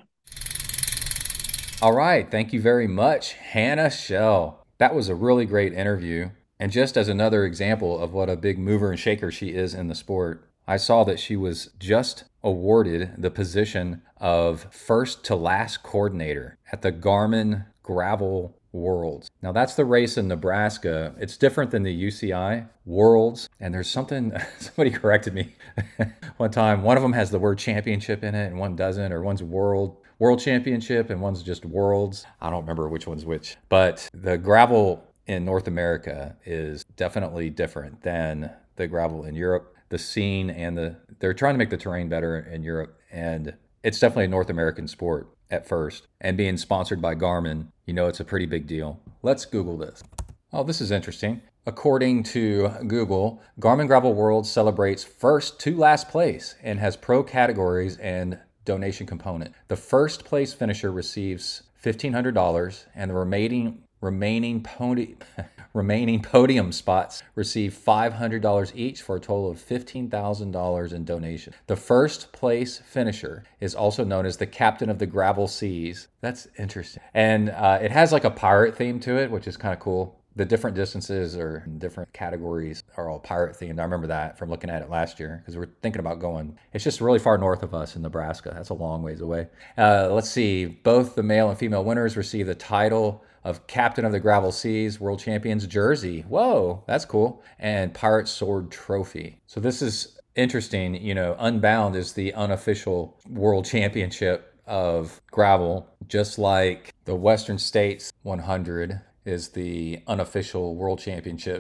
[SPEAKER 2] All right. Thank you very much, Hannah Shell. That was a really great interview. And just as another example of what a big mover and shaker she is in the sport, I saw that she was just awarded the position of first to last coordinator at the Garmin Gravel Worlds. Now, that's the race in Nebraska. It's different than the U C I Worlds. And there's something, somebody corrected me one time. One of them has the word championship in it and one doesn't, or one's world. World Championship and one's just Worlds. I don't remember which one's which. But the gravel in North America is definitely different than the gravel in Europe. The scene and the they're trying to make the terrain better in Europe, and it's definitely a North American sport at first. And being sponsored by Garmin, you know it's a pretty big deal. Let's Google this. Oh, this is interesting. According to Google, Garmin Gravel World celebrates first to last place and has pro categories and donation component. The first place finisher receives fifteen hundred dollars and the remaining remaining podi- remaining podium spots receive five hundred dollars each for a total of fifteen thousand dollars in donation. The first place finisher is also known as the captain of the gravel seas. That's interesting. And uh, it has like a pirate theme to it, which is kind of cool. The different distances or different categories are all pirate themed. I remember that from looking at it last year because we're thinking about going. It's just really far north of us in Nebraska. That's a long ways away. Uh, let's see. Both the male and female winners receive the title of Captain of the Gravel Seas World Champions jersey. Whoa, that's cool. And Pirate Sword trophy. So this is interesting. You know, Unbound is the unofficial world championship of gravel, just like the Western States one hundred is the unofficial world championship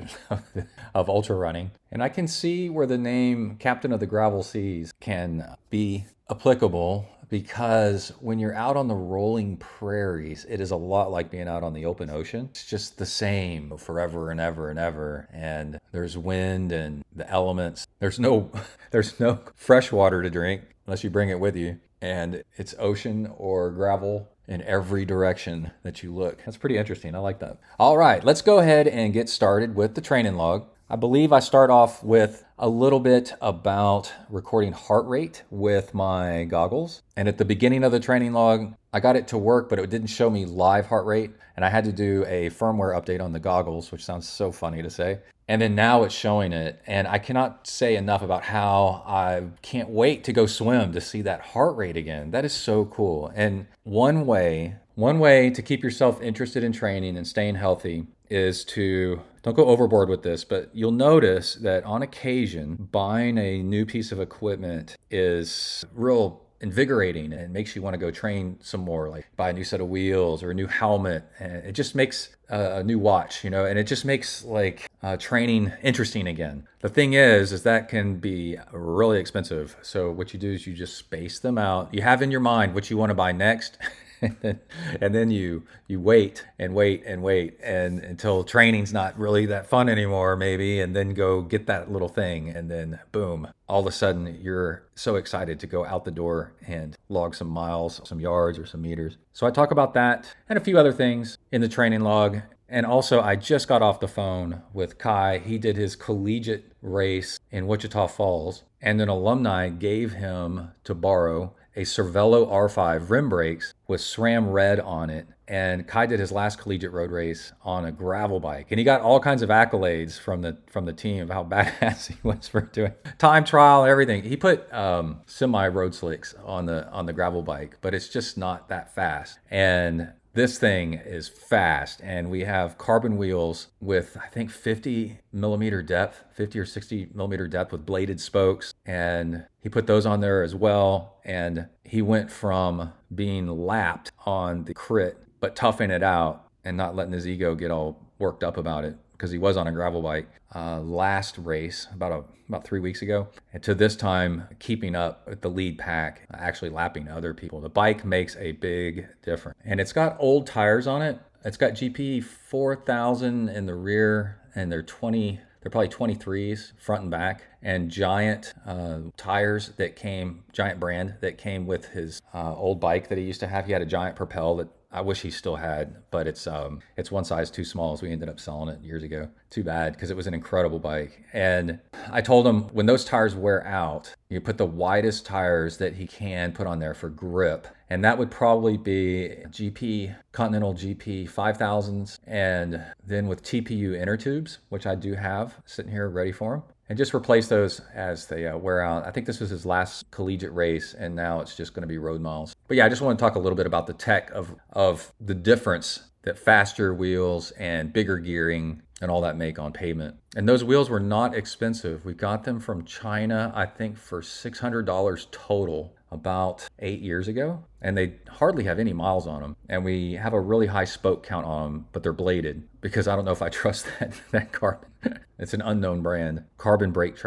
[SPEAKER 2] of ultra running. And I can see where the name Captain of the Gravel Seas can be applicable because when you're out on the rolling prairies, it is a lot like being out on the open ocean. It's just the same forever and ever and ever. And there's wind and the elements. There's no, there's no fresh water to drink unless you bring it with you. And it's ocean or gravel in every direction that you look. That's pretty interesting. I like that. All right, let's go ahead and get started with the training log. I believe I start off with a little bit about recording heart rate with my goggles. And at the beginning of the training log, I got it to work, but it didn't show me live heart rate. And I had to do a firmware update on the goggles, which sounds so funny to say. And then now it's showing it. And I cannot say enough about how I can't wait to go swim to see that heart rate again. That is so cool. And one way, one way to keep yourself interested in training and staying healthy is to, don't go overboard with this, but you'll notice that on occasion, buying a new piece of equipment is real invigorating and makes you want to go train some more, like buy a new set of wheels or a new helmet. And it just makes a, a new watch, you know, and it just makes like uh, training interesting again. The thing is, is that can be really expensive. So what you do is you just space them out. You have in your mind what you want to buy next. And then, and then you you wait and wait and wait and until training's not really that fun anymore, maybe, and then go get that little thing, and then boom, all of a sudden you're so excited to go out the door and log some miles, some yards, or some meters. So I talk about that and a few other things in the training log. And also, I just got off the phone with Kai. He did his collegiate race in Wichita Falls, and an alumni gave him to borrow a Cervelo R five rim brakes with SRAM red on it. And Kai did his last collegiate road race on a gravel bike. And he got all kinds of accolades from the from the team of how badass he was for doing time trial and everything. He put um, semi road slicks on the on the gravel bike, but it's just not that fast. And this thing is fast, and we have carbon wheels with, I think, fifty millimeter depth, fifty or sixty millimeter depth with bladed spokes. And he put those on there as well. And he went from being lapped on the crit, but toughing it out and not letting his ego get all worked up about it, because he was on a gravel bike uh, last race about a, about three weeks ago. And to this time, keeping up with the lead pack, actually lapping other people. The bike makes a big difference. And it's got old tires on it. It's got G P four thousand in the rear, and they're twenty, they're probably twenty-threes front and back, and Giant uh, tires that came, Giant brand that came with his uh, old bike that he used to have. He had a Giant Propel that I wish he still had, but it's um it's one size too small, so we ended up selling it years ago. Too bad, because it was an incredible bike. And I told him when those tires wear out, you put the widest tires that he can put on there for grip. And that would probably be G P, Continental G P five thousands, and then with T P U inner tubes, which I do have sitting here ready for him. And just replace those as they uh, wear out. I think this was his last collegiate race, and now it's just going to be road miles. But yeah, I just want to talk a little bit about the tech of of the difference that faster wheels and bigger gearing and all that make on pavement. And those wheels were not expensive. We got them from China, I think, for six hundred dollars total about eight years ago. And they hardly have any miles on them. And we have a really high spoke count on them, but they're bladed, because I don't know if I trust that, that carbon. It's an unknown brand. Carbon brake track.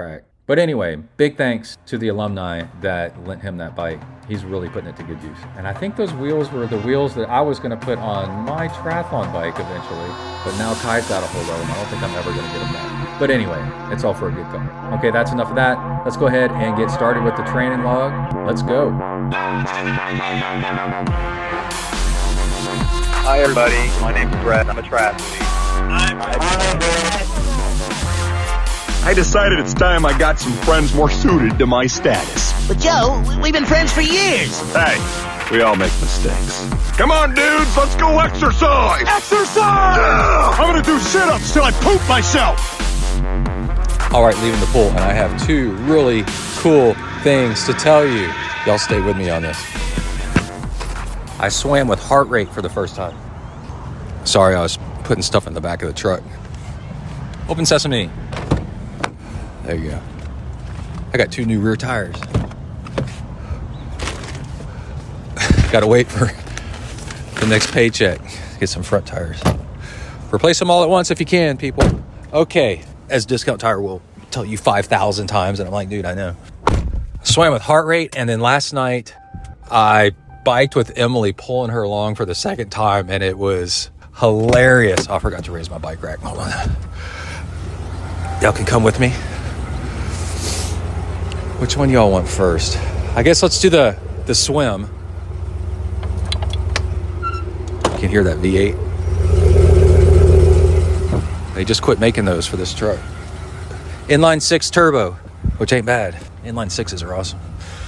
[SPEAKER 2] But anyway, big thanks to the alumni that lent him that bike. He's really putting it to good use. And I think those wheels were the wheels that I was going to put on my triathlon bike eventually. But now Kai's got a hold of them. I don't think I'm ever going to get them back. But anyway, it's all for a good cause. Okay, that's enough of that. Let's go ahead and get started with the training log. Let's go.
[SPEAKER 4] Hi, everybody. My name's Brett. I'm a triathlete.
[SPEAKER 5] I decided it's time I got some friends more suited to my status.
[SPEAKER 6] But Joe, we've been friends for years.
[SPEAKER 5] Hey, we all make mistakes. Come on, dudes, let's go exercise! Exercise! Yeah! I'm gonna do sit-ups till I poop myself!
[SPEAKER 2] All right, leaving the pool, and I have two really cool things to tell you. Y'all stay with me on this. I swam with heart rate for the first time. Sorry, I was putting stuff in the back of the truck. Open sesame. There you go. I got two new rear tires. Gotta wait for the next paycheck. Get some front tires. Replace them all at once if you can, people. Okay, as Discount Tire will tell you five thousand times, and I'm like, dude, I know. Swam with heart rate, and then last night I biked with Emily, pulling her along for the second time, and it was hilarious. Oh, I forgot to raise my bike rack. Hold on. Y'all can come with me. Which one y'all want first? I guess let's do the, the swim. You can hear that V eight. They just quit making those for this truck. Inline six turbo, which ain't bad. Inline sixes are awesome.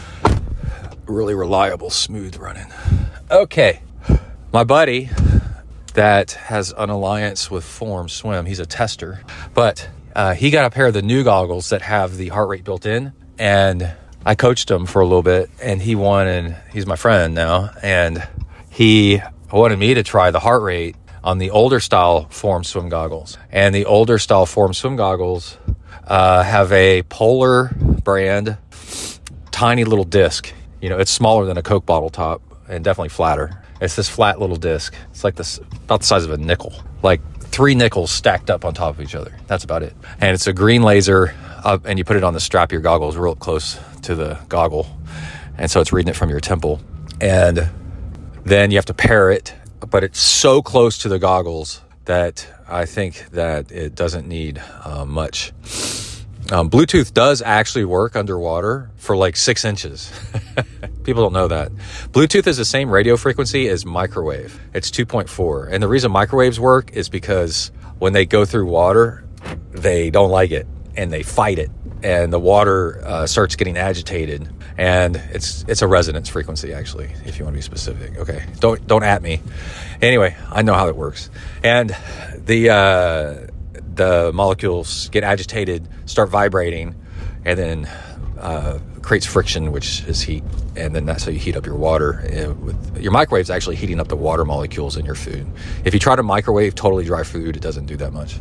[SPEAKER 2] Really reliable, smooth running. Okay, my buddy that has an alliance with Form Swim, he's a tester, but uh, he got a pair of the new goggles that have the heart rate built in, and I coached him for a little bit, and he wanted, he's my friend now, and he wanted me to try the heart rate on the older style Form Swim goggles. And the older style Form Swim goggles uh, have a Polar brand, tiny little disc. You know, it's smaller than a Coke bottle top and definitely flatter. It's this flat little disc. It's like this, about the size of a nickel, like three nickels stacked up on top of each other. That's about it. And it's a green laser up, and you put it on the strap of your goggles real close to the goggle. And so it's reading it from your temple. And then you have to pair it, but it's so close to the goggles that I think that it doesn't need uh, much. Um, Bluetooth does actually work underwater for like six inches. People don't know that. Bluetooth is the same radio frequency as microwave. It's two point four. And the reason microwaves work is because when they go through water, they don't like it and they fight it. And the water uh, starts getting agitated. And it's it's a resonance frequency, actually, if you want to be specific. Okay, don't don't at me. Anyway, I know how it works. And the uh, the molecules get agitated, start vibrating, and then uh, creates friction, which is heat. And then that's how you heat up your water. Uh, with your microwave's actually heating up the water molecules in your food. If you try to microwave totally dry food, it doesn't do that much.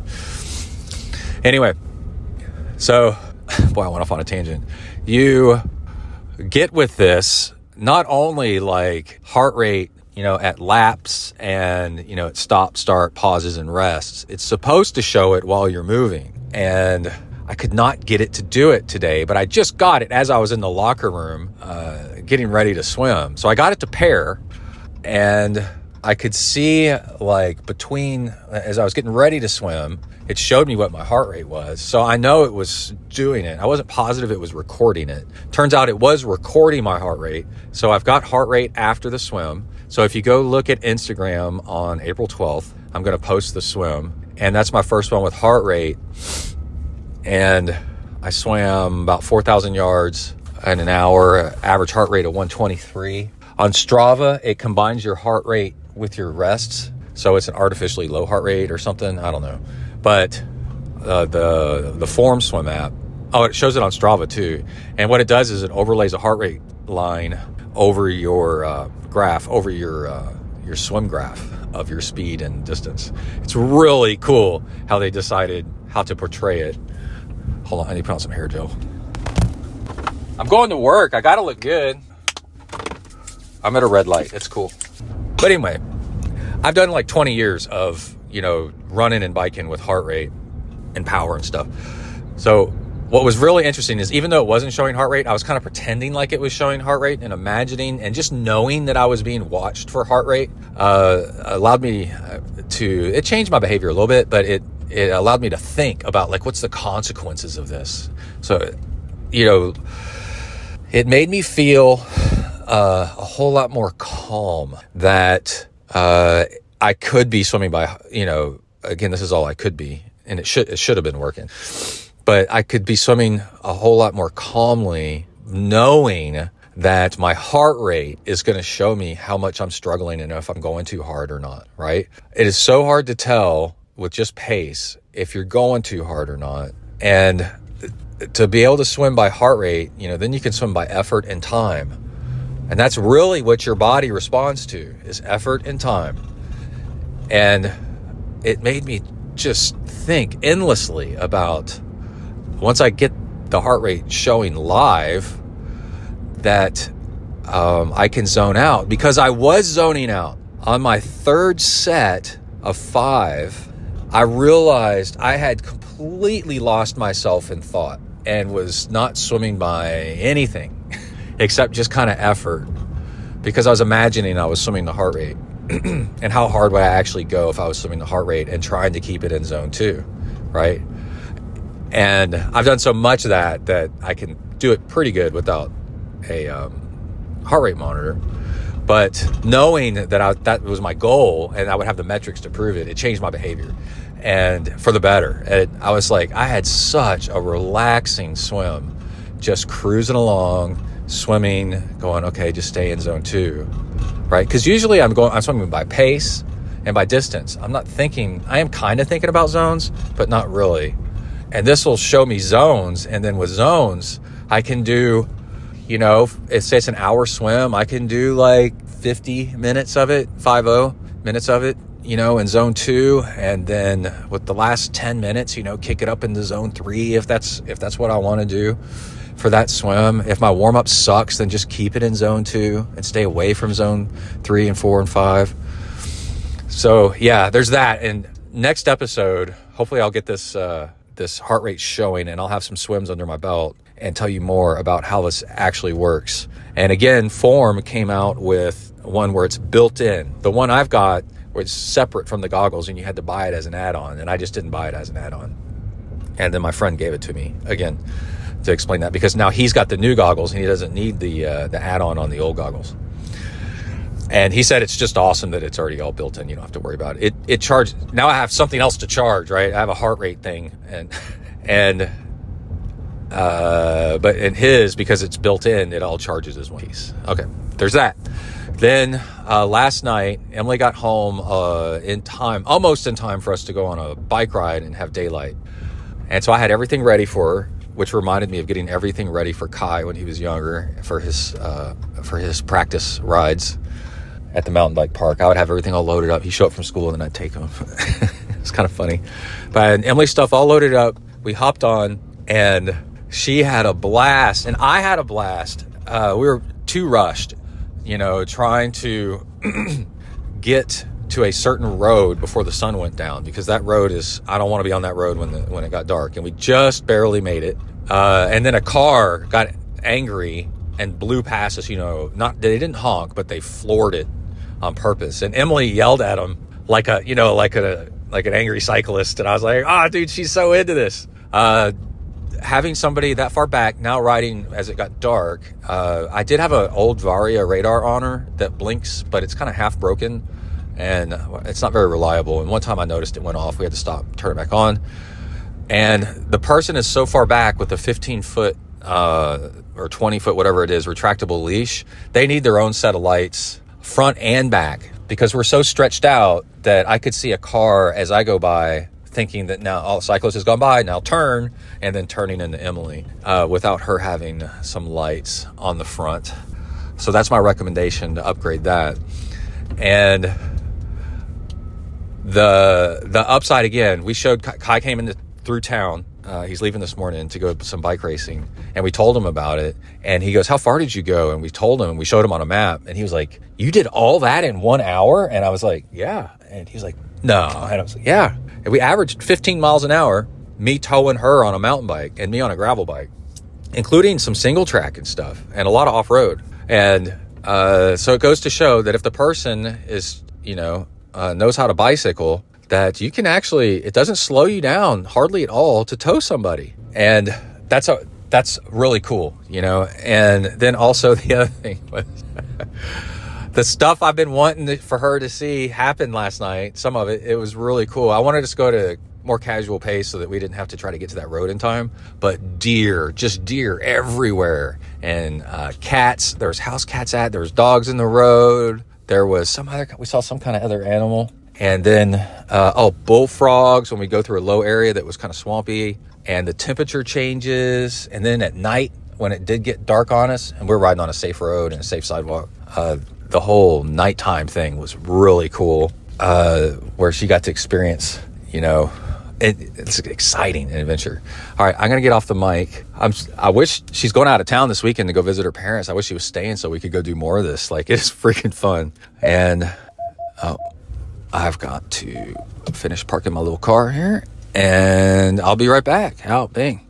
[SPEAKER 2] Anyway, so boy, I went off on a tangent. You get with this, not only like heart rate, you know, at laps and, you know, at stop, start, pauses, and rests. It's supposed to show it while you're moving. And I could not get it to do it today, but I just got it as I was in the locker room uh, getting ready to swim. So I got it to pair, and I could see like between, as I was getting ready to swim, it showed me what my heart rate was. So I know it was doing it. I wasn't positive it was recording it. Turns out it was recording my heart rate. So I've got heart rate after the swim. So if you go look at Instagram on April twelfth, I'm going to post the swim. And that's my first one with heart rate. And I swam about four thousand yards in an hour, average heart rate of one twenty-three. On Strava, it combines your heart rate with your rests. So it's an artificially low heart rate or something. I don't know. But uh, the the Form Swim app, oh, it shows it on Strava too. And what it does is it overlays a heart rate line over your uh, graph, over your uh, your swim graph of your speed and distance. It's really cool how they decided how to portray it. Hold on, I need to put on some hair gel. I'm going to work. I gotta look good. I'm at a red light. It's cool. But anyway, I've done like twenty years of, you know, running and biking with heart rate and power and stuff. So what was really interesting is even though it wasn't showing heart rate, I was kind of pretending like it was showing heart rate and imagining and just knowing that I was being watched for heart rate uh, allowed me to, it changed my behavior a little bit, but it, it allowed me to think about like, what's the consequences of this? So, you know, it made me feel uh, a whole lot more calm that uh, I could be swimming by, you know, again, this is all I could be, and it should, it should have been working. But I could be swimming a whole lot more calmly, knowing that my heart rate is going to show me how much I'm struggling and if I'm going too hard or not, right? It is so hard to tell with just pace if you're going too hard or not. And to be able to swim by heart rate, you know, then you can swim by effort and time. And that's really what your body responds to, is effort and time. And it made me just think endlessly about, once I get the heart rate showing live, that um, I can zone out, because I was zoning out. On my third set of five, I realized I had completely lost myself in thought and was not swimming by anything except just kind of effort, because I was imagining I was swimming the heart rate and how hard would I actually go if I was swimming the heart rate and trying to keep it in zone two, right? And I've done so much of that that I can do it pretty good without a um, heart rate monitor. But knowing that I, that was my goal and I would have the metrics to prove it, it changed my behavior, and for the better. And I was like, I had such a relaxing swim, just cruising along, swimming, going, okay, just stay in zone two, right? Because usually I'm going, I'm swimming by pace and by distance. I'm not thinking, I am kind of thinking about zones, but not really. And this will show me zones. And then with zones, I can do, you know, if say it's an hour swim, I can do like fifty minutes of it, fifty minutes of it, you know, in zone two. And then with the last ten minutes, you know, kick it up into zone three if that's, if that's what I want to do for that swim. If my warm up sucks, then just keep it in zone two and stay away from zone three and four and five. So yeah, there's that. And next episode, hopefully I'll get this, uh, this heart rate showing, and I'll have some swims under my belt and tell you more about how this actually works. And again, Form came out with one where it's built in. The one I've got, where it's separate from the goggles and you had to buy it as an add-on, and I just didn't buy it as an add-on. And then my friend gave it to me again to explain that, because now he's got the new goggles and he doesn't need the uh, the add-on on the old goggles. And he said it's just awesome that it's already all built in. You don't have to worry about it. It it charges. Now I have something else to charge, right? I have a heart rate thing, and and uh, but in his, because it's built in, it all charges as one piece. Okay, there's that. Then uh, last night, Emily got home uh, in time, almost in time for us to go on a bike ride and have daylight. And so I had everything ready for her, which reminded me of getting everything ready for Kai when he was younger for his uh, for his practice rides at the mountain bike park. I would have everything all loaded up. He'd show up from school and then I'd take him. It's kind of funny. But I had Emily's stuff all loaded up. We hopped on and she had a blast and I had a blast. Uh, we were too rushed, you know, trying to get to a certain road before the sun went down, because that road is, I don't want to be on that road when the, when it got dark. And we just barely made it. Uh, and then a car got angry and blew past us, you know, not, they didn't honk, but they floored it on purpose. And Emily yelled at him like a, you know, like a, like an angry cyclist. And I was like, ah, oh, dude, she's so into this. Uh, having somebody that far back, now riding as it got dark, uh, I did have an old Varia radar on her that blinks, but it's kind of half broken and it's not very reliable. And one time I noticed it went off. We had to stop, turn it back on. And the person is so far back with a fifteen foot, uh, or twenty foot, whatever it is, retractable leash. They need their own set of lights, front and back, because we're so stretched out that I could see a car as I go by, thinking that now all cyclist has gone by, now turn, and then turning into Emily, uh, without her having some lights on the front. So that's my recommendation, to upgrade that. And the the upside, again, we showed, Kai came into through town. Uh, he's leaving this morning to go some bike racing, and we told him about it, and he goes, how far did you go? And we told him, and we showed him on a map, and he was like, you did all that in one hour? And I was like, yeah. And he's like, no. And I was like, yeah. And we averaged fifteen miles an hour, me towing her on a mountain bike and me on a gravel bike, including some single track and stuff and a lot of off-road. And uh, so it goes to show that if the person is, you know, uh, knows how to bicycle, that you can actually, it doesn't slow you down hardly at all to tow somebody. And that's a, that's really cool, you know. And then also the other thing was the stuff I've been wanting to, for her to see happen last night. Some of it, it was really cool. I wanted us to go to more casual pace so that we didn't have to try to get to that road in time. But deer, just deer everywhere. And uh, cats, there was house cats at, there was dogs in the road. There was some other, we saw some kind of other animal. And then, uh, oh, bullfrogs when we go through a low area that was kind of swampy. And the temperature changes. And then at night, when it did get dark on us, and we're riding on a safe road and a safe sidewalk, uh, the whole nighttime thing was really cool, uh, where she got to experience, you know, it, it's exciting an adventure. All right, I'm going to get off the mic. I'm, I wish she's going out of town this weekend to go visit her parents. I wish she was staying so we could go do more of this. Like, it's freaking fun. And oh, I've got to finish parking my little car here, and I'll be right back. Out, bang.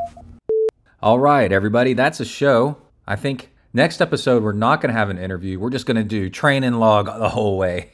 [SPEAKER 2] All right, everybody, that's a show. I think next episode, we're not going to have an interview. We're just going to do train and log the whole way.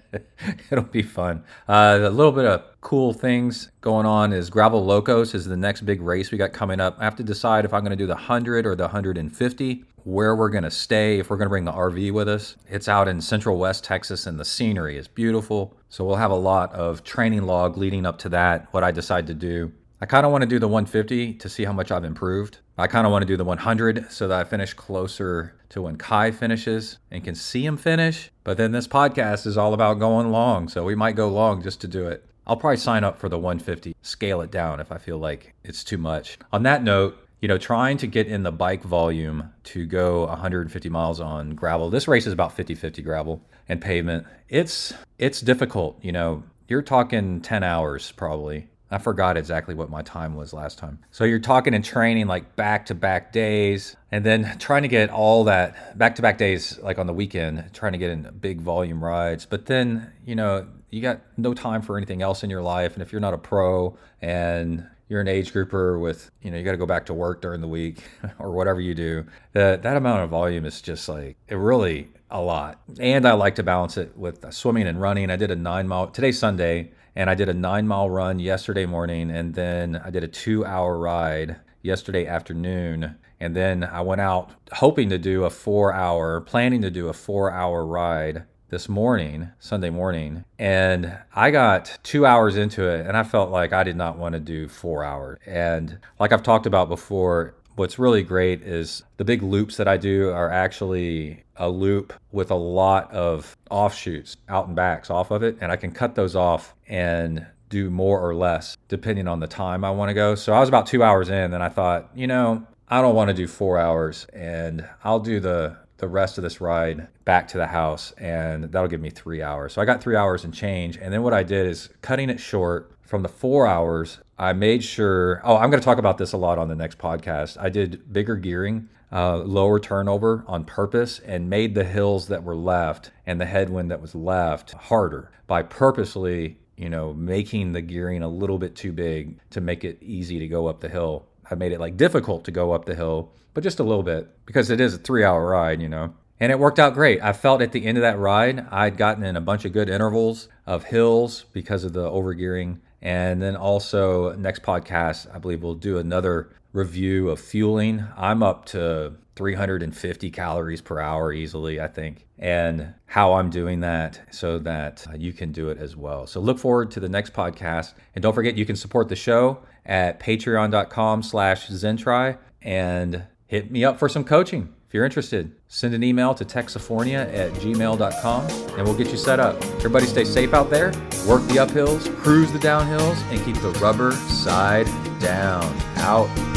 [SPEAKER 2] It'll be fun. Uh, a little bit of cool things going on is Gravel Locos is the next big race we got coming up. I have to decide if I'm going to do the one hundred or the one hundred fifty, where we're going to stay, if we're going to bring the R V with us. It's out in Central West Texas, and the scenery is beautiful. So we'll have a lot of training log leading up to that, what I decide to do. I kind of want to do the one fifty to see how much I've improved. I kind of want to do the one hundred so that I finish closer to when Kai finishes and can see him finish. But then this podcast is all about going long, so we might go long just to do it. I'll probably sign up for the one fifty, scale it down if I feel like it's too much. On that note, you know, trying to get in the bike volume to go one hundred fifty miles on gravel. This race is about fifty-fifty gravel and pavement. It's it's difficult, you know. You're talking ten hours probably. I forgot exactly what my time was last time. So you're talking and training like back-to-back days, and then trying to get all that back-to-back days like on the weekend, trying to get in big volume rides. But then, you know, you got no time for anything else in your life. And if you're not a pro and you're an age grouper with, you know, you got to go back to work during the week or whatever you do, that, that amount of volume is just like, it really a lot. And I like to balance it with swimming and running. I did a nine mile, today's Sunday, and I did a nine mile run yesterday morning, and then I did a two hour ride yesterday afternoon. And then I went out hoping to do a four hour, planning to do a four hour ride this morning, Sunday morning. And I got two hours into it, and I felt like I did not want to do four hours. And like I've talked about before, what's really great is the big loops that I do are actually a loop with a lot of offshoots, out and backs off of it. And I can cut those off and do more or less depending on the time I want to go. So I was about two hours in, and I thought, you know, I don't want to do four hours, and I'll do the the rest of this ride back to the house, and that'll give me three hours. So I got three hours and change. And then what I did is cutting it short from the four hours, I made sure, oh, I'm going to talk about this a lot on the next podcast. I did bigger gearing, uh, lower turnover on purpose, and made the hills that were left and the headwind that was left harder by purposely, you know, making the gearing a little bit too big to make it easy to go up the hill. I made it like difficult to go up the hill, but just a little bit, because it is a three hour ride, you know, and it worked out great. I felt at the end of that ride, I'd gotten in a bunch of good intervals of hills because of the overgearing. And then also next podcast, I believe we'll do another review of fueling. I'm up to three hundred fifty calories per hour easily, I think, and how I'm doing that so that you can do it as well. So look forward to the next podcast. And don't forget, you can support the show at patreon.com slash Zentry and hit me up for some coaching. If you're interested, send an email to texifornia at gmail dot com and we'll get you set up. Everybody stay safe out there, work the uphills, cruise the downhills, and keep the rubber side down. Out.